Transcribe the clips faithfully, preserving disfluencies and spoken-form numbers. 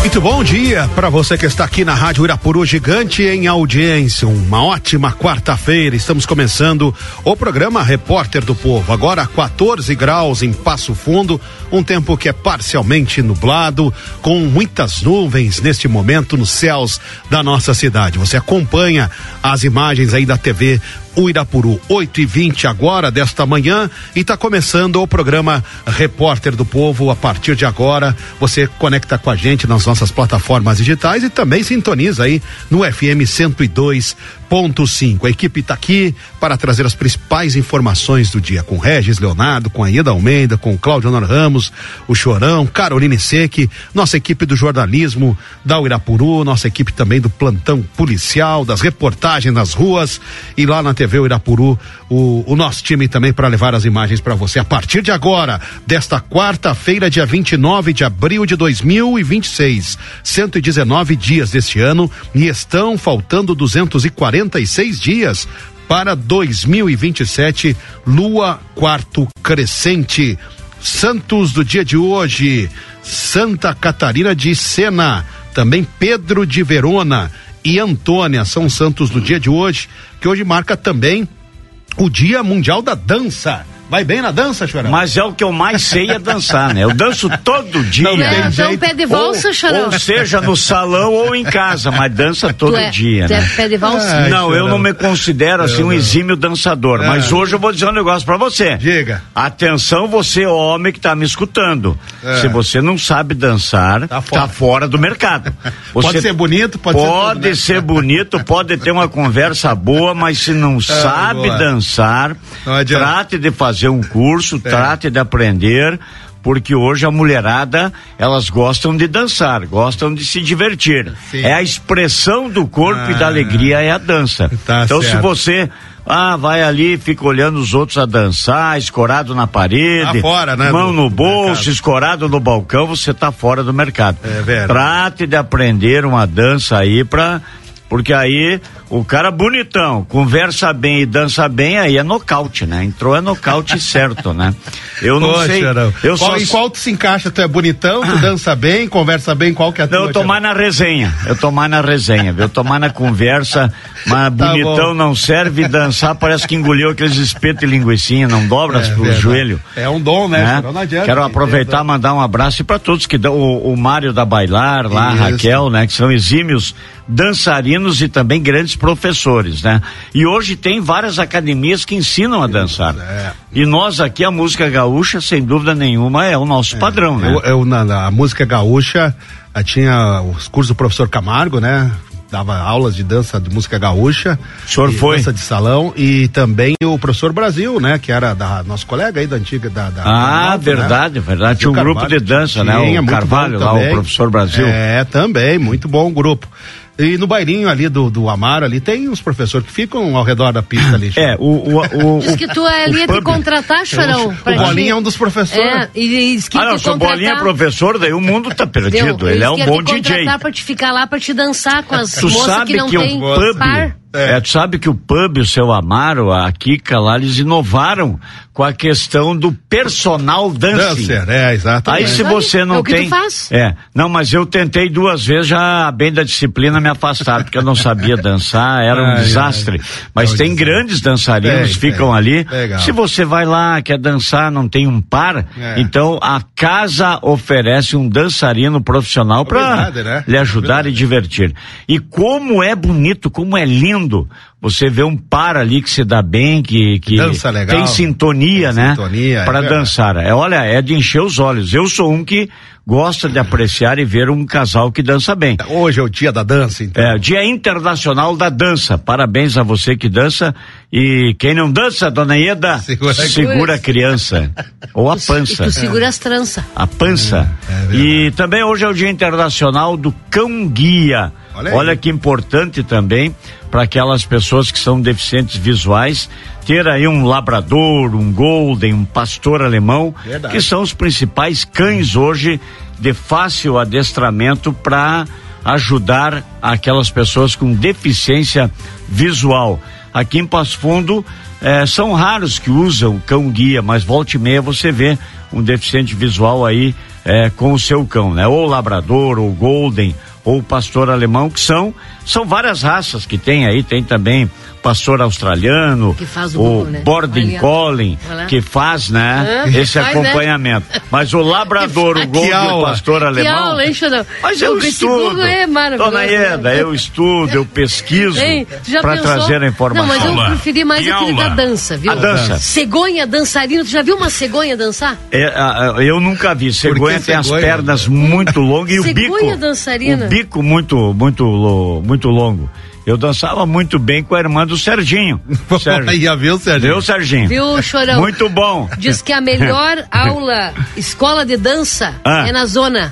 Muito bom dia para você que está aqui na Rádio Irapuru Gigante em audiência. Uma ótima quarta-feira. Estamos começando o programa Repórter do Povo. Agora quatorze graus em Passo Fundo, um tempo que é parcialmente nublado, com muitas nuvens neste momento nos céus da nossa cidade. Você acompanha as imagens aí da T V o Irapuru, oito e vinte agora desta manhã, e está começando o programa Repórter do Povo. A partir de agora, você conecta com a gente nas nossas plataformas digitais e também sintoniza aí no F M cento e dois ponto cinco. A equipe está aqui para trazer as principais informações do dia, com Regis Leonardo, com a Ieda Almeida, com o Cláudio Honor Ramos, o Chorão, Caroline Secchi, nossa equipe do jornalismo da Irapuru, nossa equipe também do plantão policial, das reportagens nas ruas, e lá na T V o Irapuru, o, o nosso time também para levar as imagens para você. A partir de agora, desta quarta-feira, dia vinte e nove de abril de dois mil e vinte e seis, cento e dezenove dias deste ano, e estão faltando duzentos e quarenta e seis dias para dois mil e vinte e sete, lua quarto crescente. Santos do dia de hoje: Santa Catarina de Sena, também Pedro de Verona e Antônia são santos do dia de hoje, que hoje marca também o Dia Mundial da Dança. Vai bem na dança, Chorão? Mas é o que eu mais sei é dançar, né? Eu danço todo dia. Não, é, então pé de valsa, Chorão. Ou seja, no salão ou em casa, mas dança todo é, dia, tu né? É pé de valsa? Ai, não, eu não me considero assim um exímio dançador, é. Mas hoje eu vou dizer um negócio pra você. Diga. Atenção, você homem que tá me escutando. É. Se você não sabe dançar, tá fora, tá fora do mercado. Você pode ser bonito, pode, pode ser, tudo, né? ser bonito, pode ter uma conversa boa, mas se não é, sabe boa. dançar, trate de fazer um curso, é. trate de aprender, porque hoje a mulherada, elas gostam de dançar, gostam de se divertir. Sim. É a expressão do corpo ah, e da alegria, é a dança. Tá então certo. Se você ah, vai ali, fica olhando os outros a dançar, escorado na parede, tá fora, né, mão no, no bolso, escorado no balcão, você tá fora do mercado. É verdade. Trate de aprender uma dança aí pra... Porque aí o cara bonitão, conversa bem e dança bem, aí é nocaute, né? Entrou é nocaute certo, né? Eu não Poxa, sei. Não. Eu qual, só... Em qual tu se encaixa? Tu é bonitão, tu dança bem, conversa bem, qual que é a tua? Não, eu tô mais na resenha, eu tô mais na resenha, eu tô mais na conversa, mas tá bonitão bom. Não serve, dançar parece que engoliu aqueles espetos de linguicinha, não dobra é, pro joelho. É um dom, né? né? Não adianta. Quero aproveitar e mandar um abraço para todos que dão, o, o Mário da Bailar, lá, Isso. a Raquel, né? Que são exímios dançarinos e também grandes professores, né? E hoje tem várias academias que ensinam a dançar. É. E nós aqui, a música gaúcha, sem dúvida nenhuma, é o nosso é. padrão, né? Eu, eu, na, na música gaúcha, tinha os cursos do professor Camargo, né? Dava aulas de dança de música gaúcha. O senhor foi? Dança de salão, e também o professor Brasil, né? Que era da nosso colega aí da antiga da, da Ah, da, verdade, né? verdade. Tinha um Carvalho, grupo de dança, tinha, né? O Carvalho lá, o professor Brasil. É, também, muito bom grupo. E no bailinho ali do, do Amaro ali tem uns professores que ficam ao redor da pista ali. É, o... o, o diz que tu ali ia te contratar, Chorão. O Bolinha é um dos professores. É, e diz que ah, não, se o Bolinha é professor, daí o mundo tá perdido. Deu, ele é um bom D J. Contratar pra te ficar lá, pra te dançar com as tu moças que não que tem pub, par. É. é, tu sabe que o pub, o seu Amaro, a Kika lá, eles inovaram com a questão do personal dancing. Dancer, é, exatamente. Aí se você não é o que tem... tu faz? É, não, mas eu tentei duas vezes, já bem da disciplina me afastar, porque eu não sabia dançar, era um ai, desastre. Ai, mas tem desastre. Grandes dançarinos, é, ficam é, ali. Legal. Se você vai lá, quer dançar, não tem um par, é. Então a casa oferece um dançarino profissional para né? lhe ajudar e divertir. E como é bonito, como é lindo você vê um par ali que se dá bem, que, que dança legal, tem sintonia, tem né? Sintonia, para é dançar. É, olha, é de encher os olhos. Eu sou um que gosta de apreciar e ver um casal que dança bem. Hoje é o dia da dança, então. É, Dia Internacional da Dança. Parabéns a você que dança. E quem não dança, dona Ieda, segura, segura a criança. Ou a pança. E tu segura as tranças. A pança. É, é e também hoje é o Dia Internacional do Cão Guia. Olha, Olha que importante também para aquelas pessoas que são deficientes visuais, ter aí um labrador, um golden, um pastor alemão, verdade, que são os principais cães hoje de fácil adestramento para ajudar aquelas pessoas com deficiência visual. Aqui em Passo Fundo, eh, são raros que usam cão guia, mas volta e meia você vê um deficiente visual aí é, com o seu cão, né? Ou labrador, ou golden, ou pastor alemão, que são, são várias raças que tem aí, tem também pastor australiano, que faz o, o Google, né? Borden Collie, que faz, né, ah, esse faz, acompanhamento. Né? Mas o labrador, o golden e o pastor alemão... Que aula, hein, Xandão? Mas eu estudo. É maravilhoso. Dona Ieda, eu estudo, eu pesquiso para trazer a informação. Não, mas eu preferi mais que aquele aula. da dança, viu? A dança. Cegonha dançarina, tu já viu uma cegonha dançar? É, eu nunca vi. Cegonha tem cegonha? As pernas muito longas e o bico... Cegonha dançarina. O bico muito, muito, muito longo. Eu dançava muito bem com a irmã do Serginho. Sérgio. Já viu, Serginho? Viu, Serginho? Viu, Chorão? Muito bom. Diz que a melhor aula, escola de dança, ah. é na zona.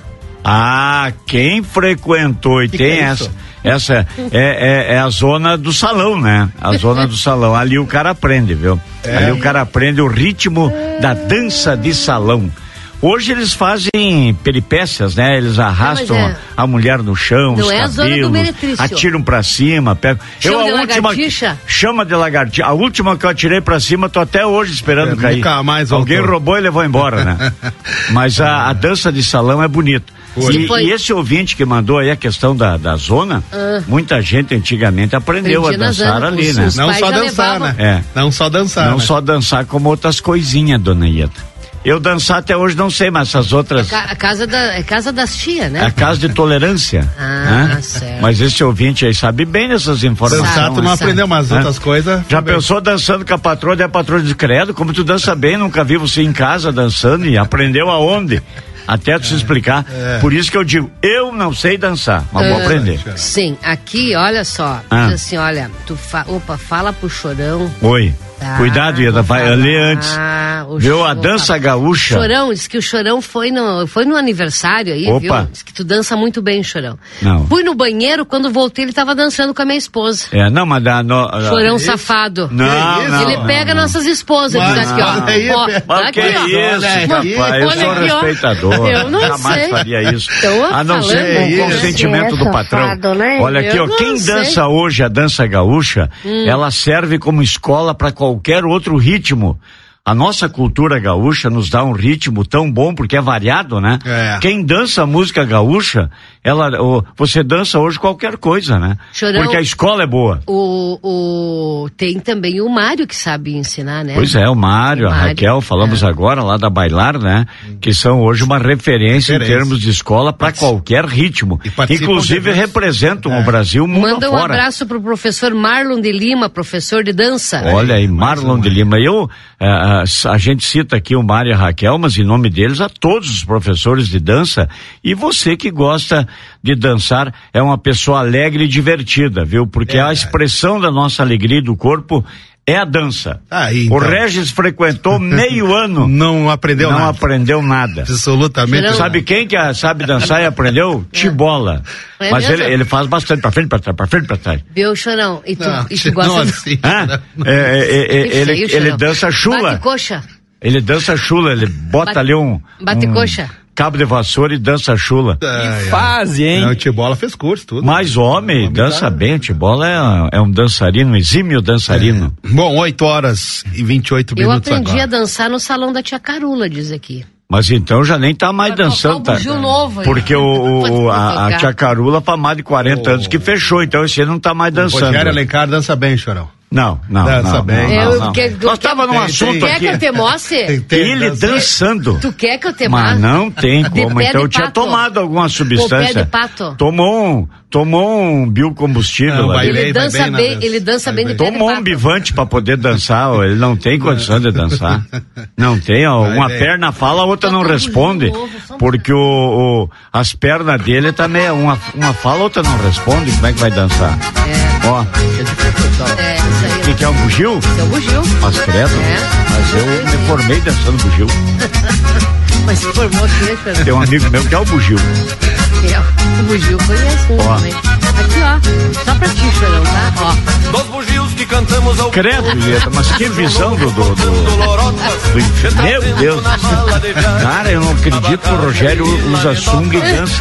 Ah, quem frequentou e que tem que é essa, essa é, é, é a zona do salão, né? A zona do salão. Ali o cara aprende, viu? É. Ali o cara aprende o ritmo da dança de salão. Hoje eles fazem peripécias, né? Eles arrastam é. a mulher no chão, não os é cabelos, atiram pra cima, pegam. Chama eu de a última lagartixa? Chama de lagartixa. A última que eu atirei pra cima, tô até hoje esperando é, cair. Nunca mais Alguém roubou e levou embora, né? Mas a, a dança de salão é bonita. E, e esse ouvinte que mandou aí a questão da, da zona, ah. muita gente antigamente aprendeu Aprendi a dançar zona, ali, né? Não só dançar, né? É. Não só dançar. Não né? só dançar, como outras coisinhas, dona Ieda. Eu dançar até hoje não sei, mas essas outras... É a casa, da, é casa das tia, né? É a casa de tolerância. Ah, né? certo. Mas esse ouvinte aí sabe bem dessas informações. Dançar tu não sabe. Aprendeu, mas é? outras coisas... Já também. Pensou dançando com a patroa, daí a patroa diz, credo, como tu dança bem, nunca vi você em casa dançando, e aprendeu aonde? Até tu se explicar. É. Por isso que eu digo, eu não sei dançar, mas uh, vou aprender. Sim, aqui, olha só, ah. diz assim, olha, tu fa... opa, fala pro Chorão. Oi. Tá, cuidado, Ieda, vai ler antes. Viu a dança gaúcha? Chorão, diz que o Chorão foi no, foi no aniversário aí, Opa. viu? Diz que tu dança muito bem, Chorão. Não. Fui no banheiro, quando voltei ele tava dançando com a minha esposa. É, não, mas da... No, Chorão é safado. Não, não. Ele não, pega não. nossas esposas, mas, diz aqui, ó. Aí, ó, mas que é isso, rapaz? Eu sou aqui, respeitador. Eu não Jamais sei. faria isso. Tô a não falando, ser com o consentimento do patrão. Safado, né? Olha aqui, eu ó, quem sei. dança hoje a dança gaúcha, hum. ela serve como escola para qualquer outro ritmo. A nossa cultura gaúcha nos dá um ritmo tão bom porque é variado, né? É. Quem dança música gaúcha, ela, oh, você dança hoje qualquer coisa, né? Chorão, porque a escola é boa. O, o, tem também o Mário que sabe ensinar, né? Pois é, o Mário, o a Mário, Raquel, falamos é. agora lá da Bailar, né? Que são hoje uma referência, referência. em termos de escola para qualquer ritmo. Inclusive representam é. o Brasil mundo Manda fora. um abraço pro professor Marlon de Lima, professor de dança. Olha aí, Marlon de Lima. Eu... Uh, a gente cita aqui o Mário e a Raquel, mas em nome deles a todos os professores de dança, e você que gosta de dançar é uma pessoa alegre e divertida, viu? Porque é, a expressão da nossa alegria do corpo é a dança. Aí, então. O Regis frequentou meio ano. Não aprendeu não nada. Não aprendeu nada. Absolutamente. Não. Sabe quem que sabe dançar e aprendeu? É. Tibola. É Mas ele, ele faz bastante pra frente, pra trás, pra frente, pra trás. Viu, Chorão? E tu, não, e tu gosta não de... assim, ah, é, é, é, ele, ele, ele dança chula. Bate coxa. Ele dança chula, ele bota bate, ali um... Bate um coxa. Cabo de vassoura e dança chula. Que fase, hein? Não, o Tibola fez curso, tudo. Mas homem, homem dança tá... bem, o Tibola é, é um dançarino, um exímio dançarino. É. Bom, oito horas e vinte e oito Eu minutos agora. Eu aprendi a dançar no salão da tia Carula, diz aqui. Mas então já nem tá mais Vai dançando, tá? Novo, porque o, o, a, a tia Carula faz mais de quarenta oh. anos que fechou, então esse ano não tá mais dançando. O Rogério Alencar dança bem, Chorão. Não, não, dança não, bem. não, não, eu, não. Que, Nós estávamos num assunto tu aqui. Quer que eu te mostre? Tem, tem ele dança. dançando. Tu quer que eu te mostre? Mas não tem como. Então eu tinha tomado alguma substância. O pé de pato. Tomou um, tomou um biocombustível. Não, vai ele, bem, dança vai bem, bem ele dança bem, bem de pé Tomou de um bivante para poder dançar, ó, ele não tem condição de dançar. Não tem, ó, uma bem. perna fala, a outra não responde, porque o, o, as pernas dele também, uma, uma fala, a outra não responde, como é que vai dançar? É. Ó. É, isso aí. O que, que é um bugio? Isso é um bugio. Mas credo. É. Mas eu me formei dançando bugio. Mas se formou aqui, né, Fernando? Tem um amigo meu que é o bugio. É, o bugio conhece um também. Aqui, ó. Só pra ti, Chorão, tá? Ó. Dos bugios que cantamos ao Credo, Ieda, mas que visão do, do, do, do... Meu Deus. Cara, eu não acredito que o Rogério usa sunga e dança.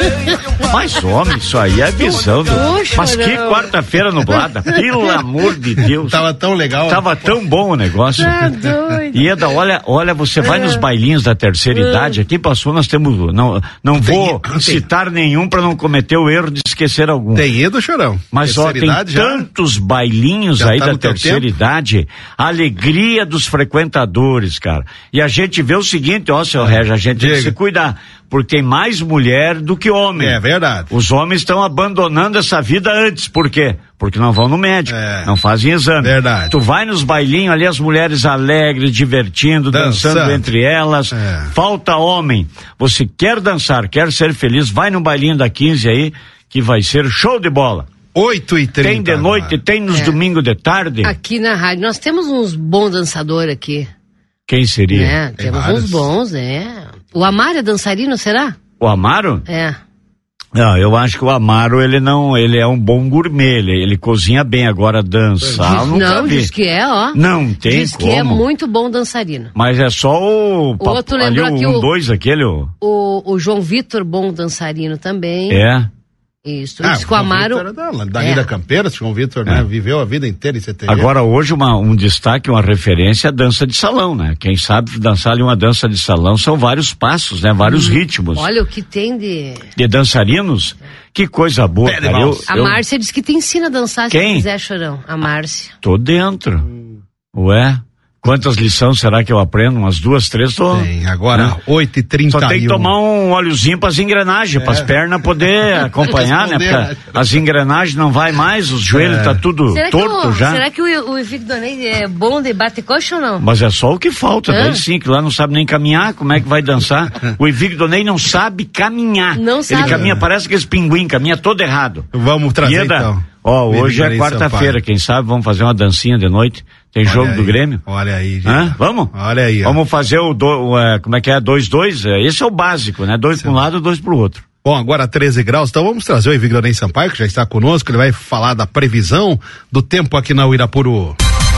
Mas, homem, isso aí é visão do... Mas que quarta-feira nublada, pelo amor de Deus. Tava tão legal. Tava tão bom o negócio. Tá doido. Ieda, olha, olha, você vai nos bailinhos da terceira idade, aqui passou, nós temos, não, não vou tem, citar tem. nenhum para não cometer o erro de esquecer algum. Tem Edo, Chorão? Mas só tem tantos já, bailinhos já aí tá da terceira idade, a alegria dos frequentadores, cara. E a gente vê o seguinte, ó, seu Régio, a gente Diga. tem que se cuidar, porque tem mais mulher do que homem. É verdade. Os homens estão abandonando essa vida antes, por quê? Porque não vão no médico, é. não fazem exame. Verdade. Tu vai nos bailinhos ali, as mulheres alegres, divertindo, dançando, dançando entre elas. É. Falta homem. Você quer dançar, quer ser feliz, vai no bailinho da quinze aí, que vai ser show de bola. oito e trinta. Tem de noite, agora. tem nos é. domingos de tarde. Aqui na rádio, nós temos uns bons dançadores aqui. Quem seria? É, temos vários. uns bons, né? O Amaro é dançarino, será? O Amaro? É. Não, eu acho que o Amaro, ele não, ele é um bom gourmet, ele, ele cozinha bem, agora dançar, diz, Não, vi. diz que é, ó. Não tem diz como. Diz que é muito bom dançarino. Mas é só o... O outro lembrou ali, aqui um, o... dois, aquele, o... O, o João Vitor, bom dançarino também. É. Isso, ah, isso com o Amaro. Era da, dali é. da Campeira, João Vitor, né? É. Viveu a vida inteira em C T G. Agora, hoje, uma, um destaque, uma referência é a dança de salão, né? Quem sabe dançar ali uma dança de salão são vários passos, né? Vários hum. ritmos. Olha o que tem de... De dançarinos? Que coisa boa, cara. Eu, a eu... Márcia diz que te ensina a dançar, Quem? se quiser, Chorão. A Márcia. Tô dentro. Hum. Ué? Quantas lições será que eu aprendo? Umas duas, três? Tô... Tem, agora né? oito e trinta e um. Só tem que tomar um óleozinho pras engrenagens, é. pras pernas poder acompanhar, né? Porque as engrenagens não vai mais, os joelhos é. tá tudo será torto o, já. Será que o, o Victor Ney é bom de bate-coxa ou não? Mas é só o que falta, ah. daí sim, que lá não sabe nem caminhar, como é que vai dançar? O Victor Ney não sabe caminhar. Não sabe. Ele caminha, parece que esse pinguim, caminha todo errado. Vamos trazer Ieda, então. Ó, hoje é quarta-feira, quem sabe vamos fazer uma dancinha de noite. Tem olha jogo aí, do Grêmio. Olha aí, Hã? Vamos? Olha aí. Vamos ó. fazer o, do, o uh, como é que é? dois dois? Uh, esse é o básico, né? Dois para um lado, dois para o outro. Bom, agora treze graus, então vamos trazer o Evigdonei Sampaio, que já está conosco, ele vai falar da previsão do tempo aqui na Uirapuru.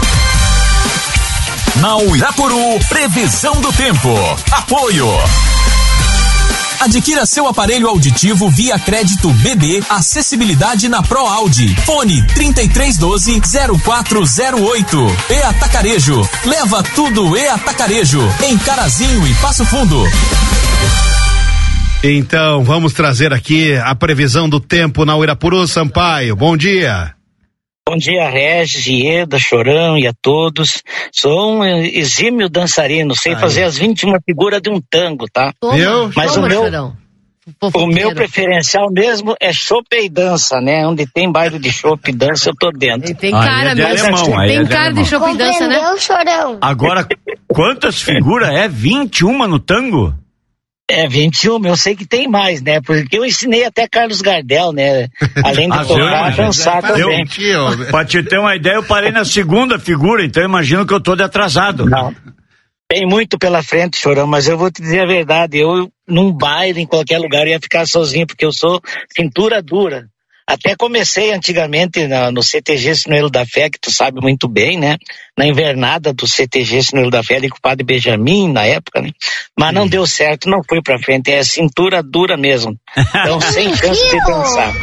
Na Uirapuru, previsão do tempo. Apoio. Adquira seu aparelho auditivo via crédito B B, acessibilidade na Pro Audi. Fone trinta e três doze, zero quatro zero oito. E Atacarejo. Leva tudo E Atacarejo. Em Carazinho e Passo Fundo. Então, vamos trazer aqui a previsão do tempo na Uirapuru, Sampaio. Bom dia. Bom dia, Regis, Ieda, Chorão e a todos. Sou um exímio dançarino, sei Ai. fazer as vinte e uma figuras de um tango, tá? Toma, Eu? Mas toma, o meu, Chorão. o meu preferencial mesmo é chopp e dança, né? Onde tem baile de chopp e dança, eu tô dentro. E tem cara é mesmo, de alemão, tem é cara de, de chopp e dança, né? Chorão. Agora, quantas figuras é? vinte e uma no tango? É, vinte e um, eu sei que tem mais, né? Porque eu ensinei até Carlos Gardel, né? Além de ah, tocar, dançar também. Eu, pra te ter uma ideia, eu parei na segunda figura, então imagino que eu tô de atrasado. Não. Tem muito pela frente, Chorão, mas eu vou te dizer a verdade, eu num baile, em qualquer lugar, ia ficar sozinho, porque eu sou cintura dura. Até comecei antigamente na, no C T G Sinuelo da Fé, que tu sabe muito bem, né? Na invernada do C T G Sinuelo da Fé, ali com o padre Benjamin, na época, né? Mas não deu certo, não fui pra frente, é cintura dura mesmo. Então, sem chance de dançar.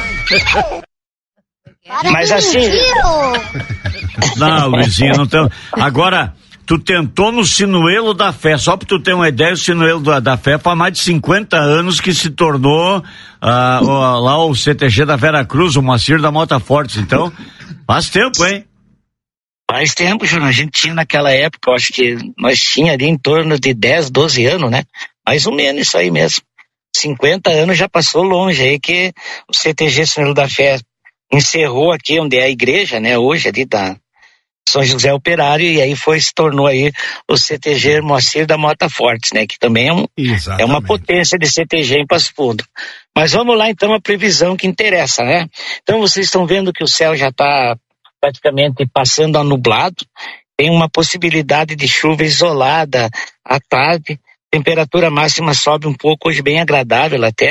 Mas assim... Não, Luizinho, não tem... Agora... Tu tentou no Sinuelo da Fé, só pra tu ter uma ideia, o Sinuelo da, da Fé faz mais de cinquenta anos que se tornou ah, o, lá o C T G da Vera Cruz, o Moacir da Mota Fortes, então faz tempo, hein? Faz tempo, Júnior, a gente tinha naquela época, eu acho que nós tinha ali em torno de dez, doze anos, né? Mais ou menos isso aí mesmo. cinquenta anos já passou longe aí que o C T G Sinuelo da Fé encerrou aqui onde é a igreja, né? Hoje ali da São José Operário, e aí foi, se tornou aí o C T G Moacir da Mota Fortes, né? Que também é, um, é uma potência de C T G em Passo Fundo. Mas vamos lá então a previsão que interessa, né? Então vocês estão vendo que o céu já está praticamente passando a nublado, tem uma possibilidade de chuva isolada à tarde, temperatura máxima sobe um pouco, hoje bem agradável até,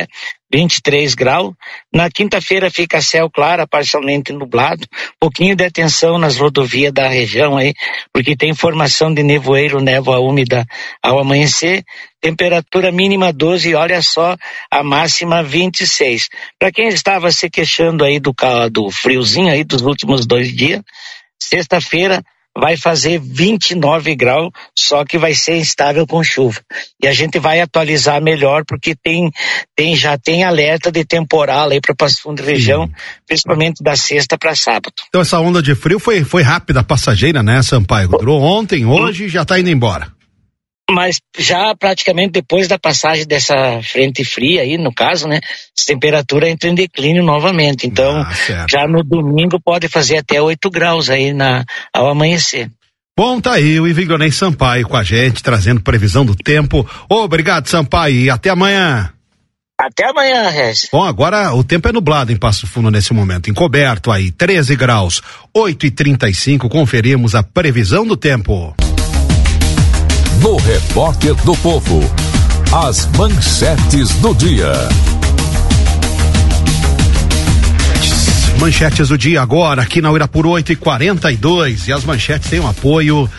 vinte e três graus. Na quinta-feira fica céu claro, parcialmente nublado, pouquinho de atenção nas rodovias da região aí, porque tem formação de nevoeiro, névoa úmida ao amanhecer. Temperatura mínima doze, olha só, a máxima vinte e seis. Para quem estava se queixando aí do, do friozinho aí dos últimos dois dias, sexta-feira vai fazer vinte e nove graus, só que vai ser instável com chuva. E a gente vai atualizar melhor, porque tem, tem, já tem alerta de temporal aí para Passo Fundo e região, principalmente da sexta para sábado. Então essa onda de frio foi, foi rápida, passageira, né, Sampaio? Durou ontem, hoje já tá indo embora. Mas já praticamente depois da passagem dessa frente fria aí, no caso, né, a temperatura entra em declínio novamente. Então, ah, já no domingo pode fazer até oito graus aí na, ao amanhecer. Bom, tá aí o Iviglionei Sampaio com a gente, trazendo previsão do tempo. Obrigado, Sampaio, e até amanhã. Até amanhã, Regis. Bom, agora o tempo é nublado em Passo Fundo nesse momento, encoberto aí, treze graus, oito e trinta e cinco, conferimos a previsão do tempo. No Repórter do Povo, as manchetes do dia. Manchetes do dia agora, aqui na Uirapuru, oito e quarenta e dois. E as manchetes têm o apoio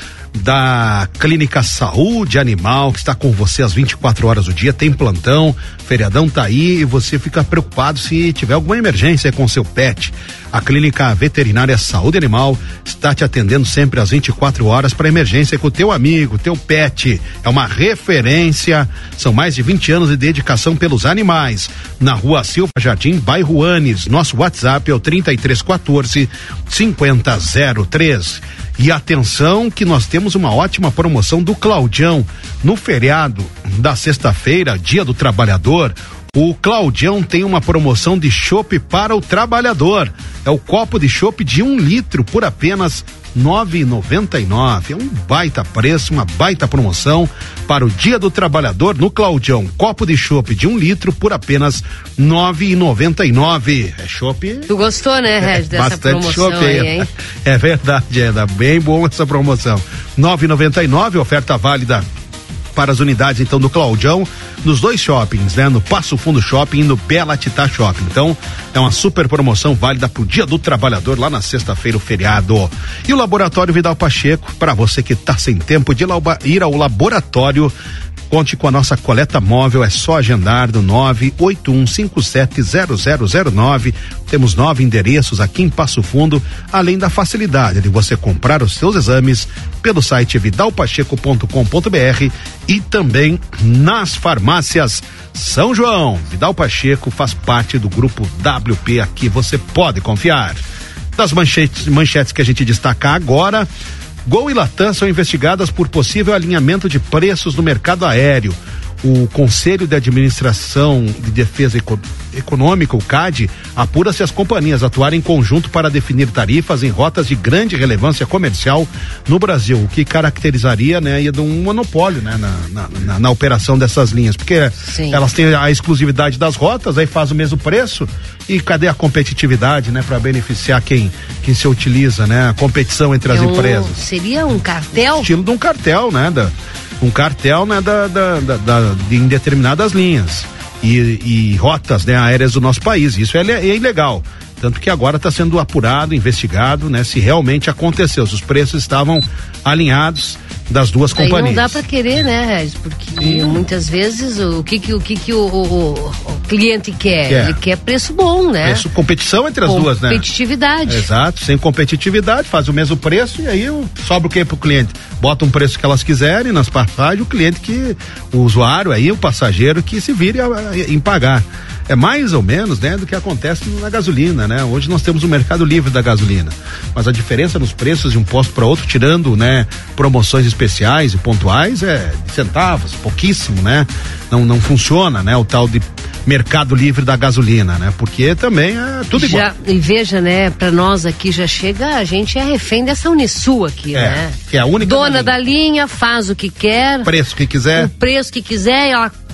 da Clínica Saúde Animal, que está com você às vinte e quatro horas do dia, tem plantão, feriadão tá aí e você fica preocupado se tiver alguma emergência com seu pet. A Clínica Veterinária Saúde Animal está te atendendo sempre às vinte e quatro horas para emergência com o teu amigo, teu pet. É uma referência, são mais de vinte anos de dedicação pelos animais. Na Rua Silva Jardim, bairro Anes. Nosso WhatsApp é o trinta e três quatorze, cinquenta zero três. E atenção que nós temos uma ótima promoção do Claudião. No feriado da sexta-feira, Dia do Trabalhador, o Claudião tem uma promoção de chopp para o trabalhador. É o copo de chopp de um litro por apenas nove reais e noventa e nove. É um baita preço, uma baita promoção para o Dia do Trabalhador no Claudião. Copo de chopp de um litro por apenas nove reais e noventa e nove. É chopp. Tu gostou, né, Regis, é, dessa bastante promoção chopp aí, hein? É verdade, é bem bom essa promoção. nove reais e noventa e nove, oferta válida para as unidades então do Claudião, nos dois shoppings, né? No Passo Fundo Shopping e no Bela Titá Shopping. Então, é uma super promoção válida pro Dia do Trabalhador, lá na sexta-feira, o feriado. E o Laboratório Vidal Pacheco, para você que tá sem tempo de ir ao laboratório, conte com a nossa coleta móvel, é só agendar do nove oito um cinco sete zero zero zero nove. Temos nove endereços aqui em Passo Fundo, além da facilidade de você comprar os seus exames pelo site vidal pacheco ponto com ponto br e também nas farmácias São João. Vidal Pacheco faz parte do grupo W P, aqui você pode confiar. Das manchetes, manchetes que a gente destaca agora, Gol e Latam são investigadas por possível alinhamento de preços no mercado aéreo. O Conselho de Administração de Defesa Eco- Econômica, o C A D, apura se as companhias atuarem em conjunto para definir tarifas em rotas de grande relevância comercial no Brasil, o que caracterizaria, né, de um monopólio, né, na, na, na, na operação dessas linhas, porque Sim. elas têm a exclusividade das rotas, aí faz o mesmo preço, e cadê a competitividade, né, para beneficiar quem, quem se utiliza, né, a competição entre as é um, empresas. Seria um cartel? Estilo de um cartel, né, da um cartel, né, da, da, da, da, de em determinadas linhas e, e rotas, né, aéreas do nosso país. Isso é, é ilegal. Tanto que agora está sendo apurado, investigado, né, se realmente aconteceu, se os preços estavam alinhados das duas Aí companhias. Não dá para querer, né, Regis? Porque Sim. muitas vezes o que que o que que o, o, o cliente quer? quer? Ele quer preço bom, né? Preço, competição entre as duas, né? Competitividade. Exato, sem competitividade faz o mesmo preço e aí sobra o que pro cliente? Bota um preço que elas quiserem nas passagens, o cliente que, o usuário aí, o passageiro que se vire a, a, em pagar. É mais ou menos, né, do que acontece na gasolina, né? Hoje nós temos o mercado livre da gasolina, mas a diferença nos preços de um posto para outro, tirando, né, promoções especiais e pontuais, é de centavos, pouquíssimo, né? Não, não funciona, né, o tal de mercado livre da gasolina, né? Porque também é tudo igual. Já, e veja, né, pra nós aqui já chega, a gente é refém dessa Unisul aqui, é, né? Que é a única dona da linha, faz o que quer. Preço que quiser. O preço que quiser, ela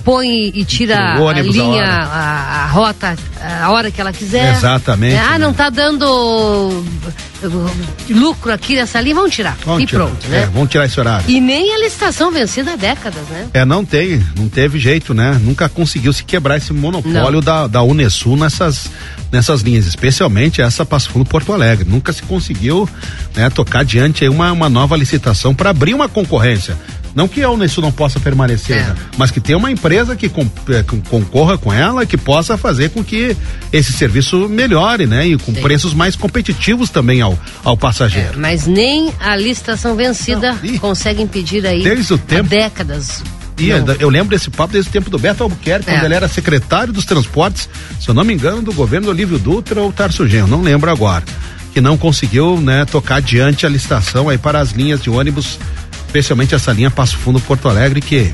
põe e tira a linha, a, a, a rota, a hora que ela quiser. Exatamente. Ah, não tá dando lucro aqui nessa linha, vamos tirar. Vamos e tirar. Pronto, né? É, vamos tirar esse horário. E nem a licitação vencida há décadas, né? É, não tem, não teve jeito, né? Nunca conseguiu se quebrar esse monopólio da, da Unesul nessas, nessas linhas, especialmente essa Passo Fundo Porto Alegre. Nunca se conseguiu, né, tocar adiante aí uma, uma nova licitação para abrir uma concorrência. Não que a Unesul não possa permanecer, é. né? Mas que tenha uma empresa que com, é, concorra com ela, que possa fazer com que esse serviço melhore, né? E com Sim. preços mais competitivos também ao, ao passageiro. É, mas nem a licitação vencida não, consegue impedir aí desde o tempo, há décadas. E eu lembro desse papo desde o tempo do Beto Albuquerque, quando é. ele era secretário dos transportes, se eu não me engano, do governo do Olívio Dutra ou Tarso Genro, não lembro agora, que não conseguiu, né, tocar adiante a licitação aí para as linhas de ônibus, especialmente essa linha Passo Fundo Porto Alegre, que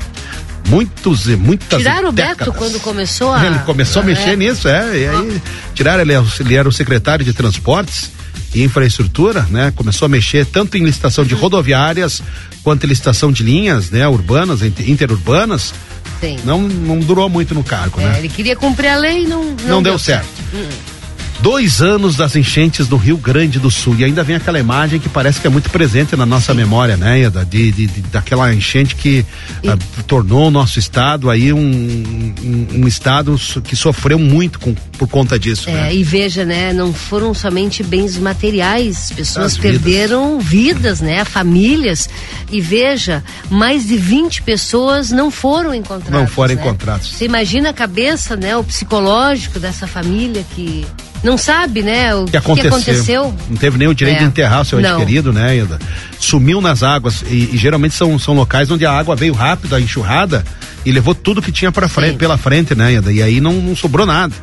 muitos e muitas tiraram o décadas. Beto quando começou a... Ele começou a mexer é. nisso, é, e aí tiraram, ele, ele era o secretário de transportes e infraestrutura, né? Começou a mexer tanto em licitação de rodoviárias quanto em licitação de linhas, né? Urbanas, interurbanas. Sim. Não, não durou muito no cargo, é, né? Ele queria cumprir a lei e não, não, não deu, deu certo. certo. Hum. Dois anos das enchentes do Rio Grande do Sul, e ainda vem aquela imagem que parece que é muito presente na nossa Sim. memória, né, Eda? De, de, de, daquela enchente que e... uh, tornou o nosso estado aí um, um, um estado que sofreu muito com, por conta disso. É, né? E veja, né, não foram somente bens materiais, pessoas As perderam vidas. vidas, né, famílias, e veja, mais de vinte pessoas não foram encontradas. Não foram né? encontradas. Você imagina a cabeça, né, o psicológico dessa família que não sabe, né, o que, que, aconteceu. que aconteceu. Não teve nem o direito é. de enterrar o seu ente querido, né, Eda? Sumiu nas águas e, e geralmente são, são locais onde a água veio rápido, a enxurrada, e levou tudo que tinha pra frente, pela frente, né, Eda? E aí não, não sobrou nada.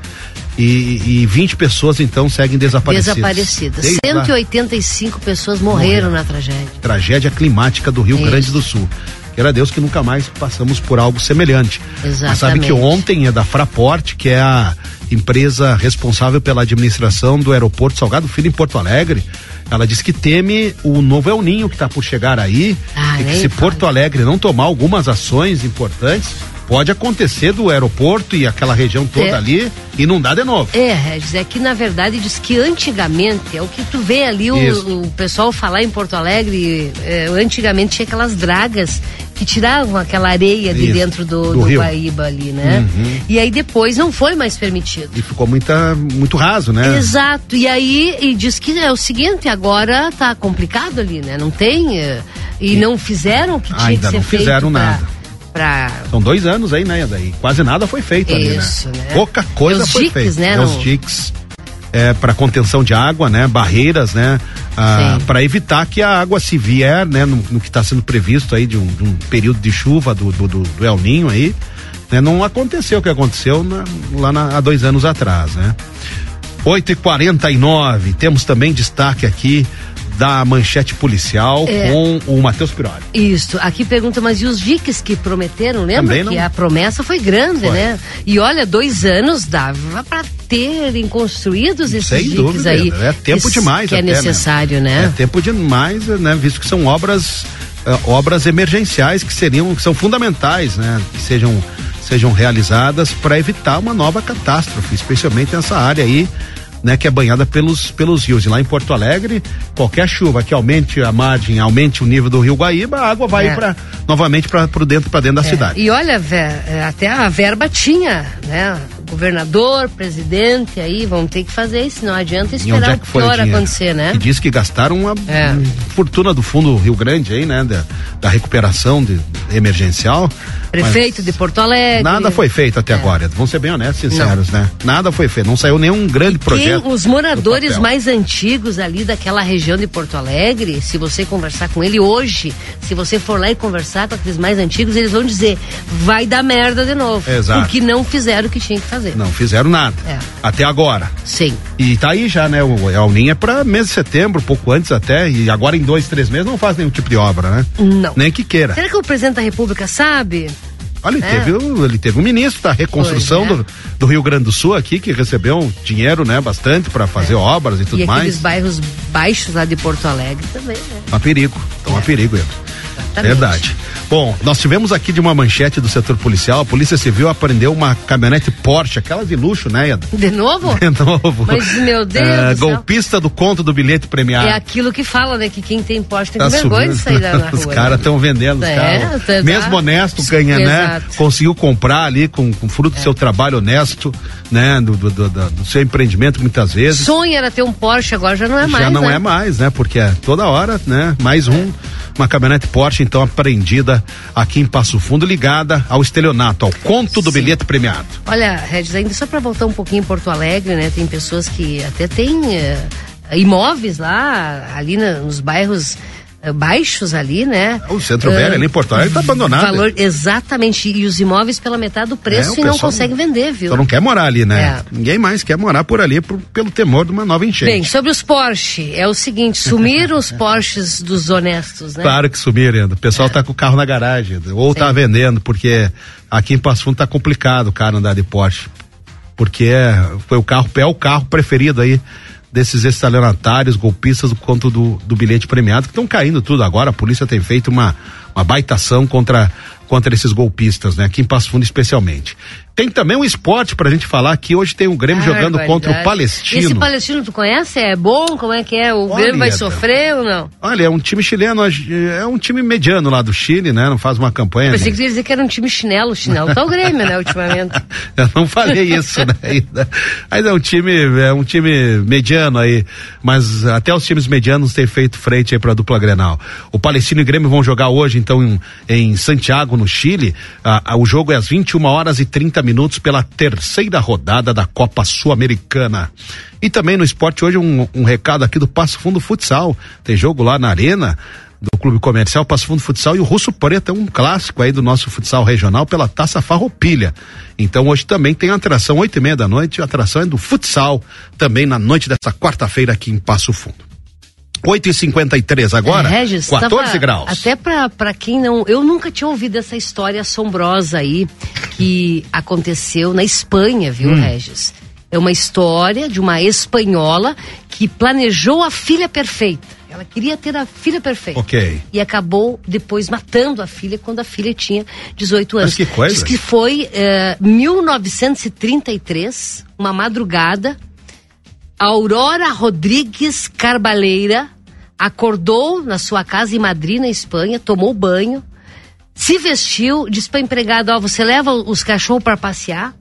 E, e vinte pessoas então seguem desaparecidas. Desaparecidas. Desde cento e oitenta e cinco lá. pessoas morreram, morreram na tragédia. Tragédia climática do Rio Isso. Grande do Sul. Queira Deus que nunca mais passamos por algo semelhante. Exatamente. Mas sabe que ontem é da Fraport, que é a empresa responsável pela administração do aeroporto Salgado Filho em Porto Alegre. Ela disse que teme o novo El Ninho que está por chegar aí, ah, e que se fala. Porto Alegre não tomar algumas ações importantes, pode acontecer do aeroporto e aquela região toda é. ali inundar de novo. É, Regis, é que na verdade diz que antigamente, é o que tu vê ali o, o pessoal falar em Porto Alegre, é, antigamente tinha aquelas dragas que tiravam aquela areia de Isso, dentro do, do, do Guaíba ali, né? Uhum. E aí depois não foi mais permitido. E ficou muita, muito raso, né? Exato, e aí e diz que é o seguinte, agora tá complicado ali, né? Não tem, e, e não fizeram o que tinha Ainda que ser não feito. fizeram pra, nada. Pra... São dois anos aí, né? Daí quase nada foi feito Isso, ali, né? né? Pouca coisa os foi diques, feita. Né, é, não... Os diques é, para contenção de água, né? Barreiras, né? Ah, para evitar que a água se vier, né? No, no que está sendo previsto aí de um, de um período de chuva do, do, do, do El Ninho aí, né? Não aconteceu o que aconteceu na, lá na, há dois anos atrás, né? oito e quarenta e nove, temos também destaque aqui da manchete policial é. com o Matheus Piroli. Isso, aqui pergunta, mas e os diques que prometeram, lembra que a promessa foi grande, foi. né? E olha, dois anos dava para terem construídos esses Sem diques dúvida, aí. É tempo que, demais que até, é necessário, né? né? É tempo demais, né? Visto que são obras uh, obras emergenciais que seriam, que são fundamentais, né? Que sejam, sejam realizadas para evitar uma nova catástrofe, especialmente nessa área aí, né, que é banhada pelos, pelos rios. E lá em Porto Alegre, qualquer chuva que aumente a margem, aumente o nível do Rio Guaíba, a água vai é. pra, novamente para dentro, para dentro da é. cidade. E olha, até a verba tinha, né? Governador, presidente, aí vão ter que fazer isso, não adianta esperar é que o pior acontecer, né? E diz que gastaram uma é. fortuna do Fundo Rio Grande aí, né? Da, da recuperação de, emergencial. Prefeito de Porto Alegre. Nada foi feito até é. agora, vamos ser bem honestos e sinceros, não. né? Nada foi feito, não saiu nenhum grande e projeto. Quem, os moradores mais antigos ali daquela região de Porto Alegre, se você conversar com ele hoje, se você for lá e conversar com aqueles mais antigos, eles vão dizer, vai dar merda de novo. Exato. Porque não fizeram o que tinha que fazer. Não fizeram nada. É. Até agora. Sim. E tá aí já, né? O El Ninho é pra mês de setembro, pouco antes até, e agora em dois, três meses não faz nenhum tipo de obra, né? Não. Nem que queira. Será que o presidente da República sabe? Olha, ele, é. teve, ele teve um ministro da reconstrução pois, né? do, do Rio Grande do Sul aqui, que recebeu dinheiro, né? Bastante pra fazer é. obras e tudo e mais. E aqueles bairros baixos lá de Porto Alegre também, né? Tá a perigo. Estão é. a perigo, Edu. Verdade. Bom, nós tivemos aqui de uma manchete do setor policial, a Polícia Civil apreendeu uma caminhonete Porsche, aquela de luxo, né, Eda? De novo? De novo. Mas, meu Deus é, do céu. Golpista do conto do bilhete premiado. É aquilo que fala, né, que quem tem Porsche tem tá vergonha de sair da rua. Os caras estão né? vendendo os é, carros. Tá, Mesmo honesto, ganha, né? Conseguiu comprar ali com, com fruto é. do seu trabalho honesto, né? Do, do, do, do seu empreendimento, muitas vezes. Sonho era ter um Porsche, agora já não é mais, Já não né? é mais, né? Porque é toda hora, né? Mais um. Uma caminhonete Porsche, então, apreendida aqui em Passo Fundo, ligada ao estelionato, ao conto do Sim. bilhete premiado. Olha, Regis, ainda só para voltar um pouquinho em Porto Alegre, né? Tem pessoas que até têm uh, imóveis lá, ali na, nos bairros uh, baixos ali, né? O centro uh, velho ali em Porto Alegre tá abandonado. Valor, exatamente, e os imóveis pela metade do preço é, e não consegue vender, viu? Só não quer morar ali, né? É. Ninguém mais quer morar por ali por, pelo temor de uma nova enchente. Bem, sobre os Porsche, é o seguinte, sumiram os Porsches dos honestos, né? Claro que sumiram, o pessoal é. tá com o carro na garagem, ou Sim. tá vendendo, porque aqui em Passo Fundo tá complicado o cara andar de Porsche, porque é, foi o carro, é o carro preferido aí desses estelionatários, golpistas do conto do, do bilhete premiado, que estão caindo tudo agora. A polícia tem feito uma, uma baita ação contra, contra esses golpistas, né? Aqui em Passo Fundo especialmente. Tem também um esporte pra gente falar aqui. Hoje tem um Grêmio ah, jogando verdade. contra o Palestino. Esse Palestino tu conhece? É bom? Como é que é? O Olha, Grêmio vai sofrer ou não? Olha, é um time chileno, é um time mediano lá do Chile, né? Não faz uma campanha. Eu pensei né? que ia dizer que era um time chinelo, chinelo tá o Grêmio, né, ultimamente. Eu não falei isso, né? Mas é um time, é um time mediano aí, mas até os times medianos têm feito frente aí pra dupla Grenal. O Palestino e o Grêmio vão jogar hoje, então, em, em Santiago, no Chile. Ah, o jogo é às vinte e uma horas e trinta minutos pela terceira rodada da Copa Sul-Americana. E também no esporte hoje um, um recado aqui do Passo Fundo Futsal. Tem jogo lá na arena do Clube Comercial Passo Fundo Futsal e o Russo Preto é um clássico aí do nosso futsal regional pela Taça Farroupilha. Então hoje também tem atração, oito e meia da noite, a atração é do futsal também na noite dessa quarta-feira aqui em Passo Fundo. oito e cinquenta e três agora, é, Regis, quatorze tava, graus. Até pra, pra quem não, eu nunca tinha ouvido essa história assombrosa aí que aconteceu na Espanha, viu, hum. Regis? É uma história de uma espanhola que planejou a filha perfeita. Ela queria ter a filha perfeita. Ok. E acabou depois matando a filha quando a filha tinha dezoito anos. Mas que coisa. Diz que foi eh, mil novecentos e trinta e três, uma madrugada, Aurora Rodrigues Carbaleira acordou na sua casa em Madrid, na Espanha, tomou banho, se vestiu, disse para a empregada, ó, você leva os cachorros para passear.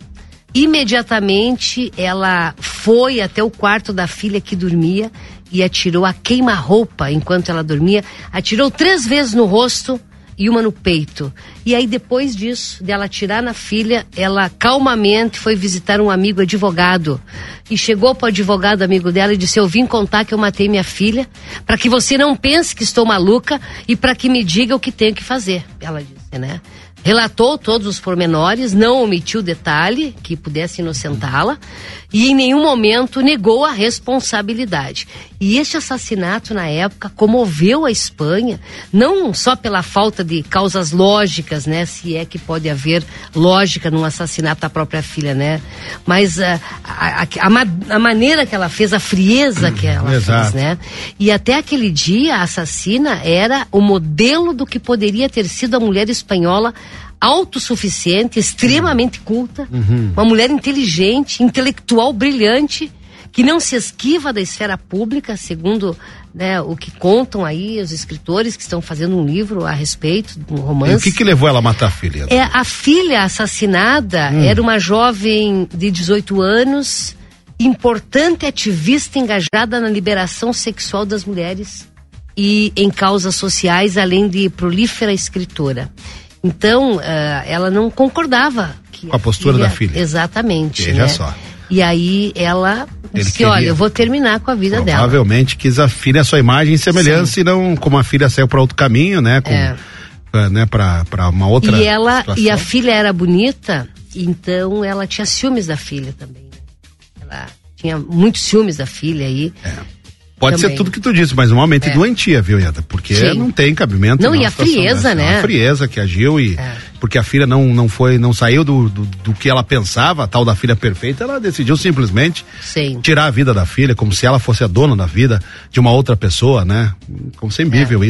Imediatamente ela foi até o quarto da filha que dormia e atirou a queima-roupa enquanto ela dormia, atirou três vezes no rosto e uma no peito. E aí depois disso, dela atirar na filha, ela calmamente foi visitar um amigo advogado e chegou para o advogado amigo dela e disse, eu vim contar que eu matei minha filha para que você não pense que estou maluca e para que me diga o que tenho que fazer. Ela disse, né? Relatou todos os pormenores, não omitiu detalhe que pudesse inocentá-la e em nenhum momento negou a responsabilidade. E este assassinato na época comoveu a Espanha, não só pela falta de causas lógicas, né, se é que pode haver lógica num assassinato da própria filha, né, mas a, a, a, a, a maneira que ela fez, a frieza que ela Exato. fez, né, e até aquele dia a assassina era o modelo do que poderia ter sido a mulher espanhola autossuficiente, extremamente culta, uhum. uma mulher inteligente, intelectual, brilhante, que não se esquiva da esfera pública, segundo, né, o que contam aí os escritores que estão fazendo um livro a respeito, um romance. E o que que levou ela a matar a filha? É, a filha assassinada hum. era uma jovem de dezoito anos, importante ativista engajada na liberação sexual das mulheres e em causas sociais, além de prolífera escritora. Então, uh, ela não concordava que com a postura filha, da filha. Exatamente. Veja né? só. E aí ela Ele disse, queria, olha, eu vou terminar com a vida provavelmente dela. Provavelmente quis a filha, a sua imagem e semelhança, Sim. e não como a filha saiu para outro caminho, né? Com, é. uh, né pra, pra uma outra e ela situação. E a filha era bonita, então ela tinha ciúmes da filha também. Ela tinha muitos ciúmes da filha aí. É. Pode Também. ser tudo que tu disse, mas uma mente é. doentia, viu, Ieda? Porque Sim. não tem cabimento. Não, e a frieza, né? A frieza que agiu e é. porque a filha não, não foi, não saiu do, do, do que ela pensava, a tal da filha perfeita, ela decidiu simplesmente Sim. tirar a vida da filha, como se ela fosse a dona da vida de uma outra pessoa, né? Como sem vível é. isso, né?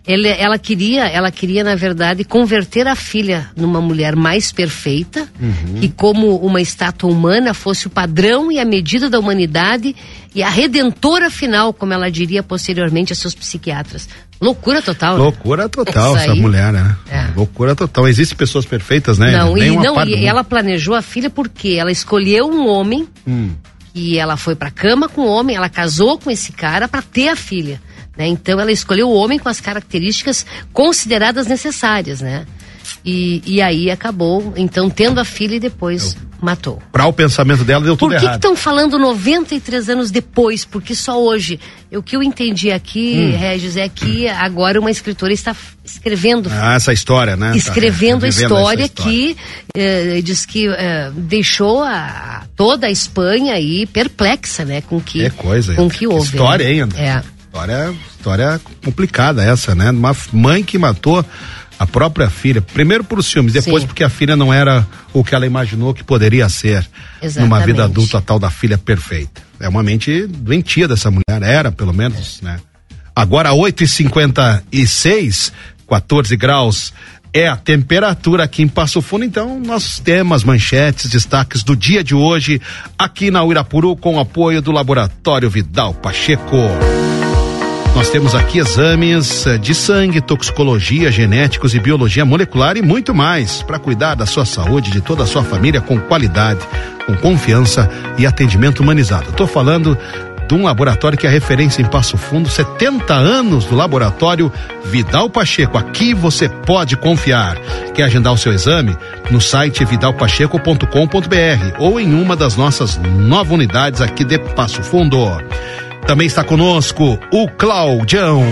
Ele, ela queria, ela queria, na verdade, converter a filha numa mulher mais perfeita, uhum. que como uma estátua humana fosse o padrão e a medida da humanidade e a redentora final, como ela diria posteriormente a seus psiquiatras. Loucura total, né? Loucura total essa mulher, né? É. Loucura total. Existem pessoas perfeitas, né? Não, e, não, e ela planejou a filha porque ela escolheu um homem hum. e ela foi pra cama com o homem, ela casou com esse cara pra ter a filha. Né? Então ela escolheu o homem com as características consideradas necessárias, né? E, e aí acabou, então, tendo a filha e depois Eu, matou. Para o pensamento dela deu tudo errado. Por que estão que falando noventa e três anos depois? Porque só hoje. O que eu entendi aqui, hum. Regis, é que agora uma escritora está escrevendo. Ah, essa história, né? Escrevendo tá, a história, história que eh, diz que eh, deixou a, toda a Espanha aí perplexa, né? Com que, é coisa, com que houve. História, né? hein, André? É. História, história complicada essa, né? Uma mãe que matou a própria filha, primeiro por ciúmes, depois Sim. porque a filha não era o que ela imaginou que poderia ser. Exatamente. Numa vida adulta, a tal da filha perfeita. É uma mente doentia dessa mulher, era pelo menos, né? Agora oito e cinquenta e seis, quatorze graus é a temperatura aqui em Passo Fundo. Então nós temos manchetes, destaques do dia de hoje aqui na Uirapuru com o apoio do Laboratório Vidal Pacheco. Nós temos aqui exames de sangue, toxicologia, genéticos e biologia molecular e muito mais para cuidar da sua saúde, de toda a sua família com qualidade, com confiança e atendimento humanizado. Estou falando de um laboratório que é referência em Passo Fundo, setenta anos do Laboratório Vidal Pacheco. Aqui você pode confiar. Quer agendar o seu exame? No site vidal pacheco ponto com ponto b r ou em uma das nossas nove unidades aqui de Passo Fundo. Também está conosco o Claudião.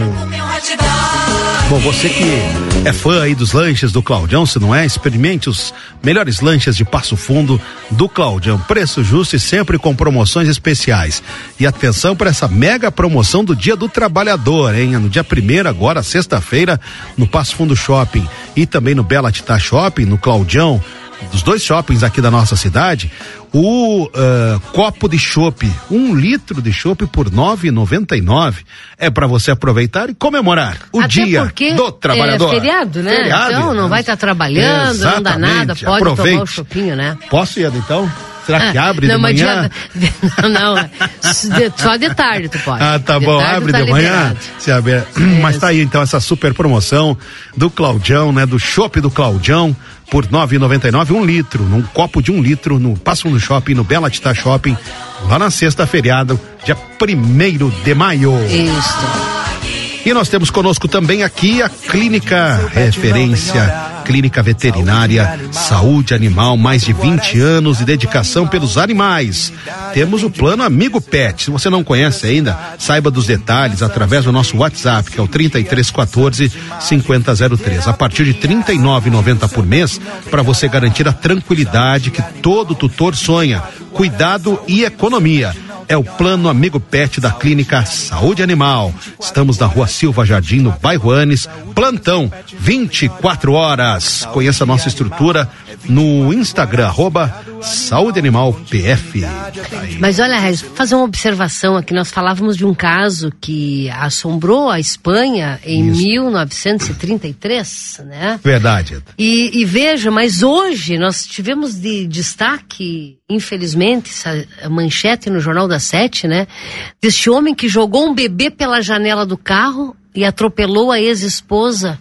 Bom, você que é fã aí dos lanches do Claudião, se não é, experimente os melhores lanches de Passo Fundo do Claudião. Preço justo e sempre com promoções especiais. E atenção para essa mega promoção do Dia do Trabalhador, hein? No dia primeiro, agora, sexta-feira, no Passo Fundo Shopping e também no Bela Tita Shopping, no Claudião, dos dois shoppings aqui da nossa cidade, o uh, copo de chopp, um litro de chopp por nove e noventa e nove. É para você aproveitar e comemorar o Até Dia do Trabalhador. É feriado, né? Feriado, então não vai estar tá trabalhando, Exatamente. Não dá nada, pode Aproveite. Tomar o chopinho, né? Posso ir, então? Será que ah, abre não, de manhã? Não, não, só de tarde tu pode. Ah, tá de bom, abre tá de manhã. Se abre. Mas tá aí então essa super promoção do Claudião, né? Do chopp do Claudião por nove e noventa e nove, um litro, num copo de um litro no Passo Fundo Shopping, no Bela Tita Shopping, lá na sexta feriado, dia primeiro de maio. Isso. E nós temos conosco também aqui a Clínica Referência, Clínica Veterinária, Saúde Animal, mais de vinte anos de dedicação pelos animais. Temos o plano Amigo Pet. Se você não conhece ainda, saiba dos detalhes através do nosso WhatsApp, que é o trinta e três quatorze, cinquenta zero três. A partir de trinta e nove reais e noventa centavos por mês, para você garantir a tranquilidade que todo tutor sonha, cuidado e economia. É o plano Amigo Pet da Clínica Saúde Animal. Estamos na Rua Silva Jardim, no bairro Anes. Plantão vinte e quatro horas. Conheça a nossa estrutura no Instagram, arroba Saúde Animal P F. Mas olha, Regis, fazer uma observação aqui. Nós falávamos de um caso que assombrou a Espanha em Isso. mil novecentos e trinta e três, né? Verdade. E, e veja, mas hoje nós tivemos de destaque, infelizmente, essa manchete no Jornal da Sete, né? Deste homem que jogou um bebê pela janela do carro e atropelou a ex-esposa,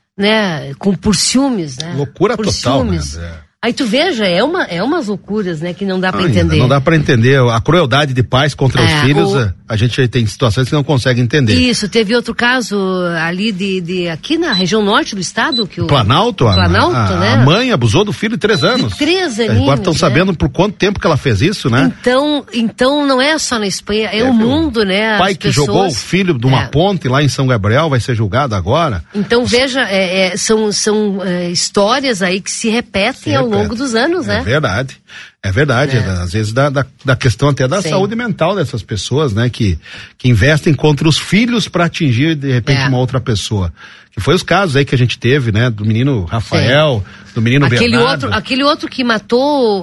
né? Com, por ciúmes, né? Loucura por total, ciúmes. né? Aí tu veja, é, uma, é umas loucuras, né, que não dá pra Ainda, entender. Não dá pra entender. A crueldade de pais contra é, os filhos, o... a gente tem situações que não consegue entender. Isso, teve outro caso ali de, de aqui na região norte do estado, que o Planalto, o Planalto, a, a, né? A mãe abusou do filho de três anos. De três aninhos. Agora estão sabendo por quanto tempo que ela fez isso, né? Então, então não é só na Espanha, é, é o mundo, né? O pai que pessoas... jogou o filho de uma é. ponte lá em São Gabriel vai ser julgado agora. Então veja, é, é, são, são é, histórias aí que se repetem se ao repete. longo dos anos, né? É verdade. É verdade, é. às vezes da, da, da questão até da Sim. saúde mental dessas pessoas, né? Que, que investem contra os filhos para atingir, de repente, é. uma outra pessoa. Que foi os casos aí que a gente teve, né? Do menino Rafael, Sim. do menino aquele Bernardo. Outro, aquele outro que matou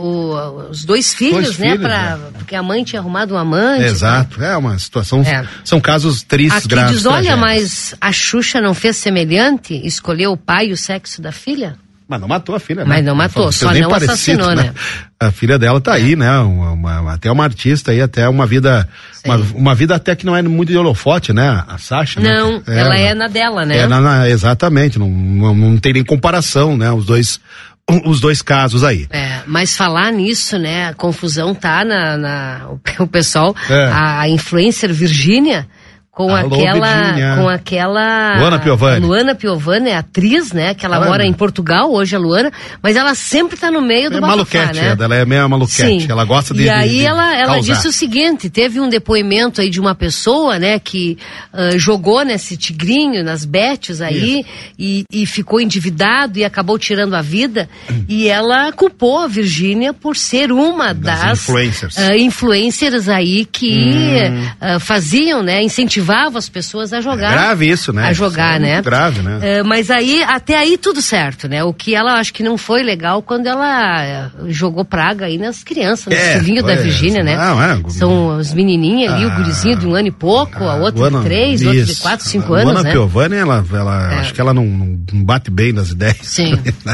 o, os dois filhos, dois né? Filhos, pra, é. Porque a mãe tinha arrumado um amante. Exato, né? é uma situação, é. são casos tristes, Aqui graves. diz, olha, mas a Xuxa não fez semelhante? Escolheu o pai e o sexo da filha? Mas não matou a filha, né? Mas não matou, só não assassinou, né? A filha dela tá é. aí, né? Uma, uma, até uma artista aí, até uma vida, uma, uma vida até que não é muito de holofote, né? A Sasha, Não, né? É, ela é na dela, né? É na, na, exatamente, não, não, não tem nem comparação, né? Os dois, os dois casos aí. É, mas falar nisso, né? A confusão tá na, na o pessoal, é. a, a influencer Virgínia, com Alô, aquela, Virginia. com aquela Luana Piovani. Luana Piovani é atriz, né? Que ela, ela mora é. em Portugal, hoje a Luana, mas ela sempre tá no meio do é bafafá, maluquete, né? Ela é meio maluquete, Sim. ela gosta de E aí de, de ela, ela causar. disse o seguinte, teve um depoimento aí de uma pessoa, né? Que uh, jogou nesse tigrinho, nas bets aí, e, e ficou endividado e acabou tirando a vida, hum. e ela culpou a Virgínia por ser uma das, das influencers. Uh, influencers aí que hum. uh, faziam, né? Incentivavam as pessoas a jogar. É grave isso, né? A jogar, é né? Muito grave, né? Uh, mas aí, até aí tudo certo, né? O que ela acho que não foi legal quando ela uh, jogou praga aí nas crianças, é, no filhinho da Virgínia, né? Não, é, São os menininhos ali, ah, o gurizinho de um ano e pouco, a outra Luana, de três, isso. outro de quatro, cinco a anos, Luana né? Piovani, ela, ela é. acho que ela não, não bate bem nas ideias. Sim.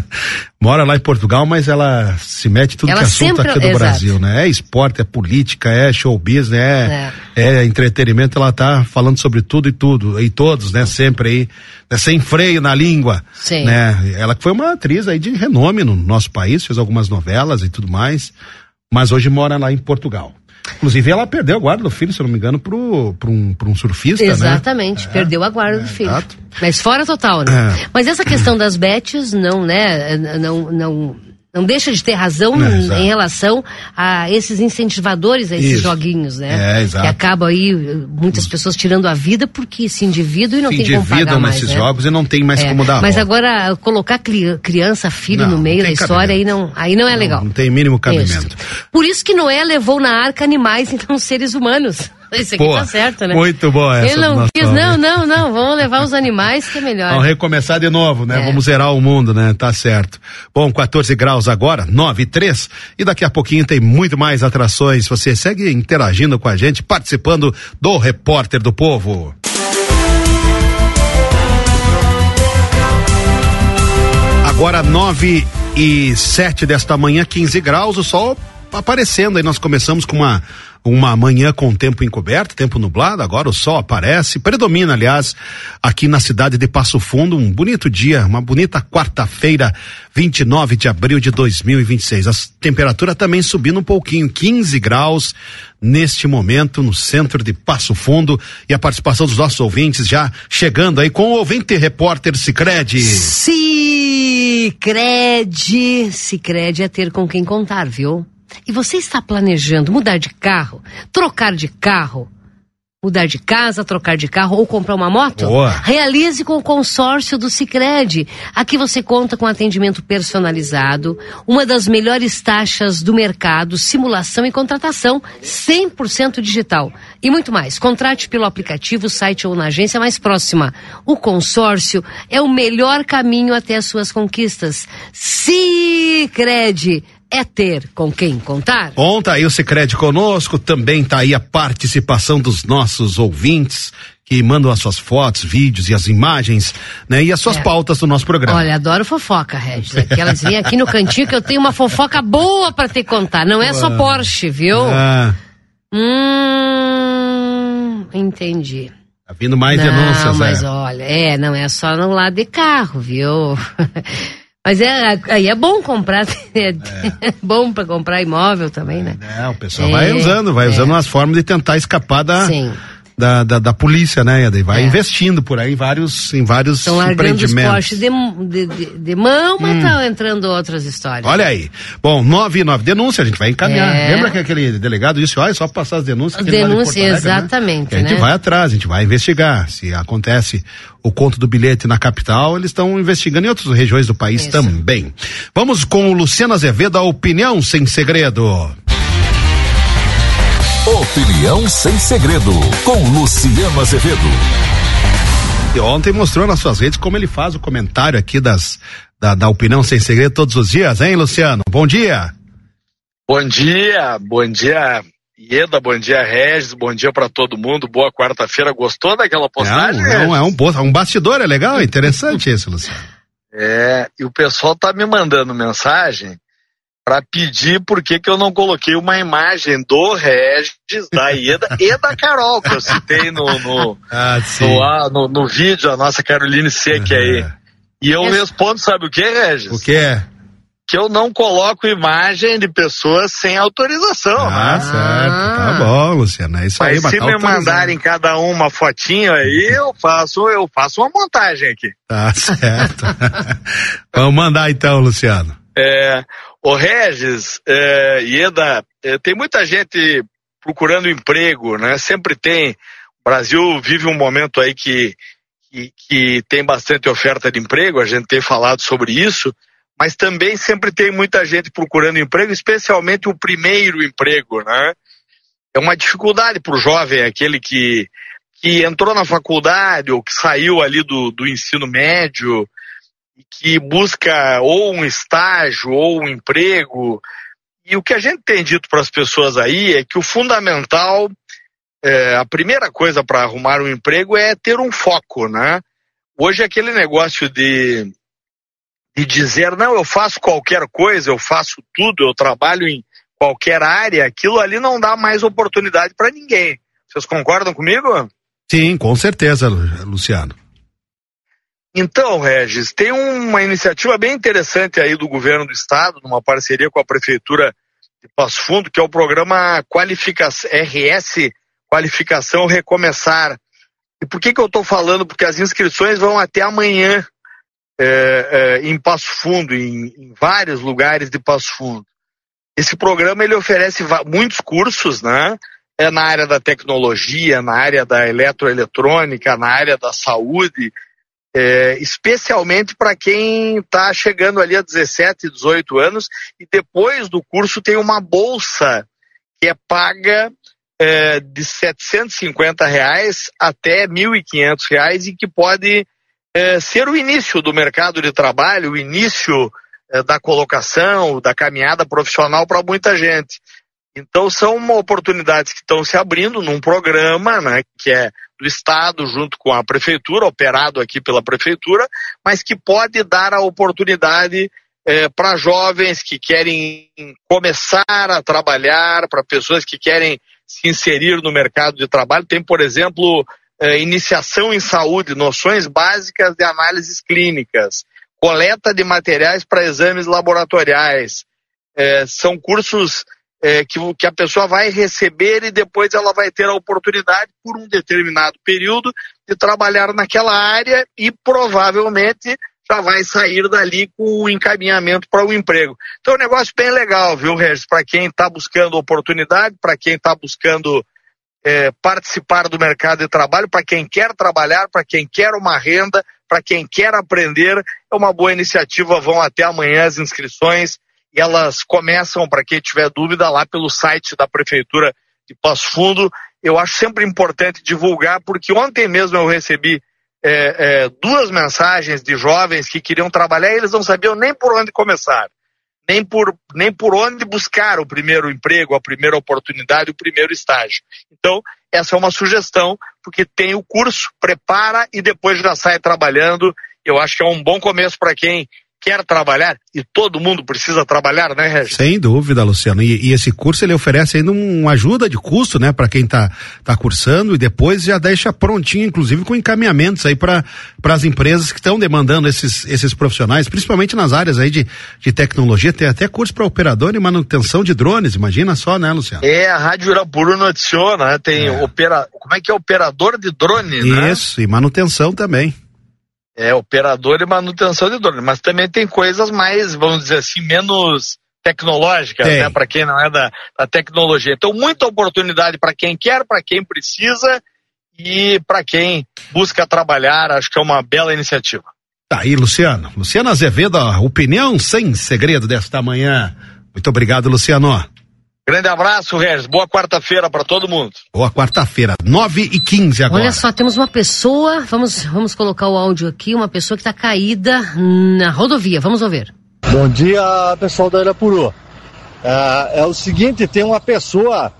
Mora lá em Portugal, mas ela se mete tudo ela que é assunto sempre, aqui do exato. Brasil, né? É esporte, é política, é showbiz, né? É, é entretenimento, ela tá falando sobre tudo e tudo, e todos, né? Sempre aí, né? Sem freio na língua. Sim. Né? Ela que foi uma atriz aí de renome no nosso país, fez algumas novelas e tudo mais, mas hoje mora lá em Portugal. Inclusive, ela perdeu a guarda do filho, se eu não me engano, pro, pro, um, pro um surfista, Exatamente, né? perdeu a guarda é, do filho. Exato. Mas fora total, né? É. Mas essa questão das bets, não, né? Não, não, não deixa de ter razão é, em relação a esses incentivadores, a esses Isso. joguinhos, né? É, exato. Que acabam aí, muitas pessoas tirando a vida porque se endividam e não se tem como pagar mais, nesses né? jogos e não tem mais é. como dar a Mas volta. agora, colocar criança, filho não, no meio da história, aí não, aí não é não, legal. Não tem mínimo cabimento. Isso. Por isso que Noé levou na arca animais e não seres humanos. Isso aqui Pô, tá certo, né? Muito bom essa. Ele não quis, não, não, não, vamos levar os animais que é melhor. Vamos recomeçar de novo, né? É. Vamos zerar o mundo, né? Tá certo. Bom, quatorze graus agora, nove e três, e daqui a pouquinho tem muito mais atrações. Você segue interagindo com a gente, participando do Repórter do Povo. Agora nove e sete desta manhã, quinze graus, o sol aparecendo aí. Nós começamos com uma uma manhã com tempo encoberto, tempo nublado, agora o sol aparece, predomina, aliás, aqui na cidade de Passo Fundo, um bonito dia, uma bonita quarta-feira, vinte e nove de abril de dois mil e vinte e seis. A temperatura também subindo um pouquinho, quinze graus neste momento no centro de Passo Fundo, e a participação dos nossos ouvintes já chegando aí com o ouvinte repórter Sicredi. Sicredi, Sicredi é ter com quem contar, viu? E você está planejando mudar de carro, trocar de carro, mudar de casa, trocar de carro ou comprar uma moto? Boa. Realize com o consórcio do Sicredi. Aqui você conta com atendimento personalizado, uma das melhores taxas do mercado, simulação e contratação, cem por cento digital. E muito mais. Contrate pelo aplicativo, site ou na agência mais próxima. O consórcio é o melhor caminho até as suas conquistas. Sicredi. É ter com quem contar. Bom, tá aí o Sicredi conosco, também tá aí a participação dos nossos ouvintes que mandam as suas fotos, vídeos e as imagens, né? E as suas é. pautas do nosso programa. Olha, adoro fofoca, Regis. Aquelas vêm aqui no cantinho que eu tenho uma fofoca boa pra te contar. Não é só Porsche, viu? Ah. Hum, entendi. Tá vindo mais não, denúncias, mas é. olha, é, não é só no lado de carro, viu? Mas é, aí é bom comprar, é, é bom para comprar imóvel também, né? É, o pessoal é, vai usando, vai é. usando umas formas de tentar escapar da, da, da, da polícia, né? E vai é. investindo por aí em vários, em vários Estão largando os empreendimentos. postes de, de, de, de mão, mas estão hum. entrando outras histórias. Olha aí. Bom, nove nove, denúncia, a gente vai encaminhar. É. Lembra que aquele delegado disse, olha, só passar as denúncias. As denúncias, Alegre, exatamente, né? A gente né? vai atrás, a gente vai investigar. Se acontece o conto do bilhete na capital, eles estão investigando em outras regiões do país Isso. também. Vamos com o Luciano Azevedo, a opinião sem segredo. Opinião sem segredo, com Luciano Azevedo. E ontem mostrou nas suas redes como ele faz o comentário aqui das, da, da opinião sem segredo todos os dias, hein, Luciano? Bom dia. Bom dia, bom dia, Ieda, bom dia, Regis, bom dia pra todo mundo, boa quarta-feira. Gostou daquela postagem? É, um, é, um, é um bastidor, é legal, é interessante esse, Luciano. É, e o pessoal tá me mandando mensagem para pedir por que que eu não coloquei uma imagem do Regis, da Ieda e da Carol, que eu citei no no, ah, no, no, no vídeo, a nossa Caroline Seque aí. E eu Esse... respondo, sabe o que, Regis? O que é? Que eu não coloco imagem de pessoas sem autorização. Ah, né? certo, tá bom, Luciano, é isso mas aí. Mas se tá me mandarem cada um uma fotinho aí, eu faço, eu faço uma montagem aqui. Tá certo. Vamos mandar então, Luciano. É... Ô Regis, é, Ieda, é, tem muita gente procurando emprego, né? Sempre tem. O Brasil vive um momento aí que, que, que tem bastante oferta de emprego, a gente tem falado sobre isso, mas também sempre tem muita gente procurando emprego, especialmente o primeiro emprego, né? É uma dificuldade para o jovem, aquele que, que entrou na faculdade ou que saiu ali do, do ensino médio, que busca ou um estágio ou um emprego. E o que a gente tem dito para as pessoas aí é que o fundamental, é, a primeira coisa para arrumar um emprego é ter um foco, né? Hoje aquele negócio de, de dizer, não, eu faço qualquer coisa, eu faço tudo, eu trabalho em qualquer área, aquilo ali não dá mais oportunidade para ninguém. Vocês concordam comigo? Sim, com certeza, Luciano. Então, Regis, tem uma iniciativa bem interessante aí do governo do estado, numa parceria com a prefeitura de Passo Fundo, que é o programa Qualificação, R S Qualificação Recomeçar. E por que que eu estou falando? Porque as inscrições vão até amanhã é, é, em Passo Fundo, em, em vários lugares de Passo Fundo. Esse programa ele oferece muitos cursos, né? É na área da tecnologia, na área da eletroeletrônica, na área da saúde. É, especialmente para quem está chegando ali a dezessete, dezoito anos, e depois do curso tem uma bolsa que é paga é, de setecentos e cinquenta reais até mil e quinhentos reais e que pode é, ser o início do mercado de trabalho, o início é, da colocação, da caminhada profissional para muita gente. Então são oportunidades que estão se abrindo num programa, né, que é do Estado junto com a Prefeitura, operado aqui pela Prefeitura, mas que pode dar a oportunidade eh, para jovens que querem começar a trabalhar, para pessoas que querem se inserir no mercado de trabalho. Tem, por exemplo, eh, iniciação em saúde, noções básicas de análises clínicas, coleta de materiais para exames laboratoriais. Eh, são cursos É, que, que a pessoa vai receber e depois ela vai ter a oportunidade, por um determinado período, de trabalhar naquela área e provavelmente já vai sair dali com o encaminhamento para o emprego. Então é um negócio bem legal, viu, Regis? Para quem está buscando oportunidade, para quem está buscando é, participar do mercado de trabalho, para quem quer trabalhar, para quem quer uma renda, para quem quer aprender, é uma boa iniciativa. Vão até amanhã as inscrições. E elas começam, para quem tiver dúvida, lá pelo site da Prefeitura de Passo Fundo. Eu acho sempre importante divulgar, porque ontem mesmo eu recebi é, é, duas mensagens de jovens que queriam trabalhar e eles não sabiam nem por onde começar, nem por, nem por onde buscar o primeiro emprego, a primeira oportunidade, o primeiro estágio. Então, essa é uma sugestão, porque tem o curso, prepara e depois já sai trabalhando. Eu acho que é um bom começo para quem quer trabalhar, e todo mundo precisa trabalhar, né, Regis? Sem dúvida, Luciano, e, e esse curso ele oferece ainda uma ajuda de custo, né, para quem tá, tá cursando, e depois já deixa prontinho, inclusive com encaminhamentos aí para as empresas que estão demandando esses, esses profissionais, principalmente nas áreas aí de, de tecnologia. Tem até curso para operador e manutenção de drones, imagina só, né, Luciano? É, a Rádio Irapuru noticiona, né, tem é. opera, como é que é, operador de drone, né? Isso, e manutenção também. É, operador e manutenção de drone, mas também tem coisas mais, vamos dizer assim, menos tecnológicas, é. né, para quem não é da, da tecnologia. Então, muita oportunidade para quem quer, para quem precisa e para quem busca trabalhar. Acho que é uma bela iniciativa. Tá aí, Luciano. Luciano Azevedo, a opinião sem segredo desta manhã. Muito obrigado, Luciano. Grande abraço, Regis. Boa quarta-feira para todo mundo. Boa quarta-feira, nove e quinze agora. Olha só, temos uma pessoa, vamos, vamos colocar o áudio aqui, uma pessoa que está caída na rodovia. Vamos ouvir. Bom dia, pessoal da Irapuru. É, é o seguinte, tem uma pessoa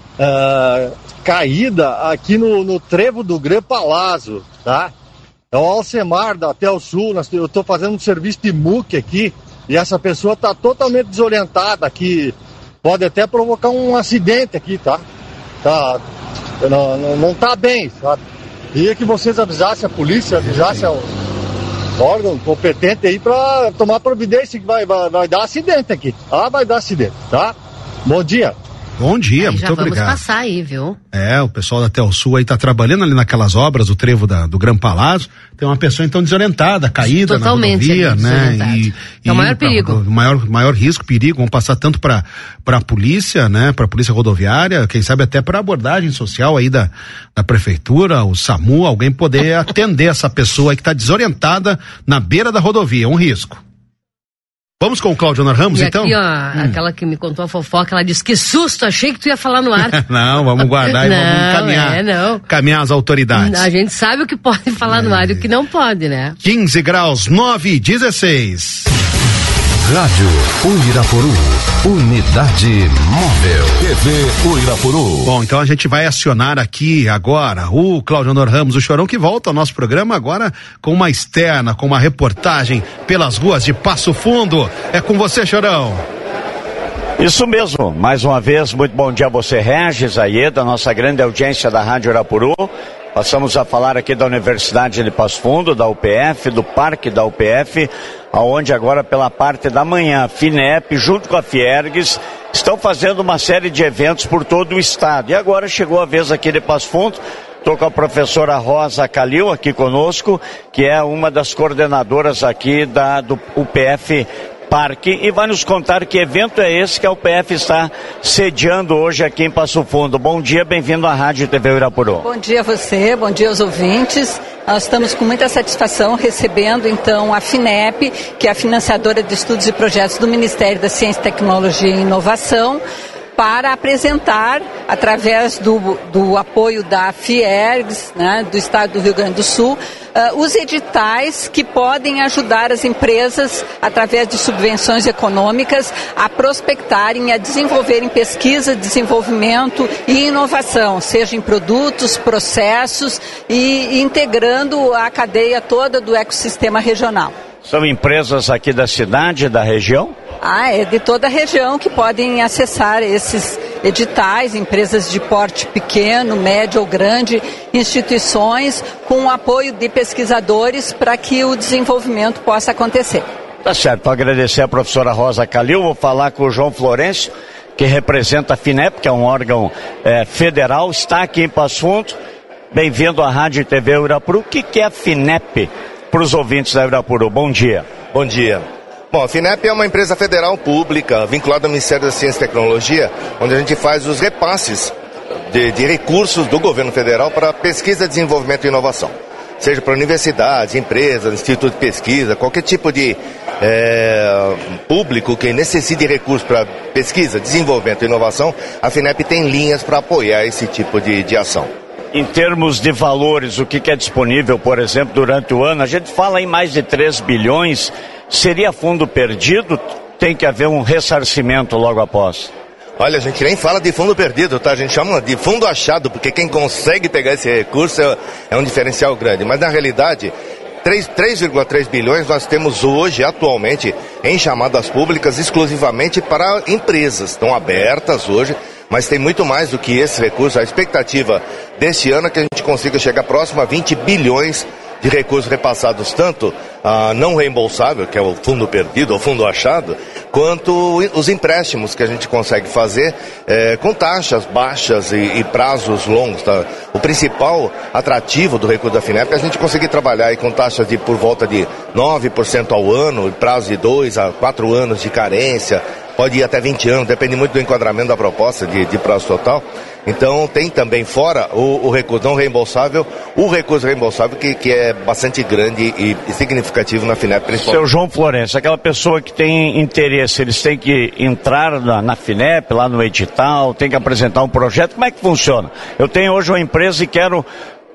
é, caída aqui no, no trevo do Gran Palazzo, tá? É o Alcemar da Tel Sul. Eu estou fazendo um serviço de M U C aqui e essa pessoa está totalmente desorientada aqui. Pode até provocar um acidente aqui, tá? Tá, não, não, não tá bem, sabe? Queria que vocês avisassem a polícia, avisassem o órgão competente aí pra tomar providência que vai, vai, vai dar acidente aqui. Ah, vai dar acidente, tá? Bom dia. Bom dia, aí muito já obrigado. Vamos passar aí, viu? É, o pessoal da Telsul aí tá trabalhando ali naquelas obras, o trevo da, do Gran Palazzo. Tem uma pessoa então desorientada, caída totalmente na rodovia, né? E, é o maior perigo. O maior, maior risco, perigo, vão passar tanto para para a polícia, né? Para a polícia rodoviária, quem sabe até para abordagem social aí da, da prefeitura, o SAMU, alguém poder atender essa pessoa aí que tá desorientada na beira da rodovia, é um risco. Vamos com o Cláudio Ramos, e então? Aqui, ó, hum. aquela que me contou a fofoca, ela disse, que susto, achei que tu ia falar no ar. Não, vamos guardar e não, vamos encaminhar, é, não. caminhar as autoridades. A gente sabe o que pode falar é. no ar e o que não pode, né? quinze graus, nove e dezesseis. Rádio Uirapuru, unidade móvel. T V Uirapuru. Bom, então a gente vai acionar aqui agora o Cláudio Honor Ramos, o Chorão, que volta ao nosso programa agora com uma externa, com uma reportagem pelas ruas de Passo Fundo. É com você, Chorão. Isso mesmo, mais uma vez, muito bom dia a você, Regis, Aieda, nossa grande audiência da Rádio Irapuru. Passamos a falar aqui da Universidade de Passo Fundo, da U P F, do Parque da U P F, aonde agora pela parte da manhã, a FINEP, junto com a Fiergues, estão fazendo uma série de eventos por todo o estado. E agora chegou a vez aqui de Passo Fundo. Estou com a professora Rosa Calil aqui conosco, que é uma das coordenadoras aqui da, do U P F Parque, e vai nos contar que evento é esse que a U P F está sediando hoje aqui em Passo Fundo. Bom dia, bem-vindo à Rádio T V Irapuru. Bom dia a você, bom dia aos ouvintes. Nós estamos com muita satisfação recebendo então a FINEP, que é a financiadora de estudos e projetos do Ministério da Ciência, Tecnologia e Inovação, para apresentar, através do, do apoio da Fiergues, né, do Estado do Rio Grande do Sul, uh, os editais que podem ajudar as empresas, através de subvenções econômicas, a prospectarem, a desenvolverem pesquisa, desenvolvimento e inovação, seja em produtos, processos e, e integrando a cadeia toda do ecossistema regional. São empresas aqui da cidade, da região? Ah, é de toda a região que podem acessar esses editais, empresas de porte pequeno, médio ou grande, instituições com o apoio de pesquisadores para que o desenvolvimento possa acontecer. Tá certo, agradecer a professora Rosa Calil, vou falar com o João Florencio, que representa a FINEP, que é um órgão é, federal, está aqui em Passo Fundo. Bem-vindo à Rádio T V Irapuru. O que, que é a FINEP para os ouvintes da Irapuru? Bom dia. Bom dia. Bom, a FINEP é uma empresa federal pública vinculada ao Ministério da Ciência e Tecnologia, onde a gente faz os repasses de, de recursos do governo federal para pesquisa, desenvolvimento e inovação. Seja para universidades, empresas, institutos de pesquisa, qualquer tipo de é, público que necessite de recursos para pesquisa, desenvolvimento e inovação, a FINEP tem linhas para apoiar esse tipo de, de ação. Em termos de valores, o que, que é disponível, por exemplo, durante o ano? A gente fala em mais de três bilhões. Seria fundo perdido? Tem que haver um ressarcimento logo após? Olha, a gente nem fala de fundo perdido, tá? A gente chama de fundo achado, porque quem consegue pegar esse recurso é, é um diferencial grande. Mas, na realidade, três vírgula três bilhões nós temos hoje, atualmente, em chamadas públicas exclusivamente para empresas. Estão abertas hoje, mas tem muito mais do que esse recurso. A expectativa deste ano é que a gente consiga chegar próximo a vinte bilhões de recursos repassados, tanto a não reembolsável, que é o fundo perdido, ou fundo achado, quanto os empréstimos que a gente consegue fazer é, com taxas baixas e, e prazos longos. Tá? O principal atrativo do recurso da FINEP é a gente conseguir trabalhar aí com taxas de por volta de nove por cento ao ano, prazo de dois a quatro anos de carência, pode ir até vinte anos, depende muito do enquadramento da proposta de, de prazo total. Então tem também fora o, o recurso não reembolsável, o recurso reembolsável que, que é bastante grande e, e significativo na FINEP principalmente. Seu João Florencio, aquela pessoa que tem interesse, eles têm que entrar na, na FINEP, lá no edital, tem que apresentar um projeto, como é que funciona? Eu tenho hoje uma empresa e quero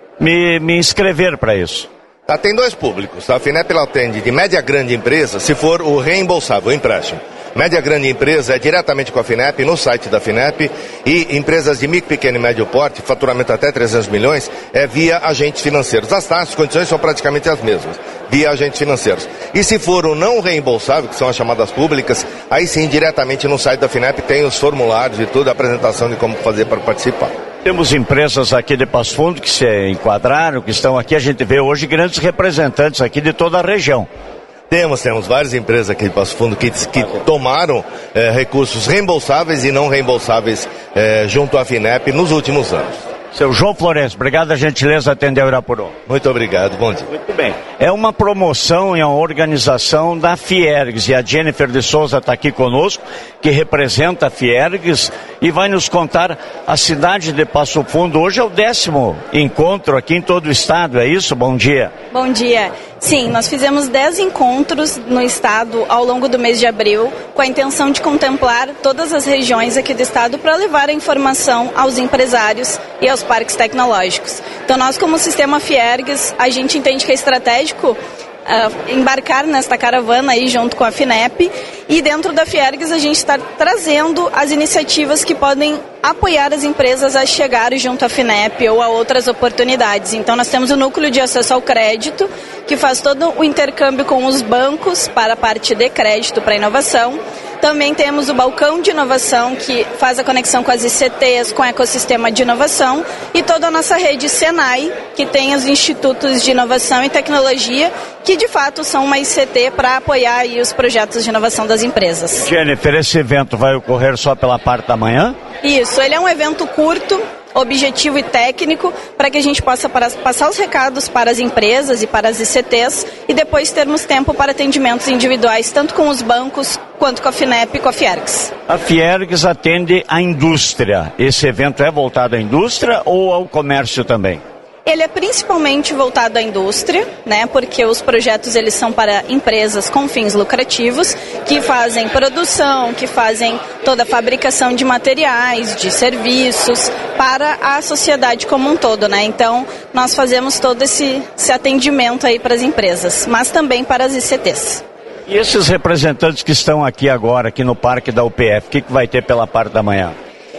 me, me inscrever para isso. Tá, tem dois públicos, tá? A FINEP ela atende de média grande empresa, se for o reembolsável, o empréstimo. Média grande empresa é diretamente com a FINEP, no site da FINEP, e empresas de micro, pequeno e médio porte, faturamento até trezentos milhões, é via agentes financeiros. As taxas, as condições são praticamente as mesmas, via agentes financeiros. E se for o não reembolsável, que são as chamadas públicas, aí sim, diretamente no site da FINEP tem os formulários e tudo, a apresentação de como fazer para participar. Temos empresas aqui de Passo Fundo que se enquadraram, que estão aqui, a gente vê hoje grandes representantes aqui de toda a região. Temos, temos várias empresas aqui de Passo Fundo que, que tomaram é, recursos reembolsáveis e não reembolsáveis é, junto à FINEP nos últimos anos. Seu João Florencio, obrigado a gentileza atender o Irapuru. Muito obrigado, bom dia. Muito bem. É uma promoção e uma organização da Fiergs, e a Jennifer de Souza está aqui conosco, que representa a Fiergs e vai nos contar a cidade de Passo Fundo. Hoje é o décimo encontro aqui em todo o estado, é isso? Bom dia. Bom dia. Sim, nós fizemos dez encontros no estado ao longo do mês de abril, com a intenção de contemplar todas as regiões aqui do estado para levar a informação aos empresários e aos parques tecnológicos. Então nós, como Sistema Fiergs, a gente entende que é estratégico Uh, embarcar nesta caravana aí junto com a FINEP, e dentro da Fiergs a gente está trazendo as iniciativas que podem apoiar as empresas a chegar junto à FINEP ou a outras oportunidades. Então nós temos o núcleo de acesso ao crédito, que faz todo o intercâmbio com os bancos para a parte de crédito para inovação. Também temos o balcão de inovação, que faz a conexão com as I C Ts, com o ecossistema de inovação, e toda a nossa rede Senai, que tem os institutos de inovação e tecnologia, que de fato são uma I C T para apoiar aí os projetos de inovação das empresas. Jennifer, esse evento vai ocorrer só pela parte da manhã? Isso, ele é um evento curto, objetivo e técnico, para que a gente possa para, passar os recados para as empresas e para as I C Ts, e depois termos tempo para atendimentos individuais, tanto com os bancos quanto com a FINEP e com a Fiergs. A Fiergs atende a indústria. Esse evento é voltado à indústria ou ao comércio também? Ele é principalmente voltado à indústria, né, porque os projetos eles são para empresas com fins lucrativos, que fazem produção, que fazem toda a fabricação de materiais, de serviços, para a sociedade como um todo, né? Então, nós fazemos todo esse, esse atendimento aí para as empresas, mas também para as I C Ts. E esses representantes que estão aqui agora, aqui no Parque da U P F, o que, que vai ter pela parte da manhã?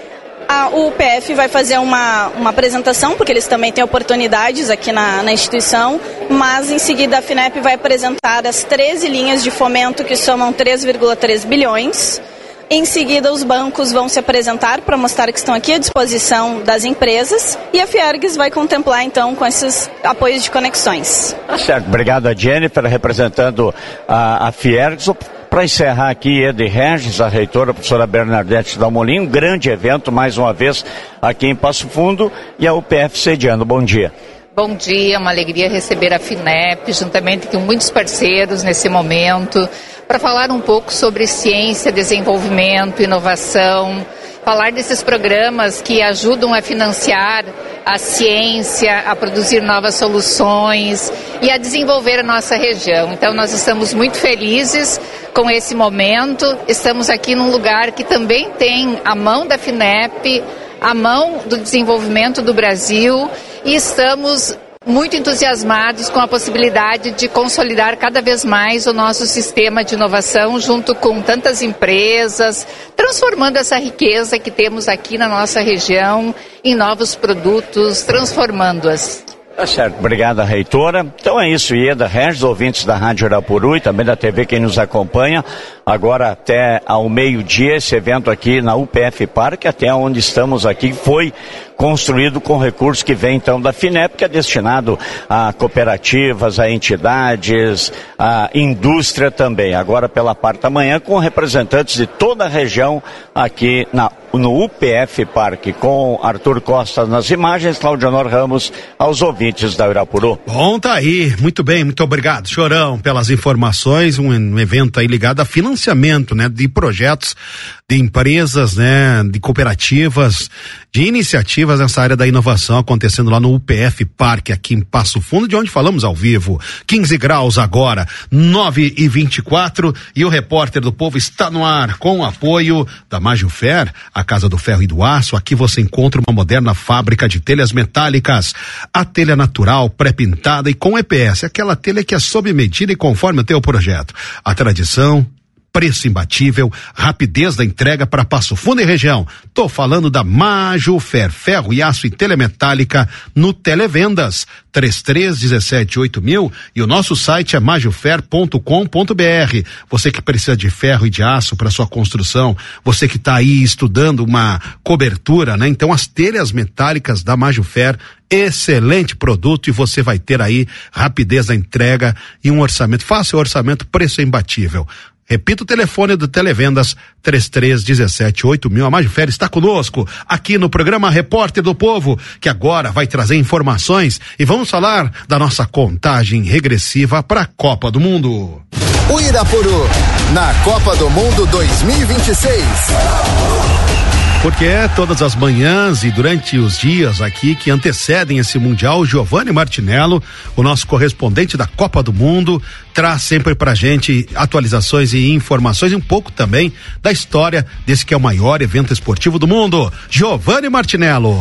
A U P F vai fazer uma, uma apresentação, porque eles também têm oportunidades aqui na, na instituição, mas em seguida a FINEP vai apresentar as treze linhas de fomento, que somam três vírgula três bilhões. Em seguida, os bancos vão se apresentar para mostrar que estão aqui à disposição das empresas, e a Fiergs vai contemplar, então, com esses apoios de conexões. Tá certo. Obrigado a Jennifer, representando a, a Fiergs. Para encerrar aqui, Ede Regis, a reitora, a professora Bernadette Dalmolin, um grande evento, mais uma vez, aqui em Passo Fundo, e a U P F sediando. Bom dia. Bom dia, uma alegria receber a FINEP, juntamente com muitos parceiros nesse momento, para falar um pouco sobre ciência, desenvolvimento, inovação, falar desses programas que ajudam a financiar a ciência, a produzir novas soluções e a desenvolver a nossa região. Então nós estamos muito felizes com esse momento, estamos aqui num lugar que também tem a mão da FINEP, a mão do desenvolvimento do Brasil, e estamos muito entusiasmados com a possibilidade de consolidar cada vez mais o nosso sistema de inovação junto com tantas empresas, transformando essa riqueza que temos aqui na nossa região em novos produtos, transformando-as. Tá certo, obrigado, reitora. Então é isso, Ieda, Regis, ouvintes da Rádio Irapuru e também da T V, quem nos acompanha. Agora até ao meio-dia, esse evento aqui na U P F Parque, até onde estamos aqui, foi construído com recursos que vem então da FINEP, que é destinado a cooperativas, a entidades, a indústria também. Agora pela parte da manhã, com representantes de toda a região aqui na, no U P F Parque, com Arthur Costa nas imagens, Claudionor Ramos aos ouvintes da Irapuru. Bom, tá aí, muito bem, muito obrigado, Chorão, pelas informações, um, um evento aí ligado a financiamento, né, de projetos de empresas, né, de cooperativas, de iniciativas nessa área da inovação acontecendo lá no U P F Parque, aqui em Passo Fundo, de onde falamos ao vivo. quinze graus agora, nove e vinte e quatro, e o Repórter do Povo está no ar com o apoio da Majufer, a Casa do Ferro e do Aço. Aqui você encontra uma moderna fábrica de telhas metálicas, a telha natural, pré-pintada e com E P S, aquela telha que é sob medida e conforme o teu projeto. A tradição, preço imbatível, rapidez da entrega para Passo Fundo e região. Tô falando da Majufer, ferro e aço e telha metálica no Televendas, três três um sete oito mil, e o nosso site é majufer ponto com ponto br. Você que precisa de ferro e de aço para sua construção, você que está aí estudando uma cobertura, né? Então as telhas metálicas da Majufer, excelente produto, e você vai ter aí rapidez da entrega e um orçamento, faça o orçamento, preço imbatível. Repita o telefone do Televendas, três três um sete oito mil. A Majufer está conosco aqui no programa Repórter do Povo, que agora vai trazer informações e vamos falar da nossa contagem regressiva para a Copa do Mundo. O Irapuru, na Copa do Mundo dois mil e vinte e seis. Porque é todas as manhãs e durante os dias aqui que antecedem esse Mundial, Giovanni Martinello, o nosso correspondente da Copa do Mundo, traz sempre pra gente atualizações e informações e um pouco também da história desse que é o maior evento esportivo do mundo. Giovanni Martinello.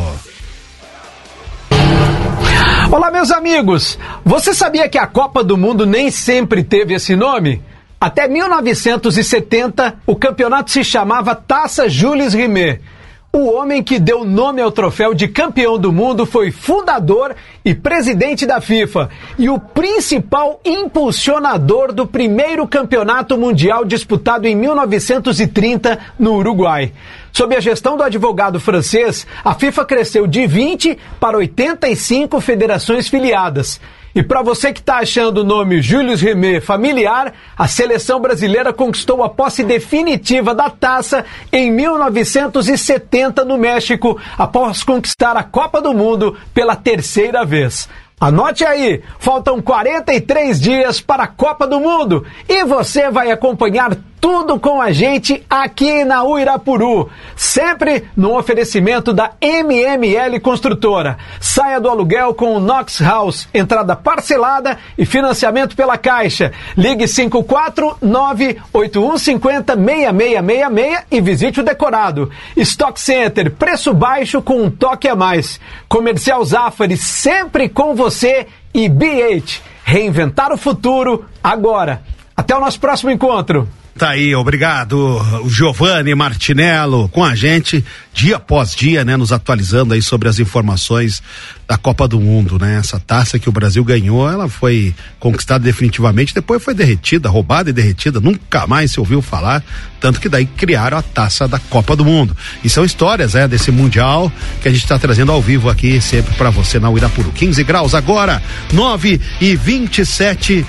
Olá, meus amigos. Você sabia que a Copa do Mundo nem sempre teve esse nome? Até mil novecentos e setenta, o campeonato se chamava Taça Jules Rimet. O homem que deu nome ao troféu de campeão do mundo foi fundador e presidente da FIFA e o principal impulsionador do primeiro campeonato mundial disputado em mil novecentos e trinta no Uruguai. Sob a gestão do advogado francês, a FIFA cresceu de vinte para oitenta e cinco federações filiadas. E para você que está achando o nome Jules Rimet familiar, a seleção brasileira conquistou a posse definitiva da taça em mil novecentos e setenta no México, após conquistar a Copa do Mundo pela terceira vez. Anote aí, faltam quarenta e três dias para a Copa do Mundo e você vai acompanhar tudo com a gente aqui na Uirapuru, sempre no oferecimento da M M L Construtora. Saia do aluguel com o Knox House, entrada parcelada e financiamento pela Caixa. Ligue cinco quatro nove oito um cinco zero seis seis seis seis e visite o decorado. Stock Center, preço baixo com um toque a mais. Comercial Zafari, sempre com você, e B H, reinventar o futuro agora. Até o nosso próximo encontro. Tá aí, obrigado, o Giovanni Martinello com a gente, dia após dia, né, nos atualizando aí sobre as informações da Copa do Mundo, né? Essa taça que o Brasil ganhou, ela foi conquistada definitivamente, depois foi derretida, roubada e derretida, nunca mais se ouviu falar, tanto que daí criaram a taça da Copa do Mundo. E são histórias, é, desse Mundial que a gente está trazendo ao vivo aqui, sempre para você na Uirapuru. quinze graus agora, nove e vinte e sete.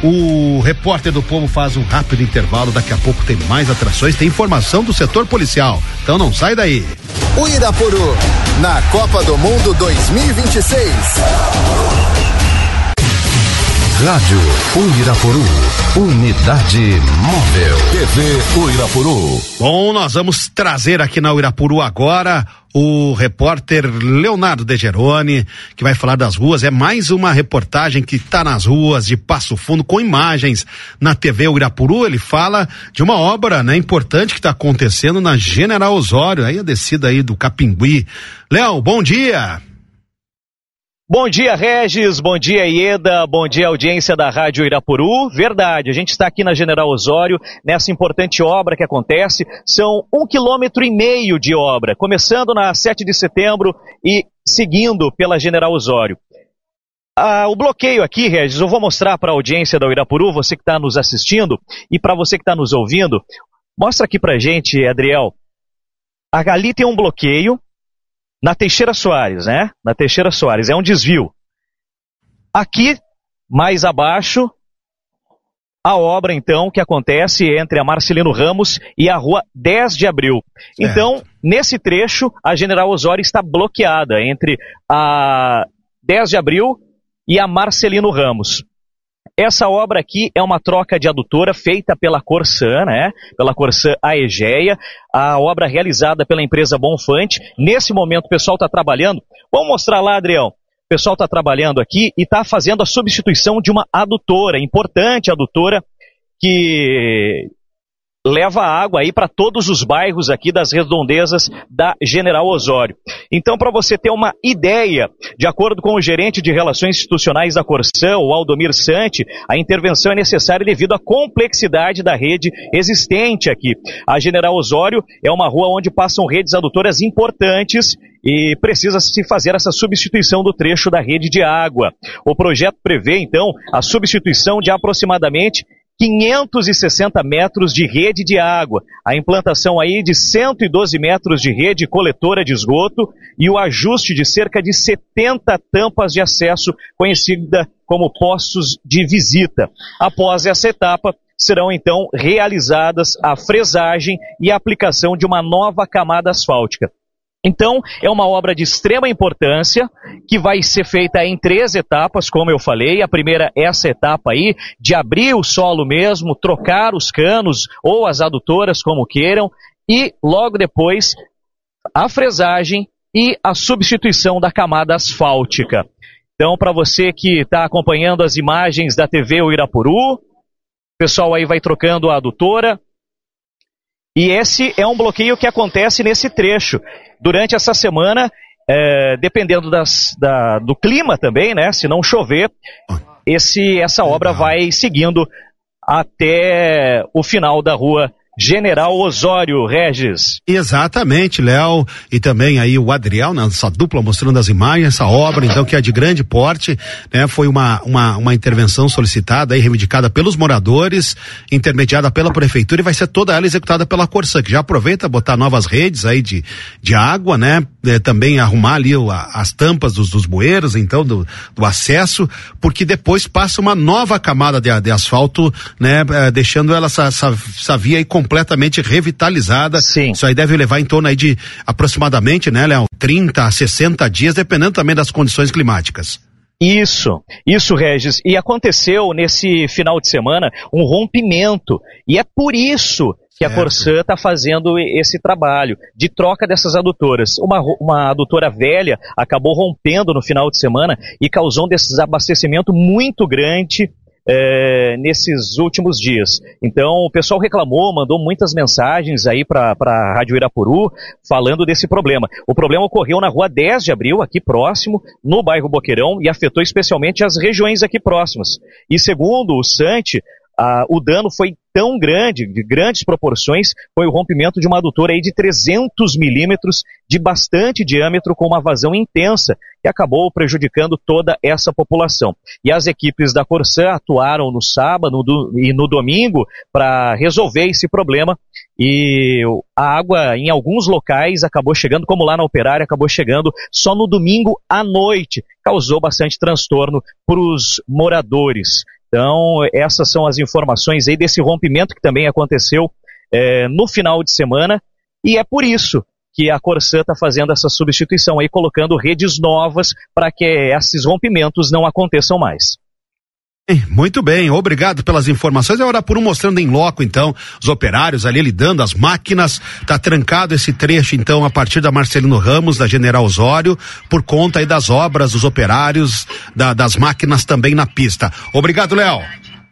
O Repórter do Povo faz um rápido intervalo, daqui a pouco tem mais atrações, tem informação do setor policial, então não sai daí. O Irapuru, na Copa do Mundo dois mil e vinte e seis. Rádio Uirapuru, unidade móvel. T V Uirapuru. Bom, nós vamos trazer aqui na Uirapuru agora o repórter Leonardo De Geroni, que vai falar das ruas. É mais uma reportagem que está nas ruas de Passo Fundo, com imagens na T V Uirapuru. Ele fala de uma obra, né, importante que está acontecendo na General Osório, aí a descida aí do Capingui. Léo, bom dia. Bom dia, Regis, bom dia, Ieda, bom dia, audiência da Rádio Irapuru. Verdade, a gente está aqui na General Osório, nessa importante obra que acontece. São um quilômetro e meio de obra, começando na sete de setembro e seguindo pela General Osório. Ah, o bloqueio aqui, Regis, eu vou mostrar para a audiência da Uirapuru, você que está nos assistindo e para você que está nos ouvindo. Mostra aqui pra gente, Adriel. Ali tem um bloqueio na Teixeira Soares, né? Na Teixeira Soares, é um desvio. Aqui, mais abaixo, a obra, então, que acontece entre a Marcelino Ramos e a rua dez de abril. Certo. Então, nesse trecho, a General Osório está bloqueada entre a dez de abril e a Marcelino Ramos. Essa obra aqui é uma troca de adutora feita pela Corsã, né? Pela Corsã Aegea, a obra realizada pela empresa Bonfante. Nesse momento o pessoal está trabalhando. Vamos mostrar lá, Adrião. O pessoal está trabalhando aqui e está fazendo a substituição de uma adutora, importante adutora, que leva água aí para todos os bairros aqui das redondezas da General Osório. Então, para você ter uma ideia, de acordo com o gerente de Relações Institucionais da Corsã, o Aldomir Sante, a intervenção é necessária devido à complexidade da rede existente aqui. A General Osório é uma rua onde passam redes adutoras importantes e precisa se fazer essa substituição do trecho da rede de água. O projeto prevê, então, a substituição de aproximadamente quinhentos e sessenta metros de rede de água, a implantação aí de cento e doze metros de rede coletora de esgoto e o ajuste de cerca de setenta tampas de acesso, conhecida como postos de visita. Após essa etapa, serão então realizadas a fresagem e a aplicação de uma nova camada asfáltica. Então, é uma obra de extrema importância, que vai ser feita em três etapas, como eu falei. A primeira, essa etapa aí, de abrir o solo mesmo, trocar os canos ou as adutoras, como queiram, e logo depois, a fresagem e a substituição da camada asfáltica. Então, para você que está acompanhando as imagens da T V Uirapuru, o pessoal aí vai trocando a adutora. E esse é um bloqueio que acontece nesse trecho. Durante essa semana, é, dependendo das, da, do clima também, né? Se não chover, esse, essa obra vai seguindo até o final da rua General Osório, Regis. Exatamente, Léo, e também aí o Adriel, nessa dupla mostrando as imagens, essa obra, então, que é de grande porte, né? Foi uma, uma, uma intervenção solicitada e reivindicada pelos moradores, intermediada pela prefeitura, e vai ser toda ela executada pela Corsã, que já aproveita botar novas redes aí de, de água, né? É, também arrumar ali o, a, as tampas dos, dos bueiros, então, do, do acesso, porque depois passa uma nova camada de, de asfalto, né? É, deixando ela essa, essa, essa via aí completamente revitalizada. Sim. Isso aí deve levar em torno aí de aproximadamente, né, Léo, trinta a sessenta dias, dependendo também das condições climáticas. Isso, isso, Regis. E aconteceu nesse final de semana um rompimento. E é por isso que certo. A Corsã está fazendo esse trabalho de troca dessas adutoras. Uma, uma adutora velha acabou rompendo no final de semana e causou um desabastecimento muito grande É, nesses últimos dias. Então o pessoal reclamou, mandou muitas mensagens aí para a Rádio Uirapuru falando desse problema. O problema ocorreu na rua dez de abril, aqui próximo, no bairro Boqueirão, e afetou especialmente as regiões aqui próximas. E segundo o Sante, ah, o dano foi tão grande, de grandes proporções, foi o rompimento de uma adutora aí de trezentos milímetros, de bastante diâmetro, com uma vazão intensa, que acabou prejudicando toda essa população. E as equipes da Corsã atuaram no sábado do, e no domingo para resolver esse problema, e a água em alguns locais acabou chegando, como lá na Operária, acabou chegando só no domingo à noite, causou bastante transtorno para os moradores. Então, essas são as informações aí desse rompimento que também aconteceu é, no final de semana, e é por isso que a Corsã está fazendo essa substituição aí, colocando redes novas para que esses rompimentos não aconteçam mais. Muito bem, obrigado pelas informações. É hora por um mostrando em loco, então, os operários ali lidando, as máquinas. Tá trancado esse trecho, então, a partir da Marcelino Ramos, da General Osório, por conta aí das obras, dos operários, da, das máquinas também na pista. Obrigado, Léo.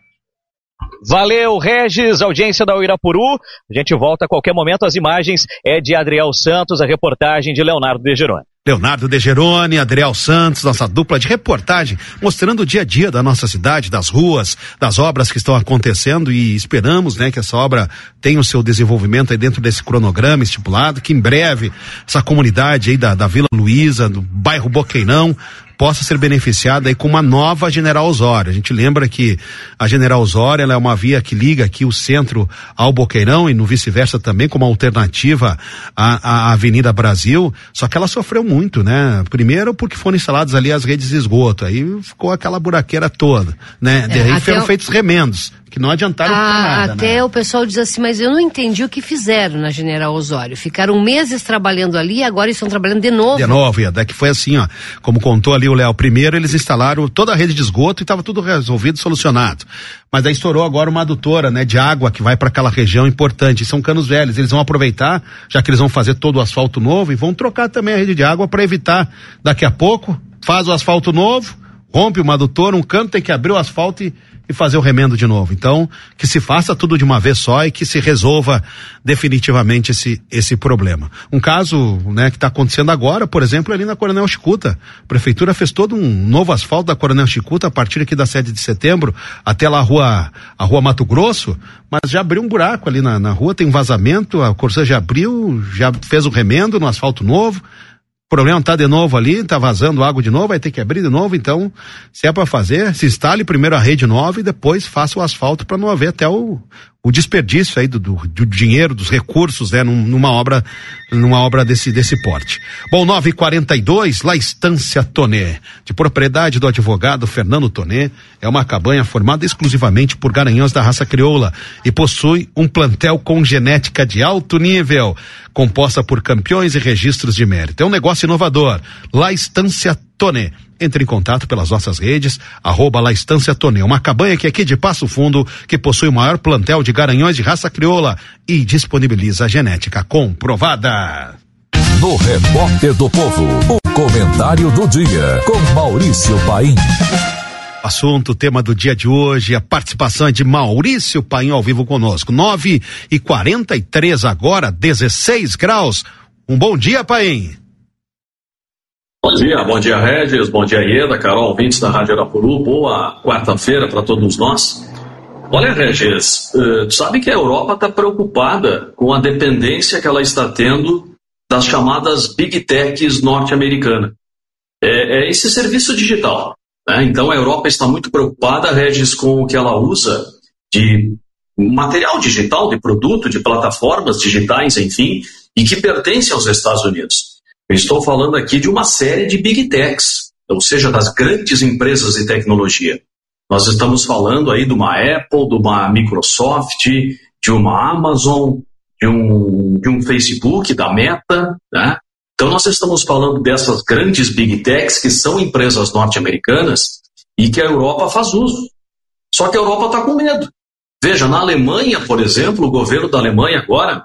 Valeu, Regis, audiência da Uirapuru. A gente volta a qualquer momento. As imagens é de Adriel Santos, a reportagem de Leonardo Degeroni. Leonardo Degeroni, Adriel Santos, nossa dupla de reportagem, mostrando o dia a dia da nossa cidade, das ruas, das obras que estão acontecendo, e esperamos, né, que essa obra tenha o seu desenvolvimento aí dentro desse cronograma estipulado, que em breve essa comunidade aí da, da Vila Luísa, do bairro Boqueirão, possa ser beneficiada aí com uma nova General Osório. A gente lembra que a General Osório, ela é uma via que liga aqui o centro ao Boqueirão e no vice-versa também, como alternativa à, à Avenida Brasil, só que ela sofreu muito, né? Primeiro porque foram instaladas ali as redes de esgoto, aí ficou aquela buraqueira toda, né? É, aí foram o... feitos remendos, que não adiantaram ah, pra nada, até né? O pessoal diz assim, mas eu não entendi o que fizeram na General Osório. Ficaram meses trabalhando ali e agora estão trabalhando de novo. De novo, Ieda, que foi assim, ó, como contou ali o Léo, primeiro eles instalaram toda a rede de esgoto e estava tudo resolvido, solucionado. Mas aí estourou agora uma adutora, né, de água que vai para aquela região importante, são canos velhos, eles vão aproveitar, já que eles vão fazer todo o asfalto novo e vão trocar também a rede de água para evitar, daqui a pouco, faz o asfalto novo, rompe uma adutora, um cano tem que abrir o asfalto e e fazer o remendo de novo. Então, que se faça tudo de uma vez só e que se resolva definitivamente esse, esse problema. Um caso, né, que está acontecendo agora, por exemplo, ali na Coronel Chicuta. A prefeitura fez todo um novo asfalto da Coronel Chicuta a partir aqui da sete de setembro até lá a rua, a rua Mato Grosso, mas já abriu um buraco ali na, na rua, tem um vazamento, a Corsã já abriu, já fez o remendo no asfalto novo. O problema tá de novo ali, tá vazando água de novo, vai ter que abrir de novo, então, se é para fazer, se instale primeiro a rede nova e depois faça o asfalto para não haver até o, o desperdício aí do, do, do dinheiro, dos recursos, né, num, numa obra, numa obra desse, desse porte. Bom, nove e quarenta e dois, La Estância Tonê, de propriedade do advogado Fernando Tonê, é uma cabanha formada exclusivamente por garanhões da raça crioula e possui um plantel com genética de alto nível, composta por campeões e registros de mérito. É um negócio inovador. La Estância Tonê. Entre em contato pelas nossas redes, arroba La Estância Tonê. Uma cabanha que é aqui de Passo Fundo, que possui o maior plantel de garanhões de raça crioula e disponibiliza a genética comprovada. No Repórter do Povo, o comentário do dia, com Maurício Paim. Assunto, tema do dia de hoje, a participação é de Maurício Paim ao vivo conosco. nove e quarenta e três agora, dezesseis graus. Um bom dia, Paim. Bom dia, bom dia, Regis, bom dia, Ieda, Carol, ouvintes da Rádio Arapuru, boa quarta-feira para todos nós. Olha, Regis, uh, tu sabe que a Europa está preocupada com a dependência que ela está tendo das chamadas Big Techs norte-americanas. É, é esse serviço digital. Então a Europa está muito preocupada, Regis, com o que ela usa de material digital, de produto, de plataformas digitais, enfim, e que pertence aos Estados Unidos. Eu estou falando aqui de uma série de Big Techs, ou seja, das grandes empresas de tecnologia. Nós estamos falando aí de uma Apple, de uma Microsoft, de uma Amazon, de um, de um Facebook, da Meta, né? Então nós estamos falando dessas grandes Big Techs que são empresas norte-americanas e que a Europa faz uso. Só que a Europa está com medo. Veja, na Alemanha, por exemplo, o governo da Alemanha agora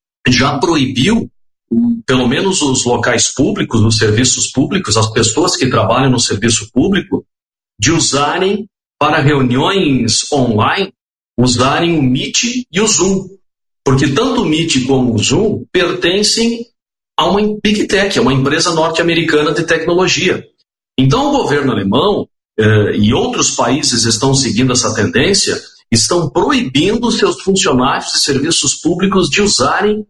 já proibiu, pelo menos os locais públicos, os serviços públicos, as pessoas que trabalham no serviço público, de usarem para reuniões online, usarem o Meet e o Zoom. Porque tanto o Meet como o Zoom pertencem a uma Big Tech, a uma empresa norte-americana de tecnologia. Então o governo alemão eh, e outros países estão seguindo essa tendência, estão proibindo seus funcionários de serviços públicos de usarem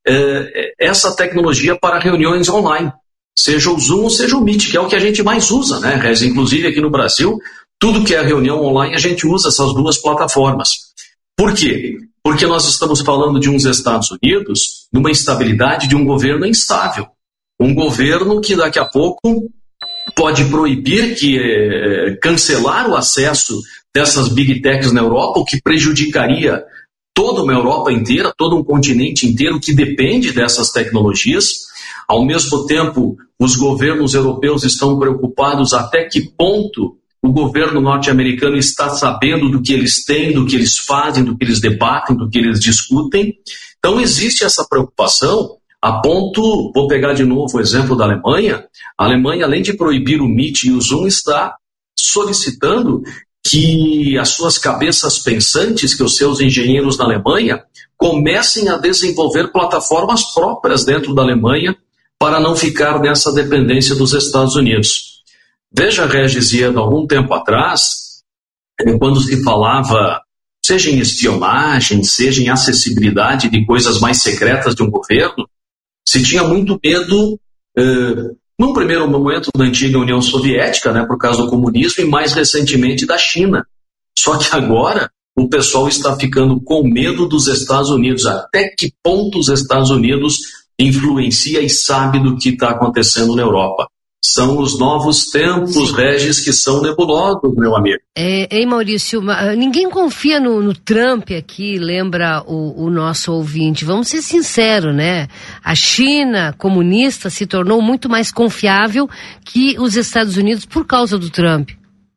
eh, essa tecnologia para reuniões online, seja o Zoom ou seja o Meet, que é o que a gente mais usa, né, Rez? Inclusive aqui no Brasil, tudo que é reunião online a gente usa essas duas plataformas. Por quê? Porque nós estamos falando de uns Estados Unidos numa instabilidade de um governo instável. Um governo que daqui a pouco pode proibir, que é, cancelar o acesso dessas Big Techs na Europa, o que prejudicaria toda uma Europa inteira, todo um continente inteiro que depende dessas tecnologias. Ao mesmo tempo, os governos europeus estão preocupados até que ponto o governo norte-americano está sabendo do que eles têm, do que eles fazem, do que eles debatem, do que eles discutem. Então existe essa preocupação a ponto, vou pegar de novo o exemplo da Alemanha, a Alemanha, além de proibir o Meet e o Zoom, está solicitando que as suas cabeças pensantes, que os seus engenheiros na Alemanha, comecem a desenvolver plataformas próprias dentro da Alemanha para não ficar nessa dependência dos Estados Unidos. Veja, Regis, e há algum tempo atrás, quando se falava, seja em espionagem, seja em acessibilidade de coisas mais secretas de um governo, se tinha muito medo eh, num primeiro momento da antiga União Soviética, né, por causa do comunismo, e mais recentemente da China. Só que agora o pessoal está ficando com medo dos Estados Unidos. Até que ponto os Estados Unidos influencia e sabe do que está acontecendo na Europa? São os novos tempos, Regis, que são nebulosos, meu amigo. É, hein, Maurício, ninguém confia no, no Trump aqui, lembra o, o nosso ouvinte. Vamos ser sinceros, né? A China comunista se tornou muito mais confiável que os Estados Unidos por causa do Trump.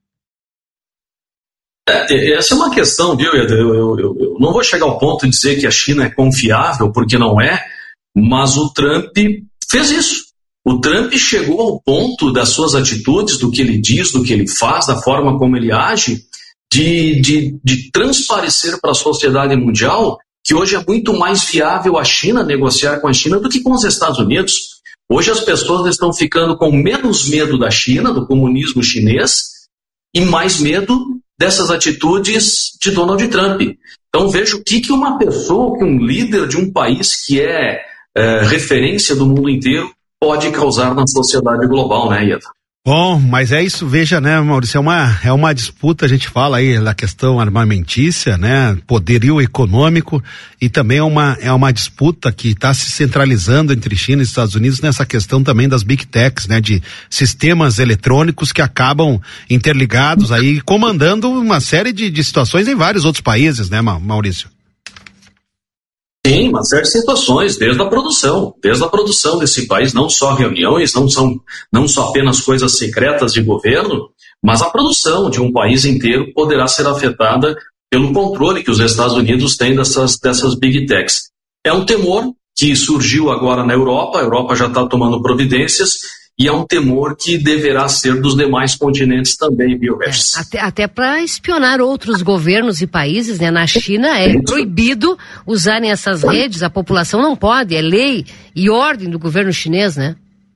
É, essa é uma questão, viu, Eda? Eu, eu, eu, eu não vou chegar ao ponto de dizer que a China é confiável, porque não é, mas o Trump fez isso. O Trump chegou ao ponto das suas atitudes, do que ele diz, do que ele faz, da forma como ele age, de, de, de transparecer para a sociedade mundial que hoje é muito mais viável a China negociar com a China do que com os Estados Unidos. Hoje as pessoas estão ficando com menos medo da China, do comunismo chinês, e mais medo dessas atitudes de Donald Trump. Então veja o que, que uma pessoa, que um líder de um país que é, é referência do mundo inteiro, pode causar na sociedade global, né, Ieda? Bom, mas é isso, veja, né, Maurício, é uma, é uma disputa, a gente fala aí da questão armamentícia, né, poderio econômico, e também é uma, é uma disputa que está se centralizando entre China e Estados Unidos nessa questão também das Big Techs, né, de sistemas eletrônicos que acabam interligados aí, comandando uma série de, de situações em vários outros países, né, Maurício? Sim, uma série de situações, desde a produção, desde a produção desse país, não só reuniões, não são não só apenas coisas secretas de governo, mas a produção de um país inteiro poderá ser afetada pelo controle que os Estados Unidos têm dessas, dessas Big Techs. É um temor que surgiu agora na Europa, a Europa já está tomando providências, e é um temor que deverá ser dos demais continentes também, viu, Regis? É, até até para espionar outros governos e países, né? Na China é proibido usarem essas redes, a população não pode, é lei e ordem do governo chinês, né?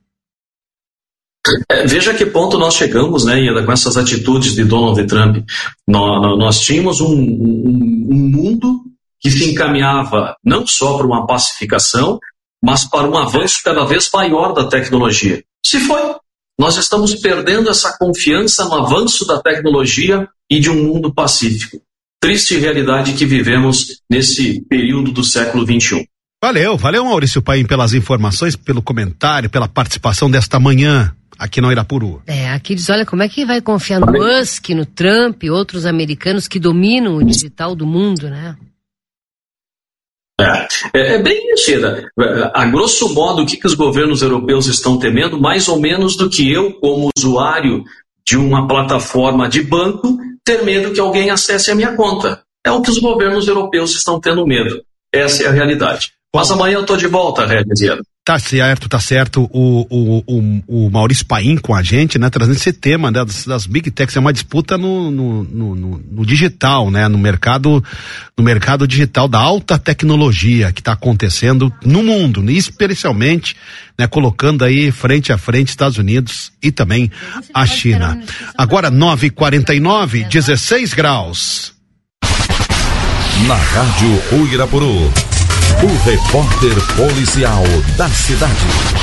É, veja a que ponto nós chegamos, né, Ieda, com essas atitudes de Donald Trump. Nós, nós tínhamos um, um, um mundo que se encaminhava não só para uma pacificação, mas para um avanço cada vez maior da tecnologia. Se foi, nós estamos perdendo essa confiança no avanço da tecnologia e de um mundo pacífico. Triste realidade que vivemos nesse período do século vinte e um. Valeu, valeu, Maurício Paim, pelas informações, pelo comentário, pela participação desta manhã aqui no Irapuru. É, aqui diz, olha, como é que vai confiar no Musk, no Trump e outros americanos que dominam o digital do mundo, né? É, é, é bem isso, Eda. A grosso modo, o que, que os governos europeus estão temendo, mais ou menos do que eu, como usuário de uma plataforma de banco, ter medo que alguém acesse a minha conta. É o que os governos europeus estão tendo medo. Essa é a realidade. Mas amanhã eu estou de volta, Regis. Tá certo, tá certo. O, o, o, o Maurício Paim com a gente, né, trazendo esse tema, né, das, das Big Techs. É uma disputa no, no, no, no digital, né, no mercado, no mercado digital da alta tecnologia que está acontecendo no mundo, especialmente, né, colocando aí frente a frente Estados Unidos e também a China. Agora nove e quarenta e nove, dezesseis graus. Na Rádio Uirapuru, o repórter policial da cidade.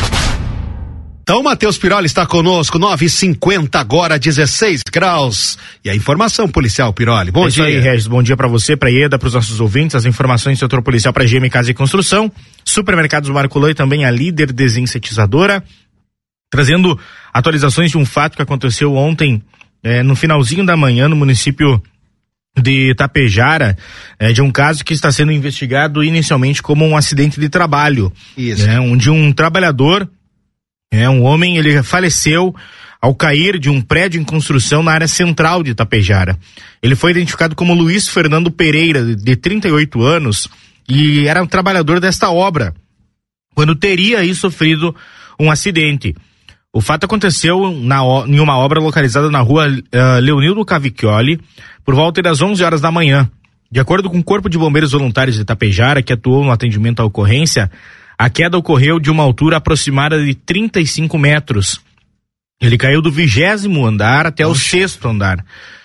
Então, Matheus Piroli está conosco, nove e cinquenta agora, dezesseis graus. E a informação policial, Piroli. Bom é dia. Isso aí, Regis. Bom dia para você, para Ieda, para os nossos ouvintes. As informações do setor policial para G M Casa e Construção. Supermercados Marcolã e também a Líder Desinsetizadora. Trazendo atualizações de um fato que aconteceu ontem, eh, no finalzinho da manhã, no município de Tapejara, é, de um caso que está sendo investigado inicialmente como um acidente de trabalho. Isso. É, um, de um trabalhador, é, um homem, ele faleceu ao cair de um prédio em construção na área central de Tapejara. Ele foi identificado como Luiz Fernando Pereira, de trinta e oito anos, e era um trabalhador desta obra, quando teria aí sofrido um acidente. O fato aconteceu na, em uma obra localizada na rua uh, Leonildo Cavicchioli, por volta das onze horas da manhã. De acordo com o Corpo de Bombeiros Voluntários de Tapejara, que atuou no atendimento à ocorrência, a queda ocorreu de uma altura aproximada de trinta e cinco metros. Ele caiu do vigésimo andar até o sexto andar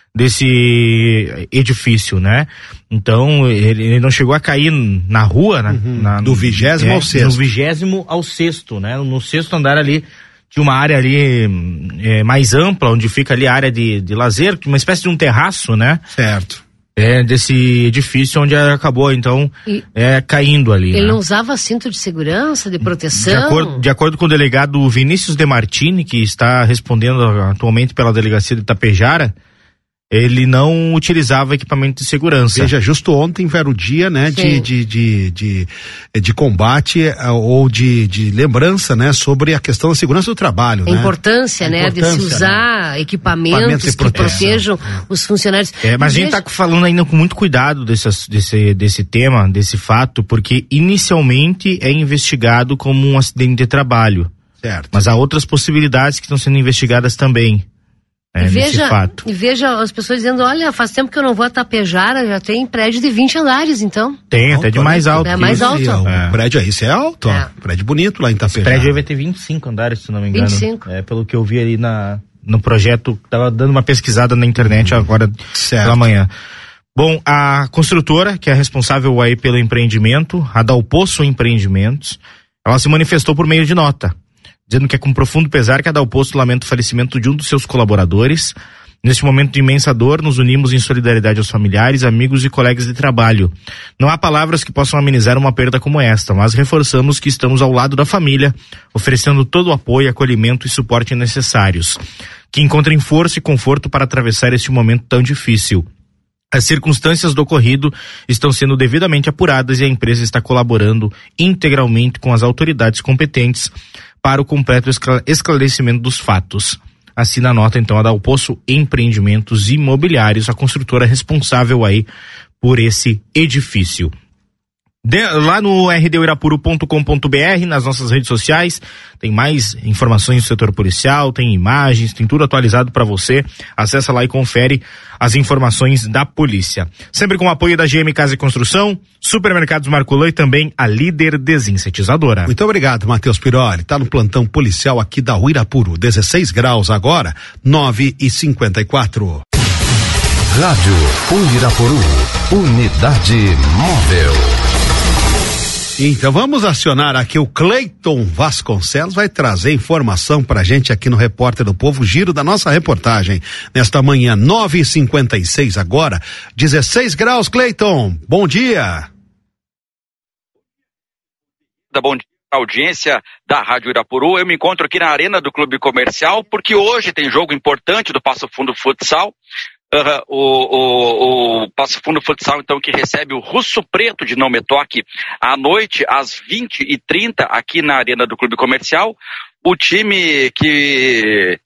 desse edifício, né? Então, ele, ele não chegou a cair na rua, né? Uhum. Na, do vigésimo é, ao sexto. Do vigésimo ao sexto, né? No sexto andar ali tinha uma área ali é, mais ampla, onde fica ali a área de, de lazer, uma espécie de um terraço, né? Certo. É, desse edifício onde acabou, então, e é, caindo ali. Ele né? não usava cinto de segurança, de proteção? De acordo, de acordo com o delegado Vinícius De Martini, que está respondendo atualmente pela delegacia de Itapejara, ele não utilizava equipamento de segurança. Veja, justo ontem era o dia, né, de, de, de, de, de combate ou de, de lembrança, né, sobre a questão da segurança do trabalho, a né? importância, a né, importância, de se usar né? equipamentos Equipamento que protejam os funcionários. É, mas e a gente veja... tá falando ainda com muito cuidado desse, desse, desse tema, desse fato, porque inicialmente é investigado como um acidente de trabalho. Certo. Mas há outras possibilidades que estão sendo investigadas também. É, e, veja, fato. e veja as pessoas dizendo, olha, faz tempo que eu não vou a Tapejara, já tem prédio de vinte andares, então. Tem, até de mais alto. É mais alto. O é. prédio aí, isso é alto, é. ó. Prédio bonito lá em Tapejara. Esse prédio aí vai ter vinte e cinco andares, se não me engano. vinte e cinco. É, pelo que eu vi ali na, no projeto, tava dando uma pesquisada na internet hum, agora certo. pela manhã. Bom, a construtora, que é responsável aí pelo empreendimento, a Dalpoço Empreendimentos, ela se manifestou por meio de nota, dizendo que é com profundo pesar que a Dalpoço lamenta o falecimento de um dos seus colaboradores. Neste momento de imensa dor, nos unimos em solidariedade aos familiares, amigos e colegas de trabalho. Não há palavras que possam amenizar uma perda como esta, mas reforçamos que estamos ao lado da família, oferecendo todo o apoio, acolhimento e suporte necessários. Que encontrem força e conforto para atravessar este momento tão difícil. As circunstâncias do ocorrido estão sendo devidamente apuradas e a empresa está colaborando integralmente com as autoridades competentes para o completo esclarecimento dos fatos. Assina a nota, então, a Dalpoço Empreendimentos Imobiliários, a construtora responsável aí por esse edifício. De, lá no r d irapuru ponto com ponto b r, nas nossas redes sociais, tem mais informações do setor policial, tem imagens, tem tudo atualizado para você. Acessa lá e confere as informações da polícia. Sempre com o apoio da G M Casa e Construção, Supermercados Marculã e também a Líder Desinsetizadora. Muito obrigado, Matheus Piroli. Tá no plantão policial aqui da Uirapuru. dezesseis graus agora, nove e cinquenta e quatro. Rádio Uirapuru, Unidade Móvel. Então vamos acionar aqui o Cleiton Vasconcelos, vai trazer informação pra gente aqui no Repórter do Povo, giro da nossa reportagem nesta manhã, nove e cinquenta e seis agora, dezesseis graus, Cleiton, bom dia. Bom dia, audiência da Rádio Irapuru. Eu me encontro aqui na Arena do Clube Comercial, porque hoje tem jogo importante do Passo Fundo Futsal. Uh, o, o, o Passo Fundo Futsal, então, que recebe o Russo Preto de Não Me Toque à noite, às vinte e trinta, aqui na Arena do Clube Comercial. O time que,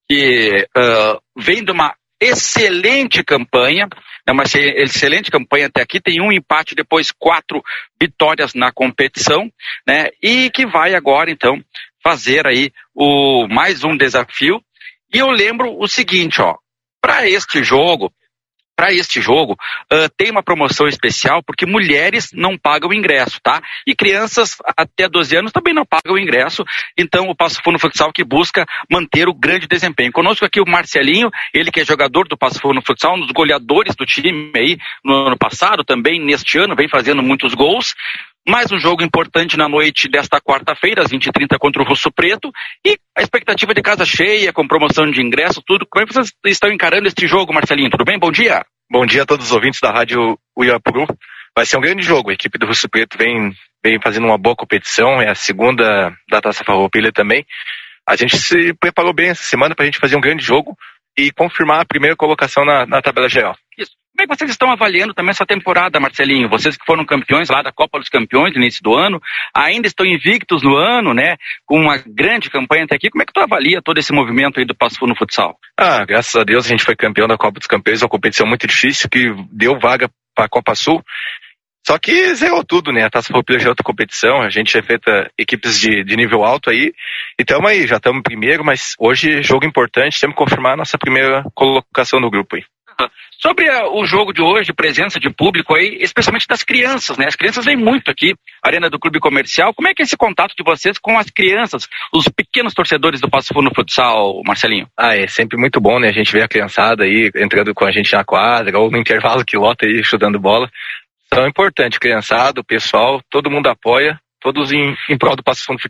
que uh, vem de uma excelente campanha, é uma excelente campanha até aqui, tem um empate, depois quatro vitórias na competição, né? E que vai agora, então, fazer aí o, mais um desafio. E eu lembro o seguinte, ó, para este jogo, para este jogo, uh, tem uma promoção especial, porque mulheres não pagam ingresso, tá? E crianças até doze anos também não pagam ingresso, então o Passo Fundo Futsal que busca manter o grande desempenho. Conosco aqui o Marcelinho, ele que é jogador do Passo Fundo Futsal, um dos goleadores do time aí no ano passado, também neste ano, vem fazendo muitos gols. Mais um jogo importante na noite desta quarta-feira, às vinte e trinta, contra o Russo Preto. E a expectativa de casa cheia, com promoção de ingresso, tudo. Como é que vocês estão encarando este jogo, Marcelinho? Tudo bem? Bom dia. Bom dia a todos os ouvintes da Rádio Uirapuru. Vai ser um grande jogo. A equipe do Russo Preto vem, vem fazendo uma boa competição. É a segunda da Taça Farroupilha também. A gente se preparou bem essa semana para a gente fazer um grande jogo e confirmar a primeira colocação na, na tabela geral. Isso. Como é que vocês estão avaliando também essa temporada, Marcelinho? Vocês que foram campeões lá da Copa dos Campeões no início do ano, ainda estão invictos no ano, né? Com uma grande campanha até aqui. Como é que tu avalia todo esse movimento aí do Passo Fundo Futsal? Ah, graças a Deus a gente foi campeão da Copa dos Campeões, uma competição muito difícil que deu vaga para a Copa Sul. Só que zerou tudo, né? A Taça Farroupilha já é outra competição, a gente já fez equipes de, de nível alto aí, e estamos aí, já estamos primeiro, mas hoje jogo importante, temos que confirmar a nossa primeira colocação no grupo aí. Sobre uh, o jogo de hoje, presença de público aí, especialmente das crianças, né? As crianças vêm muito aqui, Arena do Clube Comercial. Como é que é esse contato de vocês com as crianças, os pequenos torcedores do Passo Fundo Futsal, Marcelinho? Ah, é sempre muito bom, né? A gente vê a criançada aí entrando com a gente na quadra, ou no intervalo que lota aí, chutando bola. Então é importante, criançada, o pessoal, todo mundo apoia, todos em, em prol do Passo Fundo Futsal.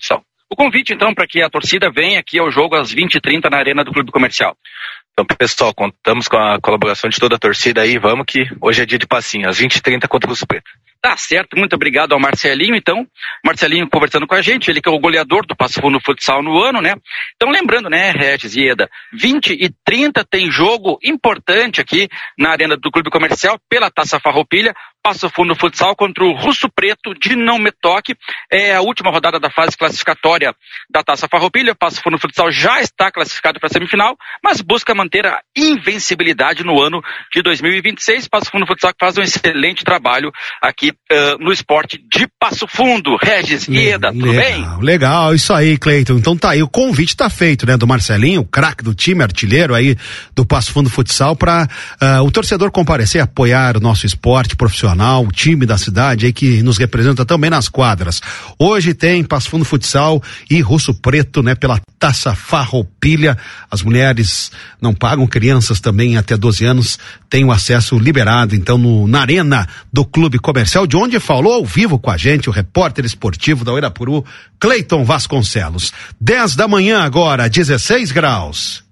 O convite, então, para que a torcida venha aqui ao jogo às vinte e trinta na Arena do Clube Comercial. Então, pessoal, contamos com a colaboração de toda a torcida aí, vamos que hoje é dia de passinho, às vinte e trinta contra o Russo Preto. Tá certo, muito obrigado ao Marcelinho, então. Marcelinho conversando com a gente, ele que é o goleador do Passo Fundo Futsal no ano, né? Então, lembrando, né, Regis e Eda, vinte e trinta tem jogo importante aqui na Arena do Clube Comercial pela Taça Farroupilha, Passo Fundo Futsal contra o Russo Preto de Não Me Toque. É a última rodada da fase classificatória da Taça Farroupilha. Passo Fundo Futsal já está classificado para a semifinal, mas busca manter a invencibilidade no ano de dois mil e vinte e seis. Passo Fundo Futsal faz um excelente trabalho aqui uh, no esporte de Passo Fundo. Regis e Eda, tudo legal, bem? Legal, isso aí, Cleiton. Então tá aí, o convite tá feito, né, do Marcelinho, o craque do time, artilheiro aí do Passo Fundo Futsal, para uh, o torcedor comparecer, apoiar o nosso esporte profissional, o time da cidade aí que nos representa também nas quadras. Hoje tem Passo Fundo Futsal e Russo Preto, né, pela Taça Farroupilha. As mulheres não pagam, crianças também até doze anos têm o acesso liberado, então, no, na Arena do Clube Comercial, de onde falou ao vivo com a gente o repórter esportivo da Uirapuru, Cleiton Vasconcelos. dez da manhã agora, dezesseis graus.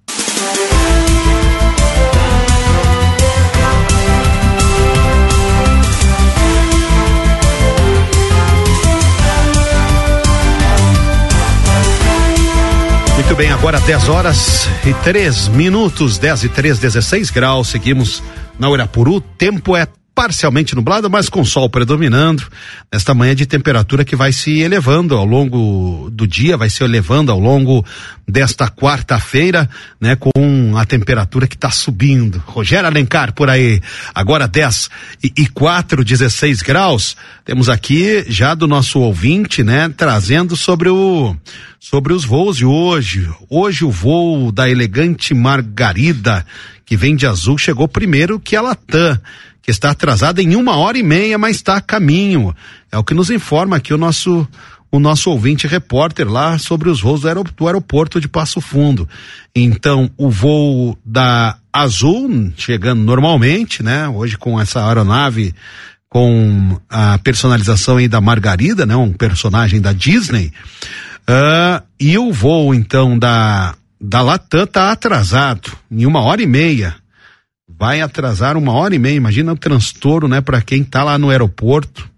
Muito bem, agora dez horas e três minutos, dez e três, dezesseis graus, seguimos na Uirapuru, tempo é parcialmente nublado, mas com sol predominando, nesta manhã de temperatura que vai se elevando ao longo do dia, vai se elevando ao longo desta quarta-feira, né, com a temperatura que está subindo. Rogério Alencar por aí, agora dez e quatro, dezesseis graus, temos aqui já do nosso ouvinte, né, trazendo sobre o sobre os voos de hoje. Hoje o voo da Elegante Margarida, que vem de Azul, chegou primeiro que a Latam, que está atrasada em uma hora e meia, mas está a caminho. É o que nos informa aqui o nosso o nosso ouvinte repórter lá sobre os voos do, aerop- do aeroporto de Passo Fundo. Então, o voo da Azul chegando normalmente, né? Hoje com essa aeronave com a personalização aí da Margarida, né? Um personagem da Disney. Uh, e o voo, então, da, da Latam tá atrasado em uma hora e meia. Vai atrasar uma hora e meia. Imagina o transtorno, né? Para quem tá lá no aeroporto,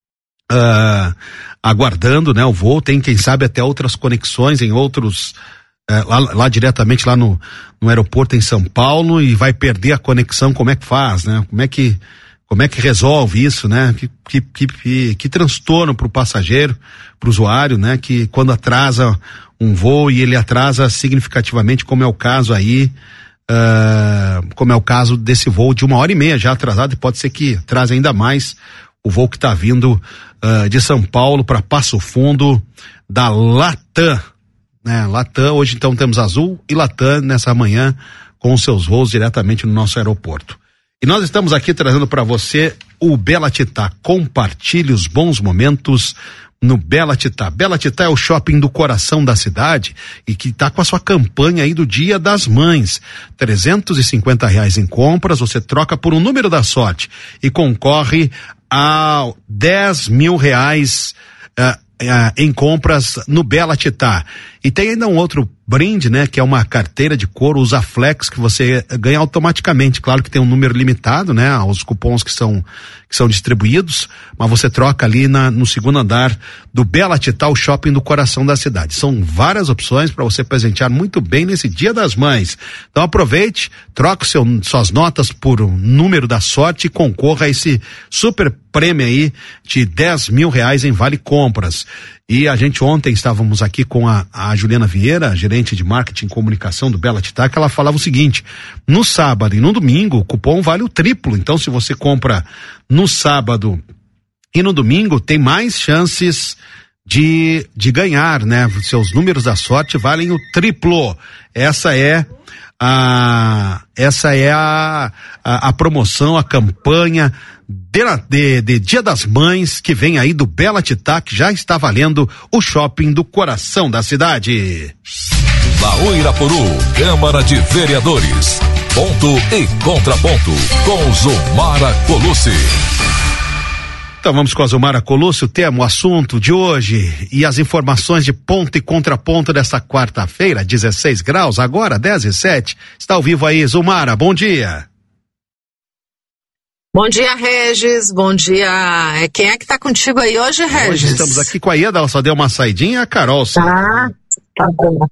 uh, aguardando, né? O voo. Tem, quem sabe, até outras conexões em outros, uh, lá, lá diretamente lá no, no aeroporto em São Paulo, e vai perder a conexão. Como é que faz, né? Como é que Como é que resolve isso, né? Que, que, que, que, que transtorno para o passageiro, para o usuário, né? Que quando atrasa um voo e ele atrasa significativamente, como é o caso aí, uh, como é o caso desse voo de uma hora e meia já atrasado, e pode ser que atrase ainda mais o voo que está vindo uh, de São Paulo para Passo Fundo da Latam, né? Latam, hoje então temos Azul e Latam nessa manhã com os seus voos diretamente no nosso aeroporto. E nós estamos aqui trazendo para você o Bela Titá. Compartilhe os bons momentos no Bela Titá. Bela Titá é o shopping do coração da cidade e que está com a sua campanha aí do Dia das Mães. trezentos e cinquenta reais em compras, você troca por um número da sorte e concorre a dez mil reais uh, uh, em compras no Bela Titá. E tem ainda um outro brinde, né, que é uma carteira de couro Usaflex, que você ganha automaticamente. Claro que tem um número limitado, né, aos cupons que são que são distribuídos, mas você troca ali na, no segundo andar do Bela Titá, o shopping do coração da cidade. São várias opções para você presentear muito bem nesse Dia das Mães. Então aproveite, troque seu, suas notas por um número da sorte e concorra a esse super prêmio aí de dez mil reais em vale compras. E a gente ontem estávamos aqui com a, a Juliana Vieira, gerente de marketing e comunicação do Bela Titá, que ela falava o seguinte: no sábado e no domingo o cupom vale o triplo. Então, se você compra no sábado e no domingo, tem mais chances de, de ganhar, né? Seus números da sorte valem o triplo. Essa é a, essa é a, a, a promoção, a campanha De, de, de Dia das Mães, que vem aí do Bela Titá, que já está valendo o shopping do coração da cidade. Na Uirapuru, Câmara de Vereadores. Ponto e contraponto com Zomara Colucci. Então vamos com a Zumara Colucci, o tema, o assunto de hoje e as informações de ponto e contraponto desta quarta-feira, dezesseis graus, agora dez e sete. Está ao vivo aí, Zumara, bom dia. Bom dia, Regis, bom dia. Quem é que tá contigo aí hoje, Regis? Hoje estamos aqui com a Ieda, ela só deu uma saidinha, a Carol. Ah, tá bom.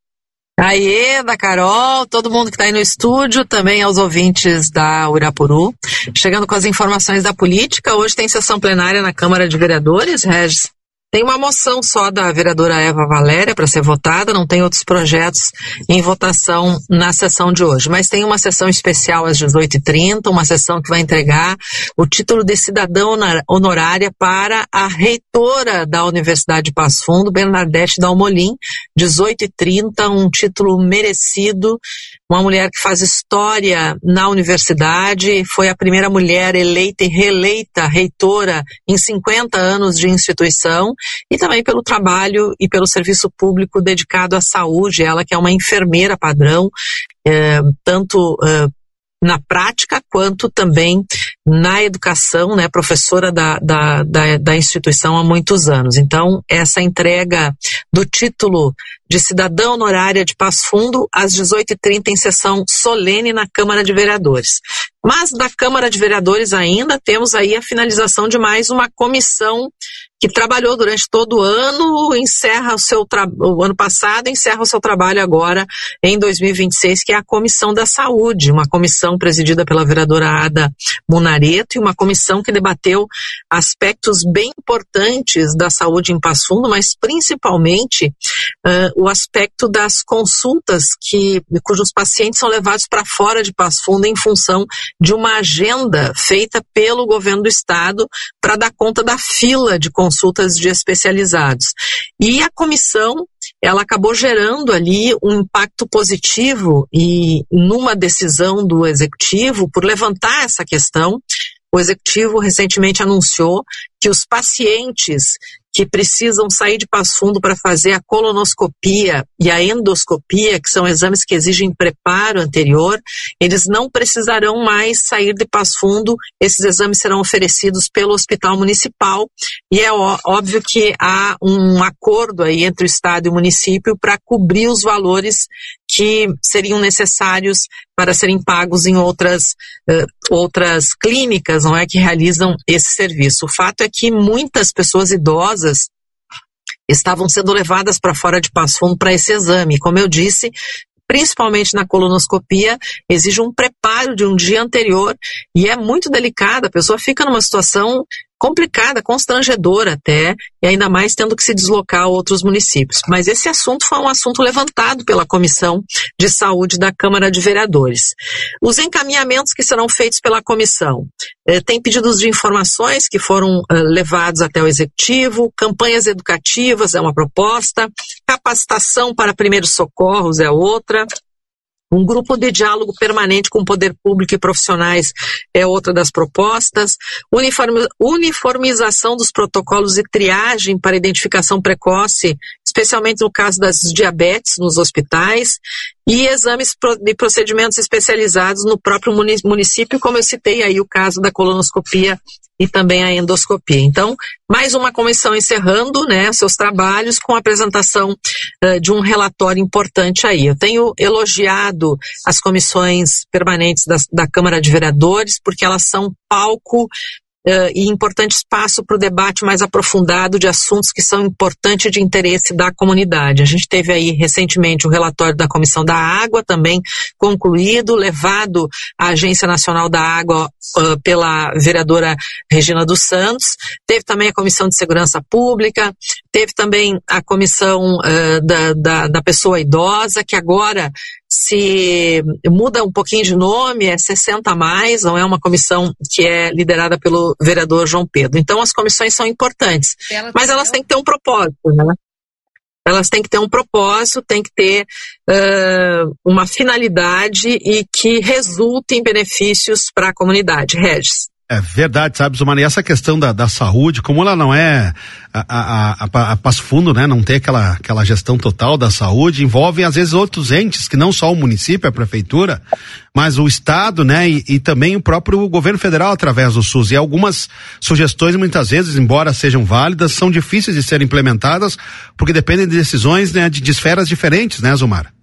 A Ieda, Carol, todo mundo que está aí no estúdio, também aos ouvintes da Uirapuru. Chegando com as informações da política, hoje tem sessão plenária na Câmara de Vereadores, Regis. Tem uma moção só da vereadora Eva Valéria para ser votada, não tem outros projetos em votação na sessão de hoje. Mas tem uma sessão especial às dezoito e trinta, uma sessão que vai entregar o título de cidadã honorária para a reitora da Universidade de Passo Fundo, Bernadette Dalmolin, dezoito e trinta, um título merecido. Uma mulher que faz história na universidade, foi a primeira mulher eleita e reeleita reitora em cinquenta anos de instituição, e também pelo trabalho e pelo serviço público dedicado à saúde, ela que é uma enfermeira padrão, é, tanto é, na prática quanto também na educação, né, professora da, da, da, da instituição há muitos anos. Então, essa entrega do título de cidadã honorária de Passo Fundo às dezoito e trinta em sessão solene na Câmara de Vereadores. Mas da Câmara de Vereadores ainda temos aí a finalização de mais uma comissão que trabalhou durante todo o ano, encerra o seu tra... o ano passado, encerra o seu trabalho agora em dois mil e vinte e seis, que é a Comissão da Saúde, uma comissão presidida pela vereadora Ada Munareto, e uma comissão que debateu aspectos bem importantes da saúde em Passo Fundo, mas principalmente uh, o aspecto das consultas que, cujos pacientes são levados para fora de Passo Fundo em função de uma agenda feita pelo governo do estado para dar conta da fila de consultas consultas de especializados. E a comissão, ela acabou gerando ali um impacto positivo e numa decisão do executivo por levantar essa questão. O executivo recentemente anunciou que os pacientes que precisam sair de Passo Fundo para fazer a colonoscopia e a endoscopia, que são exames que exigem preparo anterior, eles não precisarão mais sair de Passo Fundo, esses exames serão oferecidos pelo Hospital Municipal, e é ó, óbvio que há um acordo aí entre o Estado e o município para cobrir os valores que seriam necessários para serem pagos em outras, uh, outras clínicas, não é, que realizam esse serviço. O fato é que muitas pessoas idosas estavam sendo levadas para fora de Passo Fundo para esse exame. Como eu disse, principalmente na colonoscopia, exige um preparo de um dia anterior e é muito delicado, a pessoa fica numa situação complicada, constrangedora até, e ainda mais tendo que se deslocar a outros municípios. Mas esse assunto foi um assunto levantado pela Comissão de Saúde da Câmara de Vereadores. Os encaminhamentos que serão feitos pela comissão. Eh, tem pedidos de informações que foram eh, levados até o Executivo, campanhas educativas é uma proposta, capacitação para primeiros socorros é outra, um grupo de diálogo permanente com o poder público e profissionais é outra das propostas. Uniform, uniformização dos protocolos de triagem para identificação precoce, especialmente no caso das diabetes nos hospitais. E exames de procedimentos especializados no próprio município, como eu citei aí o caso da colonoscopia e também a endoscopia. Então, mais uma comissão encerrando, né, seus trabalhos com a apresentação uh, de um relatório importante aí. Eu tenho elogiado as comissões permanentes da, da Câmara de Vereadores, porque elas são palco Uh, e importante espaço para o debate mais aprofundado de assuntos que são importantes de interesse da comunidade. A gente teve aí recentemente o relatório da Comissão da Água, também concluído, levado à Agência Nacional da Água uh, pela vereadora Regina dos Santos. Teve também a Comissão de Segurança Pública, teve também a Comissão uh, da, da, da Pessoa Idosa, que agora se muda um pouquinho de nome, é sessenta a mais, não é uma comissão que é liderada pelo vereador João Pedro. Então as comissões são importantes, mas elas têm que ter um propósito, né? Elas têm que ter um propósito, têm que ter uh, uma finalidade e que resulte em benefícios para a comunidade. Regis. É verdade, sabe, Zumara, e essa questão da, da saúde, como ela não é a, a, a, a Passo Fundo, né, não tem aquela, aquela gestão total da saúde, envolve às vezes outros entes, que não só o município, a prefeitura, mas o estado, né, e, e também o próprio governo federal através do SUS, e algumas sugestões muitas vezes, embora sejam válidas, são difíceis de serem implementadas, porque dependem de decisões, né, de, de esferas diferentes, né, Zumara?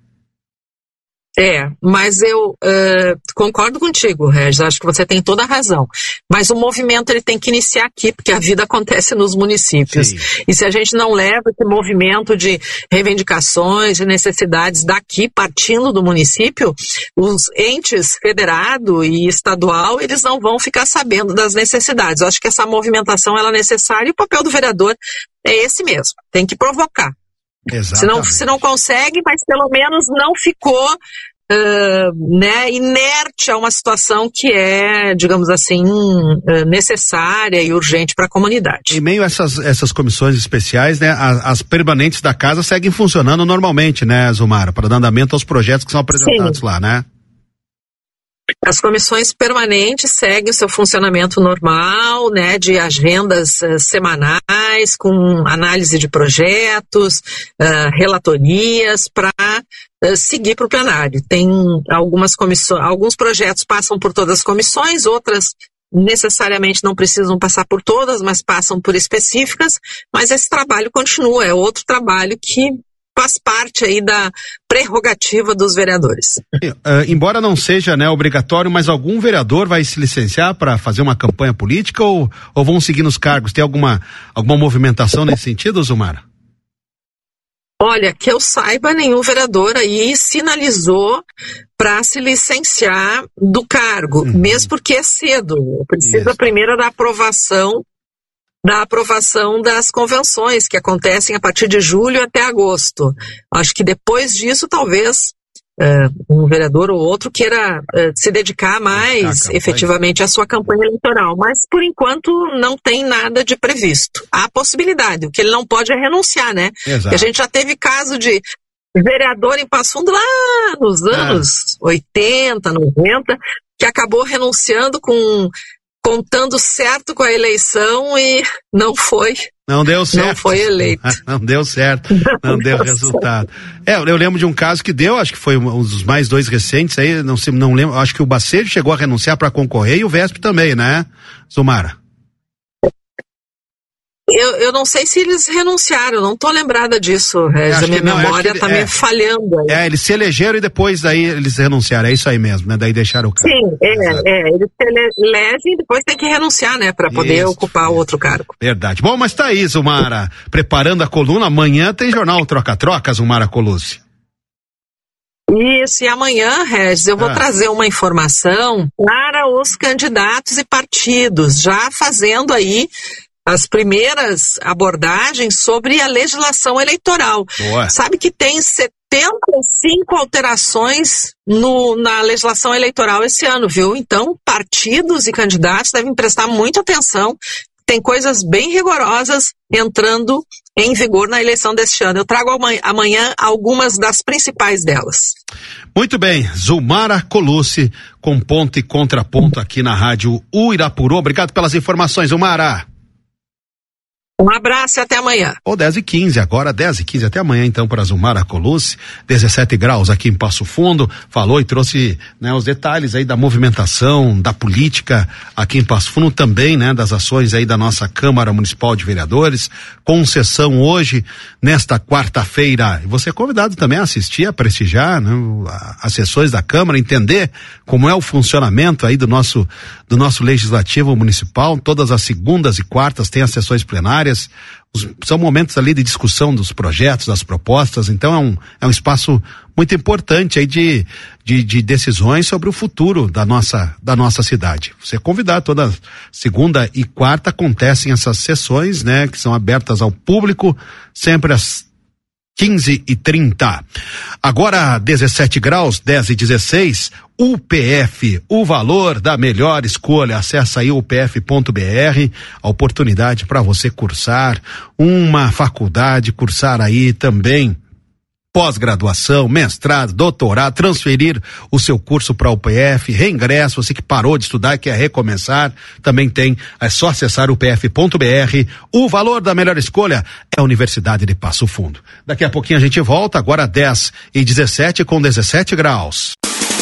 É, mas eu uh, concordo contigo, Regis, acho que você tem toda a razão. Mas o movimento ele tem que iniciar aqui, porque a vida acontece nos municípios. Sim. E se a gente não leva esse movimento de reivindicações, de necessidades daqui, partindo do município, os entes federado e estadual, eles não vão ficar sabendo das necessidades. Eu acho que essa movimentação ela é necessária e o papel do vereador é esse mesmo, tem que provocar. Se não, se não consegue, mas pelo menos não ficou uh, né, inerte a uma situação que é, digamos assim, uh, necessária e urgente para a comunidade. Em meio a essas, essas comissões especiais, né, as, as permanentes da casa seguem funcionando normalmente, né, Zumara, para dar andamento aos projetos que são apresentados Sim. lá, né? As comissões permanentes seguem o seu funcionamento normal, né, de agendas uh, semanais, com análise de projetos, uh, relatorias, para uh, seguir para o plenário. Tem algumas comissões, alguns projetos passam por todas as comissões, outras necessariamente não precisam passar por todas, mas passam por específicas, mas esse trabalho continua, é outro trabalho que faz parte aí da prerrogativa dos vereadores. Uh, embora não seja, né, obrigatório, mas algum vereador vai se licenciar para fazer uma campanha política ou, ou vão seguir nos cargos? Tem alguma, alguma movimentação nesse sentido, Zumara? Olha, que eu saiba, nenhum vereador aí sinalizou para se licenciar do cargo, uhum. mesmo porque é cedo. Precisa Isso. primeiro da aprovação da aprovação das convenções, que acontecem a partir de julho até agosto. Acho que depois disso, talvez, uh, um vereador ou outro queira uh, se dedicar mais ah, efetivamente à sua campanha eleitoral. Mas, por enquanto, não tem nada de previsto. Há possibilidade. O que ele não pode é renunciar, né? Exato. A gente já teve caso de vereador em Passo Fundo lá nos anos ah. oitenta, noventa, que acabou renunciando com... contando certo com a eleição e não foi. Não deu certo. Não foi eleito. Não deu certo. Não, não deu, deu resultado. É, eu lembro de um caso que deu, acho que foi um dos mais dois recentes aí, não sei, não lembro, acho que o Bacejo chegou a renunciar para concorrer e o Vesp também, né, Zumara? Eu, eu não sei se eles renunciaram, não tô lembrada disso, Regis, a minha não, memória tá é, meio falhando aí. É, eles se elegeram e depois daí eles renunciaram, é isso aí mesmo, né, daí deixaram o cargo. Sim, é, é, eles se elegem e depois tem que renunciar, né, pra poder isso, ocupar o outro cargo. Verdade. Bom, mas tá aí, Zumara, preparando a coluna, amanhã tem jornal Troca-Troca, Zumara Colucci. Isso, e amanhã, Regis, eu vou ah. trazer uma informação para os candidatos e partidos, já fazendo aí as primeiras abordagens sobre a legislação eleitoral. Boa. Sabe que tem setenta e cinco alterações no, na legislação eleitoral esse ano, viu? Então, partidos e candidatos devem prestar muita atenção. Tem coisas bem rigorosas entrando em vigor na eleição deste ano. Eu trago amanhã, amanhã algumas das principais delas. Muito bem, Zumara Colucci, com ponto e contraponto aqui na Rádio Uirapuru. Obrigado pelas informações, Zumara. Um abraço e até amanhã. Ou dez e quinze, agora dez e quinze, até amanhã então para Zumara Colucci, dezessete graus aqui em Passo Fundo, falou e trouxe, né, os detalhes aí da movimentação, da política aqui em Passo Fundo, também, né, das ações aí da nossa Câmara Municipal de Vereadores, com sessão hoje, nesta quarta-feira. E você é convidado também a assistir, a prestigiar, né, as sessões da Câmara, entender como é o funcionamento aí do nosso, do nosso Legislativo Municipal. Todas as segundas e quartas tem as sessões plenárias. Os, são momentos ali de discussão dos projetos, das propostas, então é um, é um espaço muito importante aí de, de, de decisões sobre o futuro da nossa, da nossa cidade. Você é convidado, toda segunda e quarta acontecem essas sessões, né, que são abertas ao público, sempre às quinze e trinta. Agora dezessete graus, dez e dezesseis, U P F, o valor da melhor escolha. Acesse aí u p f ponto b r, a oportunidade para você cursar uma faculdade, cursar aí também pós-graduação, mestrado, doutorado, transferir o seu curso para o U P F, reingresso, você que parou de estudar e quer recomeçar, também tem, é só acessar u p f ponto b r. O valor da melhor escolha é a Universidade de Passo Fundo. Daqui a pouquinho a gente volta, agora dez e dezessete com dezessete graus.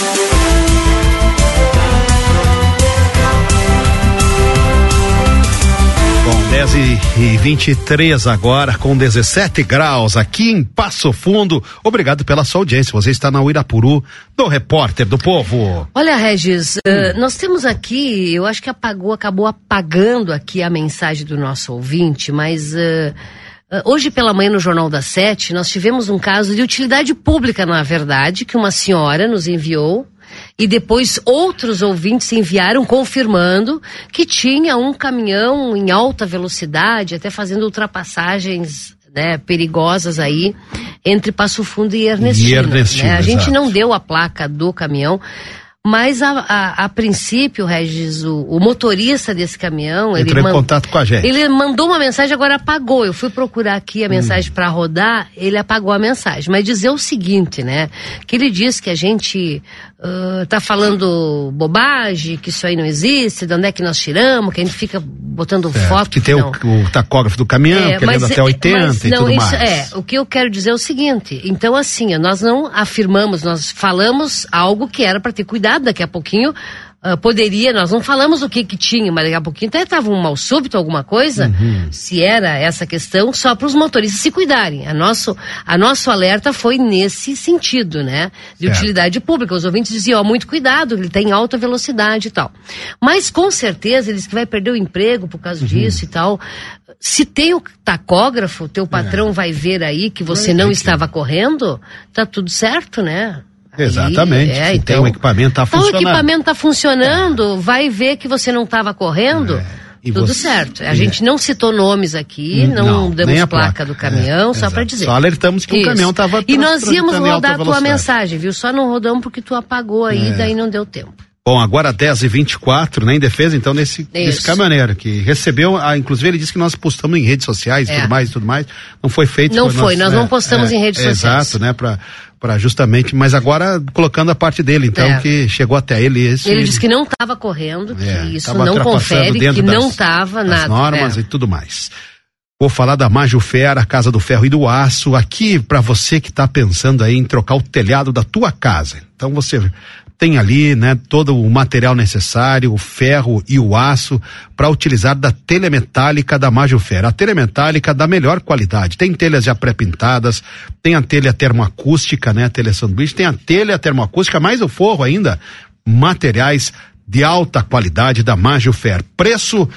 dez e vinte e três agora, com dezessete graus aqui em Passo Fundo. Obrigado pela sua audiência. Você está na Uirapuru, do Repórter do Povo. Olha, Regis, hum. uh, nós temos aqui, eu acho que apagou, acabou apagando aqui a mensagem do nosso ouvinte, mas uh, uh, hoje pela manhã no Jornal das Sete, nós tivemos um caso de utilidade pública, na verdade, que uma senhora nos enviou. E depois outros ouvintes enviaram confirmando que tinha um caminhão em alta velocidade, até fazendo ultrapassagens, né, perigosas aí entre Passo Fundo e Ernestina. E Ernestina, né? A gente não deu a placa do caminhão, mas a, a, a princípio, Regis, o, o motorista desse caminhão... Entrou ele em contato com a gente. Ele mandou uma mensagem, agora apagou. Eu fui procurar aqui a mensagem hum. para rodar, ele apagou a mensagem. Mas dizer o seguinte, né? Que ele diz que a gente uh, tá falando bobagem, que isso aí não existe, de onde é que nós tiramos, que a gente fica botando certo, foto... Que tem o, o tacógrafo do caminhão, é, querendo até oitenta mas, e não, tudo isso, mais. É, o que eu quero dizer é o seguinte, então assim, nós não afirmamos, nós falamos algo que era para ter cuidado. Daqui a pouquinho uh, poderia, nós não falamos o que que tinha, mas daqui a pouquinho até estava um mal súbito, alguma coisa, uhum. se era essa questão, só para os motoristas se cuidarem. A nosso, a nosso alerta foi nesse sentido, né? De certo. Utilidade pública. Os ouvintes diziam, ó, muito cuidado, ele tem alta velocidade e tal. Mas com certeza eles que vai perder o emprego por causa uhum. disso e tal. Se tem o tacógrafo, teu patrão é. vai ver aí que você não estava correndo, tá tudo certo, né? Exatamente, é, se então, tem um equipamento tá funcionando. Então o equipamento tá funcionando, é. vai ver que você não estava correndo, é. tudo você... certo. A é. gente não citou nomes aqui, não, não damos placa, placa do caminhão, é. só para dizer. Só alertamos que Isso. o caminhão estava... E nós íamos rodar a tua mensagem, viu? Só não rodamos porque tu apagou aí, é. daí não deu tempo. Bom, agora dez e vinte e quatro, né, em defesa, então, desse, desse caminhoneiro, que recebeu, ah, inclusive ele disse que nós postamos em redes sociais e é. tudo mais, e tudo mais, não foi feito. Não foi, nós, nós né, não postamos é, em redes é, sociais. Exato, né, pra, pra justamente, mas agora colocando a parte dele, então, é. que chegou até ele. Esse, ele disse que não estava correndo, que é, isso não confere, que não estava nada. normas é. e tudo mais. Vou falar da Majufer, a Casa do Ferro e do Aço, aqui para você que está pensando aí em trocar o telhado da tua casa. Então você tem ali, né, todo o material necessário, o ferro e o aço para utilizar da telha metálica da Majufer. A telha metálica da melhor qualidade. Tem telhas já pré-pintadas, tem a telha termoacústica, né, a telha sanduíche, tem a telha termoacústica, mais o forro ainda, materiais de alta qualidade da Majufer. Preço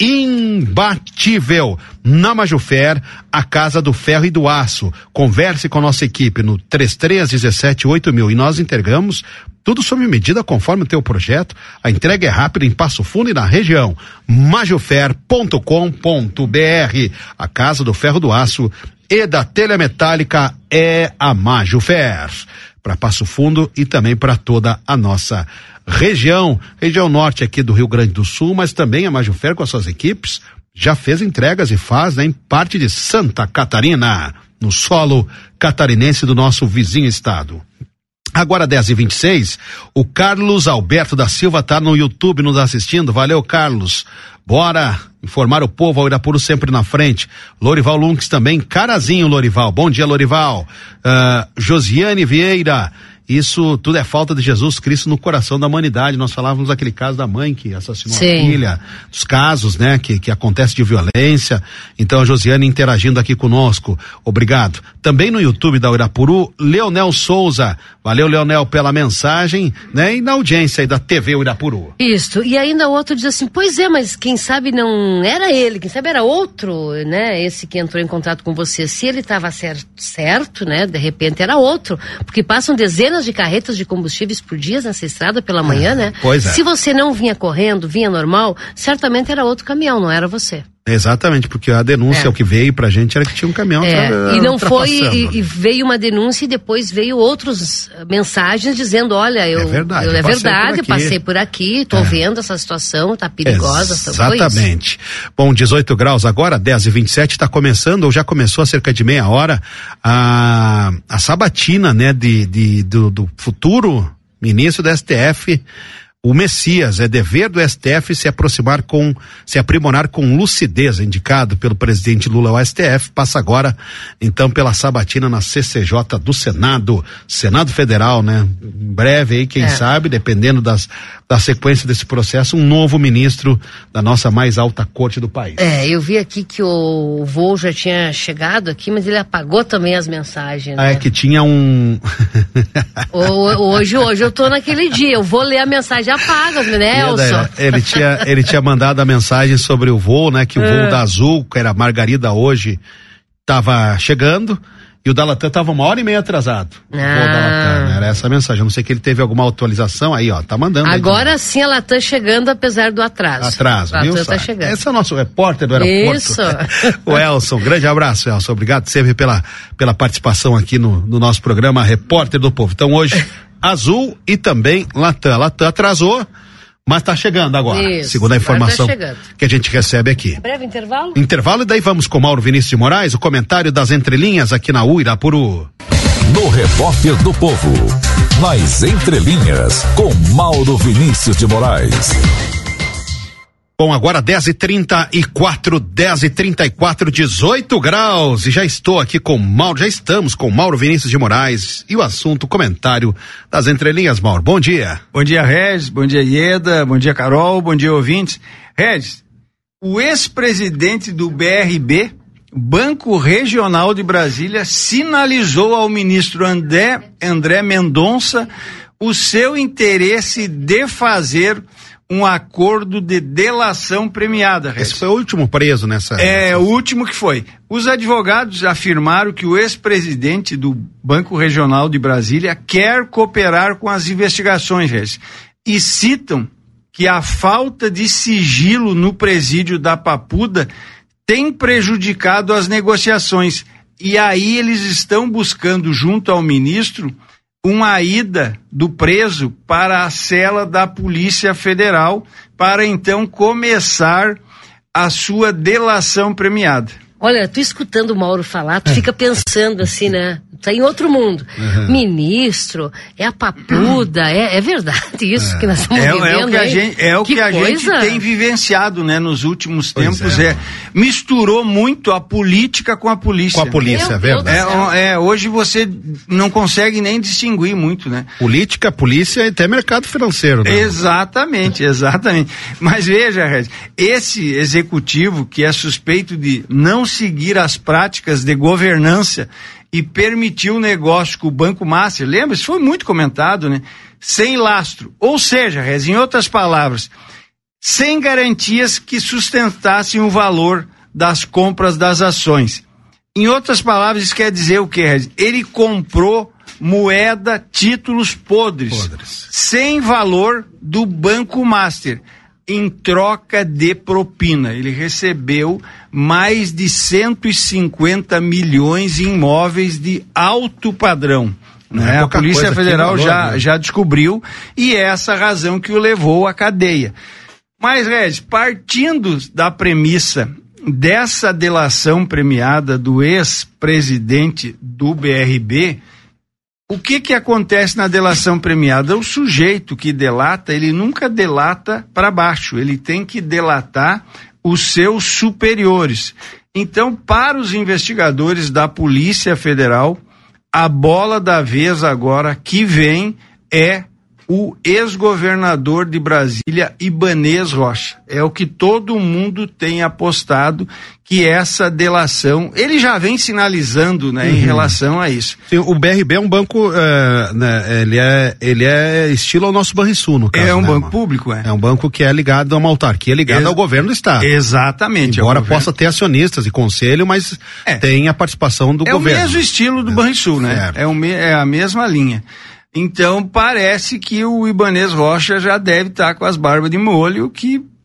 imbatível. Na Majufer, a Casa do Ferro e do Aço. Converse com a nossa equipe no três três um sete oito mil e nós entregamos tudo sob medida conforme o teu projeto. A entrega é rápida em Passo Fundo e na região. majufer ponto com ponto b r. A Casa do Ferro e do Aço e da telha metálica é a Majufer. Para Passo Fundo e também para toda a nossa região, região norte aqui do Rio Grande do Sul, mas também a Majufer com as suas equipes já fez entregas e faz, né, em parte de Santa Catarina, no solo catarinense do nosso vizinho estado. Agora dez e vinte e seis, o Carlos Alberto da Silva tá no YouTube nos assistindo. Valeu, Carlos. Bora informar o povo, ao Irapuru sempre na frente. Lorival Lunks também, carazinho, Lorival. Bom dia, Lorival. Uh, Josiane Vieira, isso tudo é falta de Jesus Cristo no coração da humanidade. Nós falávamos daquele caso da mãe que assassinou Sim. a filha, dos casos, né, que, que acontece de violência. Então a Josiane interagindo aqui conosco. Obrigado. Também no YouTube da Uirapuru, Leonel Souza. Valeu, Leonel, pela mensagem, né, e na audiência aí da T V Uirapuru. Isso. E ainda o outro diz assim, pois é, mas quem sabe não era ele, quem sabe era outro, né, esse que entrou em contato com você. Se ele estava certo, certo, né, de repente era outro, porque passam dezenas de carretas de combustíveis por dia nessa estrada pela manhã, é, né? Pois é. Se você não vinha correndo, vinha normal, certamente era outro caminhão, não era você. Exatamente, porque a denúncia, é. o que veio pra gente era que tinha um caminhão é. tra- E não foi, e, né? e veio uma denúncia e depois veio outras mensagens dizendo, olha, eu, é verdade, eu, é eu passei verdade, por passei por aqui, tô é. vendo essa situação, tá perigosa. Exatamente. Bom, dezoito graus agora, dez e vinte e sete, tá começando, ou já começou há cerca de meia hora, a, a sabatina, né, de, de, do, do futuro ministro da S T F, o Messias. É dever do S T F se aproximar com, se aprimorar com lucidez, indicado pelo presidente Lula ao S T F, passa agora, então, pela sabatina na C C J do Senado, Senado Federal, né? Em breve aí, quem é. sabe, dependendo das, da sequência desse processo, um novo ministro da nossa mais alta corte do país. É, eu vi aqui que o voo já tinha chegado aqui, mas ele apagou também as mensagens, né? Ah, é que tinha um... hoje, hoje eu tô naquele dia, eu vou ler a mensagem apaga, né, Elson? Ele tinha, ele tinha mandado a mensagem sobre o voo, né? Que o voo da Azul, que era Margarida hoje, tava chegando, e o da Latam tava uma hora e meia atrasado. Ah. O voo da Latam, né? Era essa a mensagem. Eu não sei que ele teve alguma atualização aí, ó, tá mandando. Agora sim a Latam chegando, apesar do atraso. Atraso, a viu? Latam tá chegando. Esse é o nosso repórter do aeroporto. Isso. O Elson, grande abraço, Elson. Obrigado sempre pela, pela participação aqui no, no nosso programa Repórter do Povo. Então hoje, Azul e também Latam. Latam atrasou, mas tá chegando agora. Isso, segundo a informação tá que a gente recebe aqui. Breve intervalo? Intervalo e daí vamos com Mauro Vinícius de Moraes, o comentário das entrelinhas aqui na U Irapuru. No Repórter do Povo, nas entrelinhas, com Mauro Vinícius de Moraes. Bom, agora dez e trinta e quatro, dez e trinta e quatro, dezoito graus, e já estou aqui com Mauro, já estamos com Mauro Vinícius de Moraes e o assunto, o comentário das entrelinhas. Mauro, bom dia. Bom dia, Regis, bom dia, Ieda, bom dia, Carol, bom dia, ouvintes. Regis, o ex-presidente do B R B, Banco Regional de Brasília, sinalizou ao ministro André, André Mendonça o seu interesse de fazer um acordo de delação premiada. Esse foi o último preso nessa... É, nessa... o último que foi. Os advogados afirmaram que o ex-presidente do Banco Regional de Brasília quer cooperar com as investigações, Regis, e citam que a falta de sigilo no presídio da Papuda tem prejudicado as negociações. E aí eles estão buscando, junto ao ministro, uma ida do preso para a cela da Polícia Federal, para então começar a sua delação premiada. Olha, tu escutando o Mauro falar, tu fica pensando assim, né? Tá em outro mundo. Uhum. Ministro, é a Papuda, é, é verdade isso é. que nós estamos é, vivendo. É o que a, gente, é o que que a gente tem vivenciado, né, nos últimos pois tempos. É. é misturou muito a política com a polícia. Com a polícia, é verdade. É, é, hoje você não consegue nem distinguir muito, né? Política, polícia e até mercado financeiro, né? Exatamente, exatamente. Mas veja, Regis, esse executivo que é suspeito de não seguir as práticas de governança e permitiu o negócio com o Banco Master, lembra? Isso foi muito comentado, né? Sem lastro. Ou seja, Rez, em outras palavras, sem garantias que sustentassem o valor das compras das ações. Em outras palavras, isso quer dizer o quê, Rez? Ele comprou moeda, títulos podres, podres, sem valor do Banco Master, em troca de propina. Ele recebeu mais de cento e cinquenta milhões em imóveis de alto padrão. Né? É a Polícia Federal valor, já, né? já descobriu, e é essa razão que o levou à cadeia. Mas, Regis, partindo da premissa dessa delação premiada do ex-presidente do B R B, o que que acontece na delação premiada? O sujeito que delata, ele nunca delata para baixo, ele tem que delatar os seus superiores. Então, para os investigadores da Polícia Federal, a bola da vez agora que vem é o ex-governador de Brasília, Ibanez Rocha. É o que todo mundo tem apostado, que essa delação, ele já vem sinalizando, né, uhum. em relação a isso. Sim, o B R B é um banco, uh, né, ele, é, ele é estilo ao nosso Banrisul, no caso. É um né, banco mano? público, é. É um banco que é ligado a uma autarquia, ligado Ex- ao governo do estado. Exatamente. Embora possa ter acionistas e conselho, mas é. tem a participação do é governo. É o mesmo estilo do é. Banrisul, né? É, o me, é a mesma linha. Então, parece que o Ibanez Rocha já deve estar com as barbas de molho, que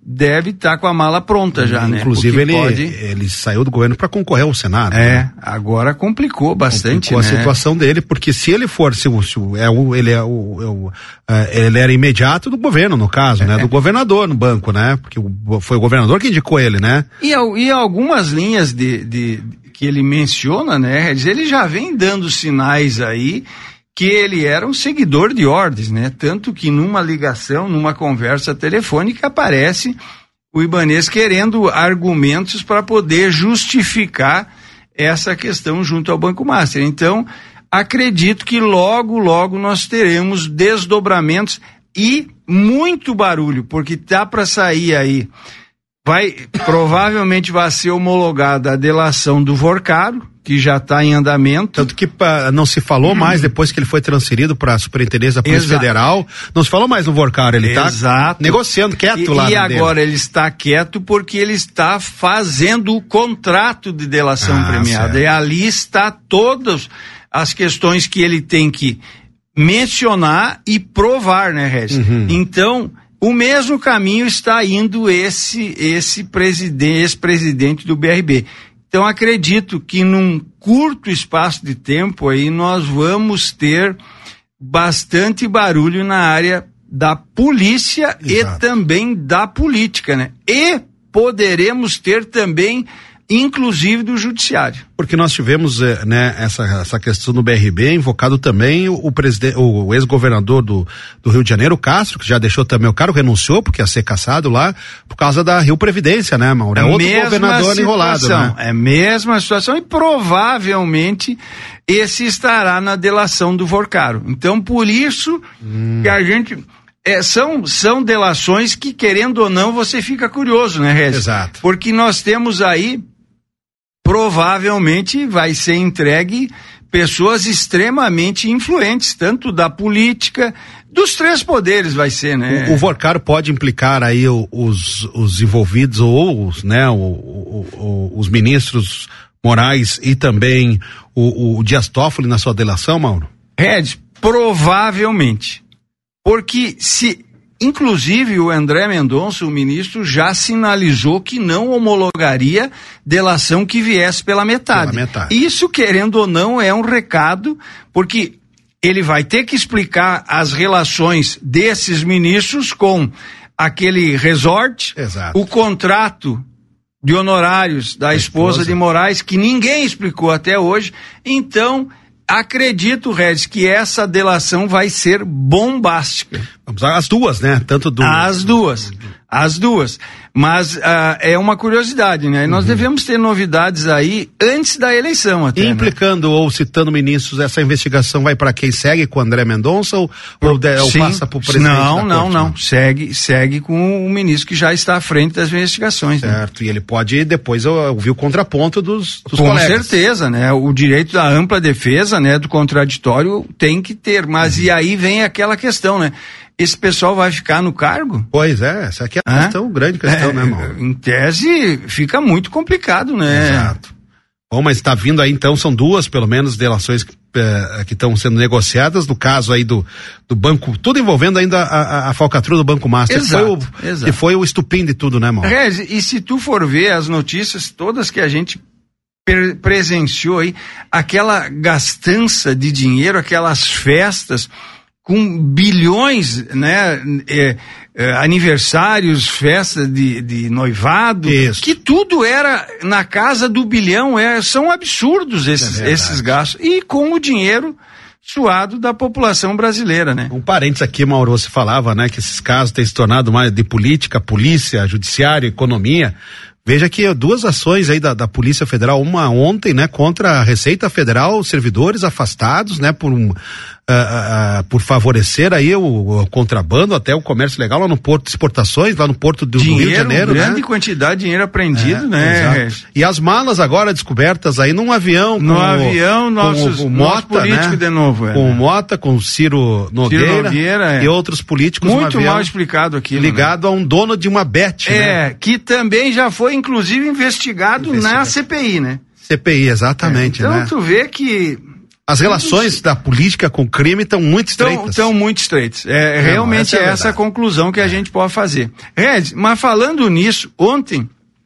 deve estar tá com a mala pronta já, Inclusive, né? Inclusive ele, pode... ele saiu do governo para concorrer ao Senado. É, né? agora complicou bastante, complicou né? a situação dele, porque se ele for, se, o, se o, é o, ele é o, é o é, ele era imediato do governo, no caso, é. né? Do governador no banco, né? Porque o, foi o governador que indicou ele, né? E, e algumas linhas de, de, que ele menciona, né, ele já vem dando sinais aí que ele era um seguidor de ordens, né? Tanto que numa ligação, numa conversa telefônica, aparece o Ibanez querendo argumentos para poder justificar essa questão junto ao Banco Master. Então, acredito que logo, logo nós teremos desdobramentos e muito barulho, porque tá para sair aí, vai, provavelmente vai ser homologada a delação do Vorcaro, que já está em andamento. Tanto que uh, não se falou hum. mais depois que ele foi transferido para a Superintendência da Polícia Exato. Federal, não se falou mais no Vorcaro, ele está negociando quieto e, lá E agora dele. Ele está quieto porque ele está fazendo o contrato de delação ah, premiada, certo. E ali está todas as questões que ele tem que mencionar e provar, né, Regis? Uhum. Então, o mesmo caminho está indo esse, esse presidente, ex-presidente do B R B. Então, acredito que num curto espaço de tempo aí nós vamos ter bastante barulho na área da polícia Exato. E também da política, né? E poderemos ter também, inclusive, do judiciário. Porque nós tivemos, né, essa, essa questão do B R B, invocado também o, o, presidente, o ex-governador do, do Rio de Janeiro, Castro, que já deixou também o cargo, renunciou porque ia ser cassado lá, por causa da Rio Previdência, né, Mauro? É outro governador situação, enrolado, né? É a mesma situação e provavelmente esse estará na delação do Vorcaro. Então, por isso hum. que a gente... É, são, são delações que, querendo ou não, você fica curioso, né, Regis? Exato. Porque nós temos aí, provavelmente vai ser entregue pessoas extremamente influentes, tanto da política, dos três poderes vai ser, né? O, o Vorcaro pode implicar aí os, os envolvidos, ou os, né, o, o, o, os ministros Moraes e também o, o Dias Toffoli na sua delação, Mauro? Regis, provavelmente. Porque se, inclusive o André Mendonça, o ministro, já sinalizou que não homologaria delação que viesse pela metade. Pela metade. Isso, querendo ou não, é um recado, porque ele vai ter que explicar as relações desses ministros com aquele resort, Exato. O contrato de honorários da esposa, esposa de Moraes, que ninguém explicou até hoje. Então, acredito, Regis, que essa delação vai ser bombástica. Vamos as duas, né? Tanto do... As duas, as duas. Mas uh, é uma curiosidade, né? Nós uhum. devemos ter novidades aí antes da eleição até, implicando, né? Ou citando ministros, essa investigação vai para quem segue com o André Mendonça ou, ou, de, ou passa para o presidente Não, da não, corte, não. Né? Segue, segue com o ministro que já está à frente das investigações. Certo, né? E ele pode depois ouvir o contraponto dos, dos com colegas. Com certeza, né? O direito da ampla defesa, né? Do contraditório tem que ter, mas uhum. e aí vem aquela questão, né? Esse pessoal vai ficar no cargo? Pois é, essa aqui é a questão, grande questão, é, né, irmão? Em tese, fica muito complicado, né? Exato. Bom, mas está vindo aí, então, são duas, pelo menos, delações eh, que estão sendo negociadas, no caso aí do, do banco, tudo envolvendo ainda a, a, a falcatrua do Banco Master, exato, foi o, exato. que foi o estupim de tudo, né, Mauro? Regi, e se tu for ver as notícias todas que a gente pre- presenciou aí, aquela gastança de dinheiro, aquelas festas com bilhões, né, é, é, aniversários, festa de, de noivado, Isso. que tudo era na casa do bilhão, é, são absurdos esses, é esses gastos, e com o dinheiro suado da população brasileira, né? Um parênteses aqui, Mauro, você falava, né, que esses casos têm se tornado mais de política, polícia, judiciário, economia. Veja que duas ações aí da, da Polícia Federal, uma ontem, né, contra a Receita Federal, servidores afastados, né, por um, uh, uh, por favorecer aí o, o contrabando, até o comércio legal lá no Porto de Exportações, lá no Porto do, dinheiro, do Rio de Janeiro, grande né? quantidade de dinheiro apreendido, é, né? Exato. E as malas agora descobertas aí num avião. No com avião, o, nossos, com o, o nosso Mota, político né? de novo. É, com né? o Mota, com o Ciro Nogueira, Ciro Nogueira é. E outros políticos. Muito um avião mal explicado aquilo. Ligado, né, a um dono de uma Bet, é, né? que também já foi, inclusive, investigado, investigado. na C P I, né? C P I, exatamente, é, então né? tu vê que As relações da política com o crime estão muito estreitas. Estão muito estreitas. É, é realmente essa é, essa a conclusão que a gente pode fazer. Regis, mas falando nisso, ontem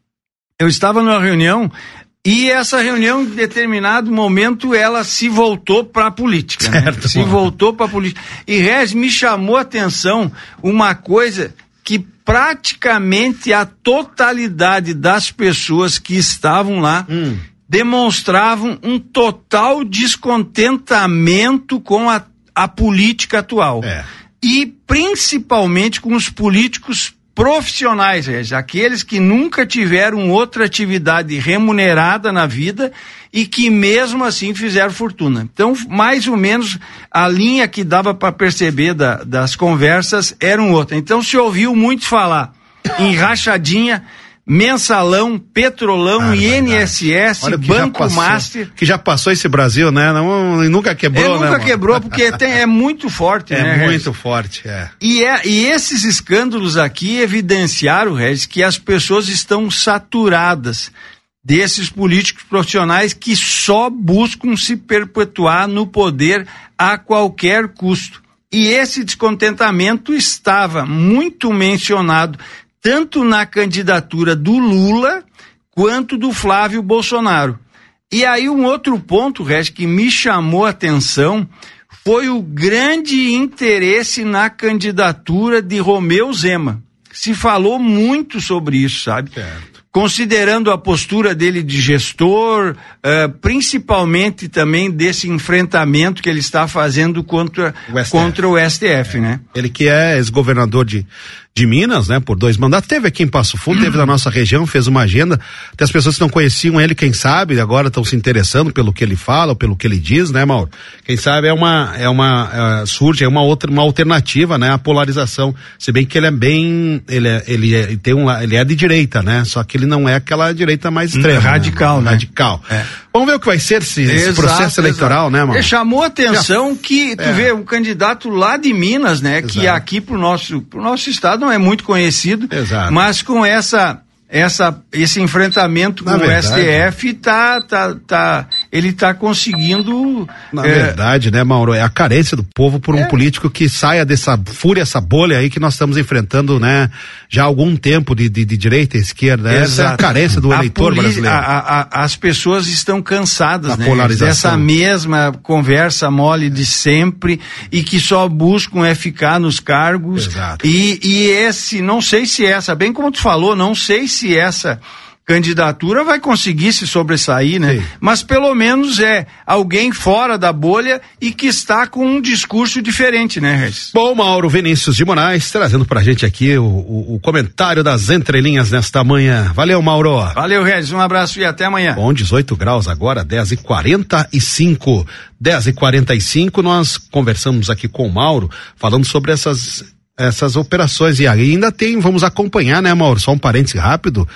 eu estava numa reunião e essa reunião, em determinado momento, ela se voltou para a política. Certo, né? Se mano. voltou para a política. E, Regis, me chamou a atenção uma coisa que praticamente a totalidade das pessoas que estavam lá hum. demonstravam um total descontentamento com a, a política atual. É. E, principalmente, com os políticos profissionais, Regis, aqueles que nunca tiveram outra atividade remunerada na vida e que mesmo assim fizeram fortuna. Então, mais ou menos, a linha que dava para perceber da, das conversas era um outra. Então, se ouviu muito falar em rachadinha, mensalão, petrolão, ah, I N S S, Banco passou, Master. Que já passou esse Brasil, né? Não, nunca quebrou, Ele né? Nunca quebrou, porque tem, é muito forte, é né, muito Regis? forte, é. E, é. e esses escândalos aqui evidenciaram, Regis, que as pessoas estão saturadas desses políticos profissionais que só buscam se perpetuar no poder a qualquer custo. E esse descontentamento estava muito mencionado tanto na candidatura do Lula quanto do Flávio Bolsonaro. E aí um outro ponto, Regis, que me chamou a atenção foi o grande interesse na candidatura de Romeu Zema. Se falou muito sobre isso, sabe? Certo. Considerando a postura dele de gestor, uh, principalmente também desse enfrentamento que ele está fazendo contra o, contra o S T F, é. né? Ele que é ex-governador de, de Minas, né? Por dois mandatos, teve aqui em Passo Fundo, teve na nossa região, fez uma agenda, até as pessoas que não conheciam ele, quem sabe, agora estão se interessando pelo que ele fala, pelo que ele diz, né, Mauro? Quem sabe é uma, é uma, é, surge é uma outra, uma alternativa, né? A polarização, se bem que ele é bem, ele é, ele é, tem um, ele é de direita, né? Só que ele não é aquela direita mais extrema. Radical, né? né? Radical. É. Vamos ver o que vai ser esse, exato, esse processo eleitoral, exato. né, Mauro? Chamou a atenção Já. que, tu é. vê, um candidato lá de Minas, né? Exato. Que aqui pro nosso, pro nosso estado não é muito conhecido, Exato. mas com essa, essa, esse enfrentamento com Na o verdade, S T F, tá, tá, tá, ele tá conseguindo... Na é, verdade, né, Mauro, é a carência do povo por um é. político que saia dessa fúria, essa bolha aí que nós estamos enfrentando, né, já há algum tempo de, de, de direita e esquerda. Exato. Essa é a carência do a eleitor poli- brasileiro. A, a, as pessoas estão cansadas, né, dessa mesma conversa mole de sempre e que só buscam é ficar nos cargos. Exato. E, e esse, não sei se essa, bem como tu falou, não sei se se essa candidatura vai conseguir se sobressair, né? Sim. Mas pelo menos é alguém fora da bolha e que está com um discurso diferente, né, Regis? Bom, Mauro Vinícius de Moraes trazendo pra gente aqui o, o, o comentário das entrelinhas nesta manhã. Valeu, Mauro. Valeu, Regis, um abraço e até amanhã. Bom, dezoito graus agora, dez e quarenta e cinco. dez e quarenta e cinco, nós conversamos aqui com o Mauro, falando sobre essas essas operações, e ainda tem, vamos acompanhar, né, Mauro, só um parêntese rápido,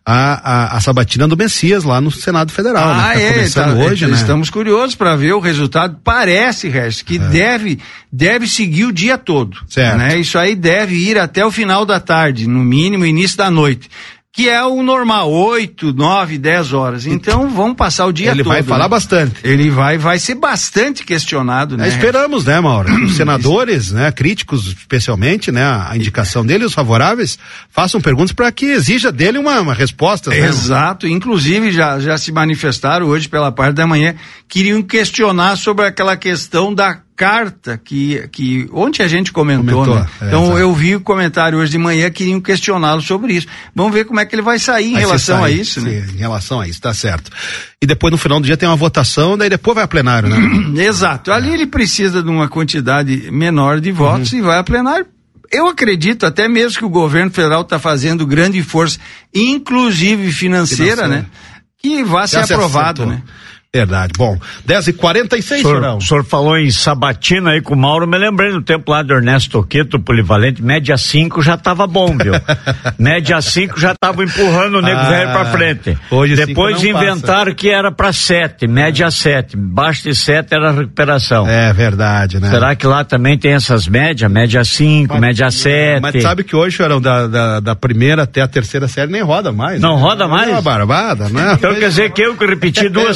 a, a, a sabatina do Messias lá no Senado Federal, ah, né, tá é, começando tá, hoje, é, né? Estamos curiosos para ver o resultado, parece, Regis, que é. deve, deve seguir o dia todo, certo. né, isso aí deve ir até o final da tarde, no mínimo início da noite, que é o normal, oito, nove, dez horas. Então vamos passar o dia Ele todo. Ele vai falar né? bastante. Ele vai, vai ser bastante questionado, né? É, esperamos, né, Mauro? Os senadores, né, críticos especialmente, né, a indicação dele, os favoráveis, façam perguntas para que exija dele uma, uma resposta. Né? Exato, inclusive já, já se manifestaram hoje pela parte da manhã, queriam questionar sobre aquela questão da carta que, que ontem a gente comentou, comentou né? É, então exato. Eu vi o comentário hoje de manhã, queriam questioná-lo sobre isso. Vamos ver como é que ele vai sair vai em relação sair, a isso, sim, né? Em relação a isso, tá certo. E depois no final do dia tem uma votação, daí depois vai a plenário, né? Exato, ali ele precisa de uma quantidade menor de votos uhum. e vai a plenário. Eu acredito até mesmo que o governo federal está fazendo grande força, inclusive financeira, financeira. né? Que vai ser aprovado, acertou. né? Verdade. Bom, dez e quarenta e seis, Chorão. O senhor falou em sabatina aí com o Mauro, me lembrei no tempo lá do Ernesto Toqueto, polivalente, média cinco já tava bom, viu? Média cinco já tava empurrando o nego ah, velho pra frente. Hoje Depois inventaram passa. que era pra sete, média sete, baixo de sete era recuperação. É verdade, né? Será que lá também tem essas médias? Média cinco, média sete? Mas sabe que hoje, Chorão, da, da, da primeira até a terceira série nem roda mais. Não né? roda mais? É uma barbada, né? Então quer dizer que eu que repeti duas, três vezes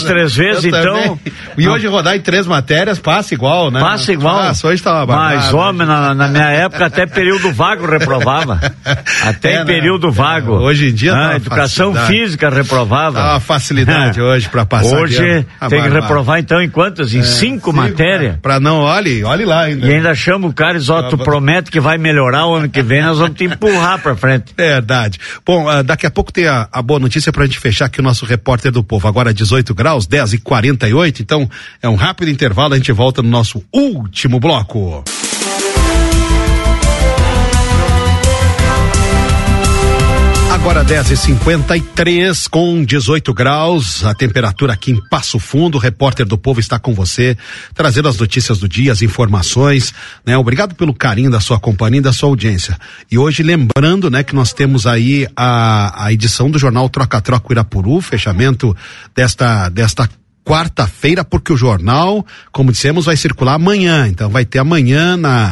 vezes, então. E hoje rodar em três matérias passa igual, né? Passa igual. Passa, hoje tá uma Mas, homem, na, na minha época, até período vago reprovava. Até é, em período né? vago. É, hoje em dia, ah, educação facilidade. Física reprovava. Tá uma facilidade hoje pra passar. Hoje tem que reprovar, então, em quantas? Em é, cinco, cinco matérias? Pra não, olhe, olhe lá ainda. E ainda chama o cara e diz, ó, tu promete que vai melhorar o ano que vem, nós vamos te empurrar pra frente. Verdade. Bom, uh, daqui a pouco tem a, a boa notícia pra gente fechar aqui o nosso repórter do povo. Agora dezoito graus, dez e quarenta e oito, então é um rápido intervalo, a gente volta no nosso último bloco. Agora dez e cinquenta e três com dezoito graus, a temperatura aqui em Passo Fundo. O repórter do povo está com você, trazendo as notícias do dia, as informações, né? Obrigado pelo carinho da sua companhia e da sua audiência. E hoje lembrando, né, que nós temos aí a, a edição do jornal Troca-Troca Irapuru, fechamento desta, desta quarta-feira, porque o jornal, como dissemos, vai circular amanhã. Então vai ter amanhã na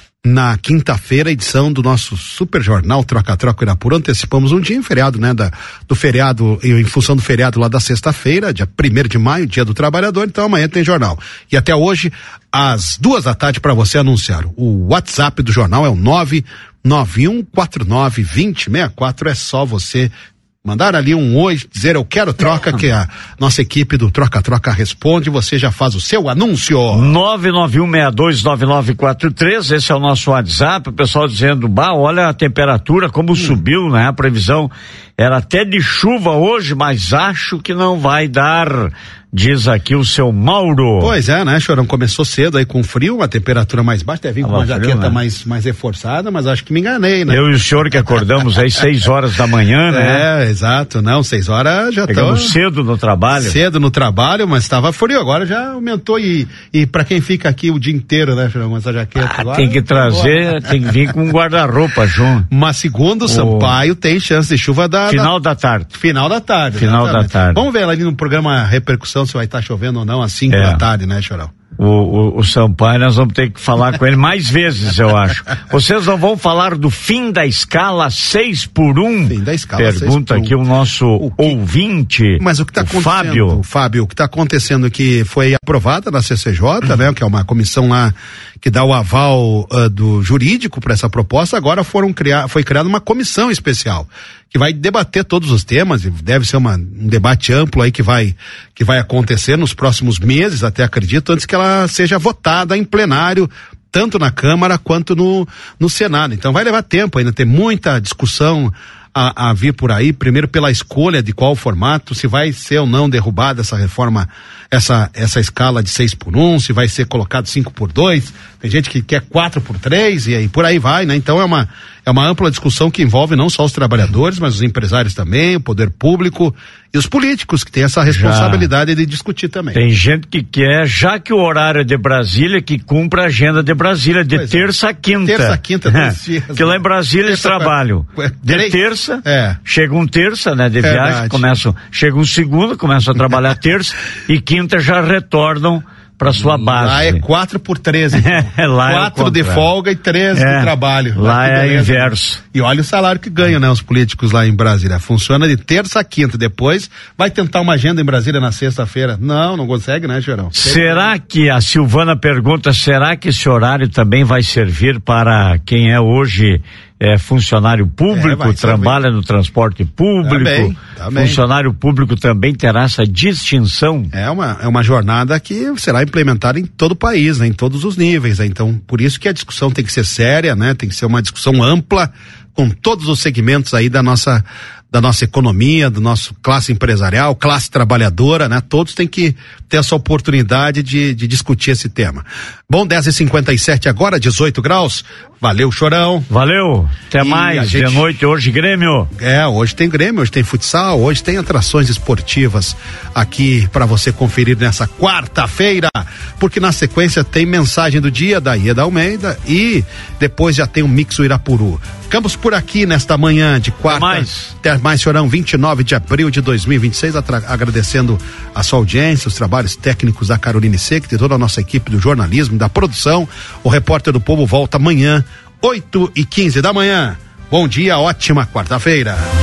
Na quinta-feira, edição do nosso super jornal Troca-Troca Irapuru. Antecipamos um dia em feriado, né? Da, do feriado, em função do feriado lá da sexta-feira, dia primeiro de maio, dia do trabalhador, então amanhã tem jornal. E até hoje, às duas da tarde, para você anunciar. O WhatsApp do jornal é o nove nove um quatro nove dois zero seis quatro, é só você mandar ali um oi, dizer eu quero troca, que a nossa equipe do Troca-Troca responde, você já faz o seu anúncio. nove nove um seis dois nove nove quatro três, esse é o nosso WhatsApp, o pessoal dizendo, bah, olha a temperatura como hum. subiu, né? A previsão era até de chuva hoje, mas acho que não vai dar, diz aqui o seu Mauro. Pois é, né, Chorão, começou cedo aí com frio, uma temperatura mais baixa, deve vir com uma frio, jaqueta né? mais, mais reforçada, mas acho que me enganei, né? Eu e o senhor que acordamos aí seis horas da manhã, né? É, exato, não, seis horas já Pegamos tô... cedo no trabalho. Cedo no trabalho, mas estava frio, agora já aumentou e, e pra quem fica aqui o dia inteiro, né, Chorão, essa jaqueta ah, agora, tem que trazer, tem que vir com um guarda-roupa, João. Mas segundo o Sampaio, tem chance de chuva da... Final da, da tarde. Final da tarde. Final exatamente. da tarde. Vamos ver ali no programa Repercussão se vai estar tá chovendo ou não às cinco é. da tarde, né, Chorão? O, o, o Sampaio, nós vamos ter que falar com ele mais vezes, eu acho. Vocês não vão falar do fim da escala seis por um? Fim da escala Pergunta seis por um. Aqui o nosso o que... ouvinte. Mas o que está acontecendo, Fábio. Fábio, o que está acontecendo é que foi aprovada na C C J, uhum. né, que é uma comissão lá que dá o aval uh, do jurídico para essa proposta, agora foram criar, foi criada uma comissão especial que vai debater todos os temas, e deve ser uma, um debate amplo aí que vai, que vai acontecer nos próximos meses, até acredito, antes que ela seja votada em plenário, tanto na Câmara quanto no, no Senado. Então vai levar tempo ainda, tem muita discussão a, a vir por aí, primeiro pela escolha de qual formato, se vai ser ou não derrubada essa reforma, essa, essa escala de seis por um, se vai ser colocado cinco por dois, tem gente que quer quatro por três e aí por aí vai, né? Então é uma, é uma ampla discussão que envolve não só os trabalhadores, mas os empresários também, o poder público e os políticos que têm essa responsabilidade já de discutir também. Tem gente que quer, já que o horário é de Brasília, que cumpra a agenda de Brasília, de pois terça a quinta. Terça a quinta, dois dias. Que lá em Brasília eles trabalham. De terça, é. chega um terça, né, de viagem, Verdade. começam, chega um segundo, começam a trabalhar terça, e quinta já retornam para sua base. Lá é quatro por treze. É, lá quatro é de folga e treze é, de trabalho. Lá, lá é inverso. E olha o salário que ganham, né, os políticos lá em Brasília. Funciona de terça a quinta. Depois vai tentar uma agenda em Brasília na sexta-feira. Não, não consegue, né, Gerão? Será que, a Silvana pergunta, será que esse horário também vai servir para quem é hoje é funcionário público, é, trabalha no transporte público, também, também. Funcionário público também terá essa distinção? É uma, é uma jornada que será implementada em todo o país, né, em todos os níveis, né? Então, por isso que a discussão tem que ser séria, né? Tem que ser uma discussão ampla com todos os segmentos aí da nossa da nossa economia, do nosso classe empresarial, classe trabalhadora, né? Todos têm que ter essa oportunidade de, de discutir esse tema. Bom, dez e cinquenta e sete agora, dezoito graus. Valeu, Chorão. Valeu. Até e mais. Gente... De noite, hoje, Grêmio. É, hoje tem Grêmio, hoje tem futsal, hoje tem atrações esportivas aqui para você conferir nessa quarta-feira, porque na sequência tem mensagem do dia da Ieda Almeida e depois já tem o Mix Irapuru. Ficamos por aqui nesta manhã de quarta. Até mais. Até mais, Chorão, vinte e nove de abril de dois mil e vinte e seis, atra- agradecendo a sua audiência, os trabalhos técnicos da Caroline Seck, de toda a nossa equipe do jornalismo, da produção. O Repórter do Povo volta amanhã, oito e quinze da manhã. Bom dia, ótima quarta-feira.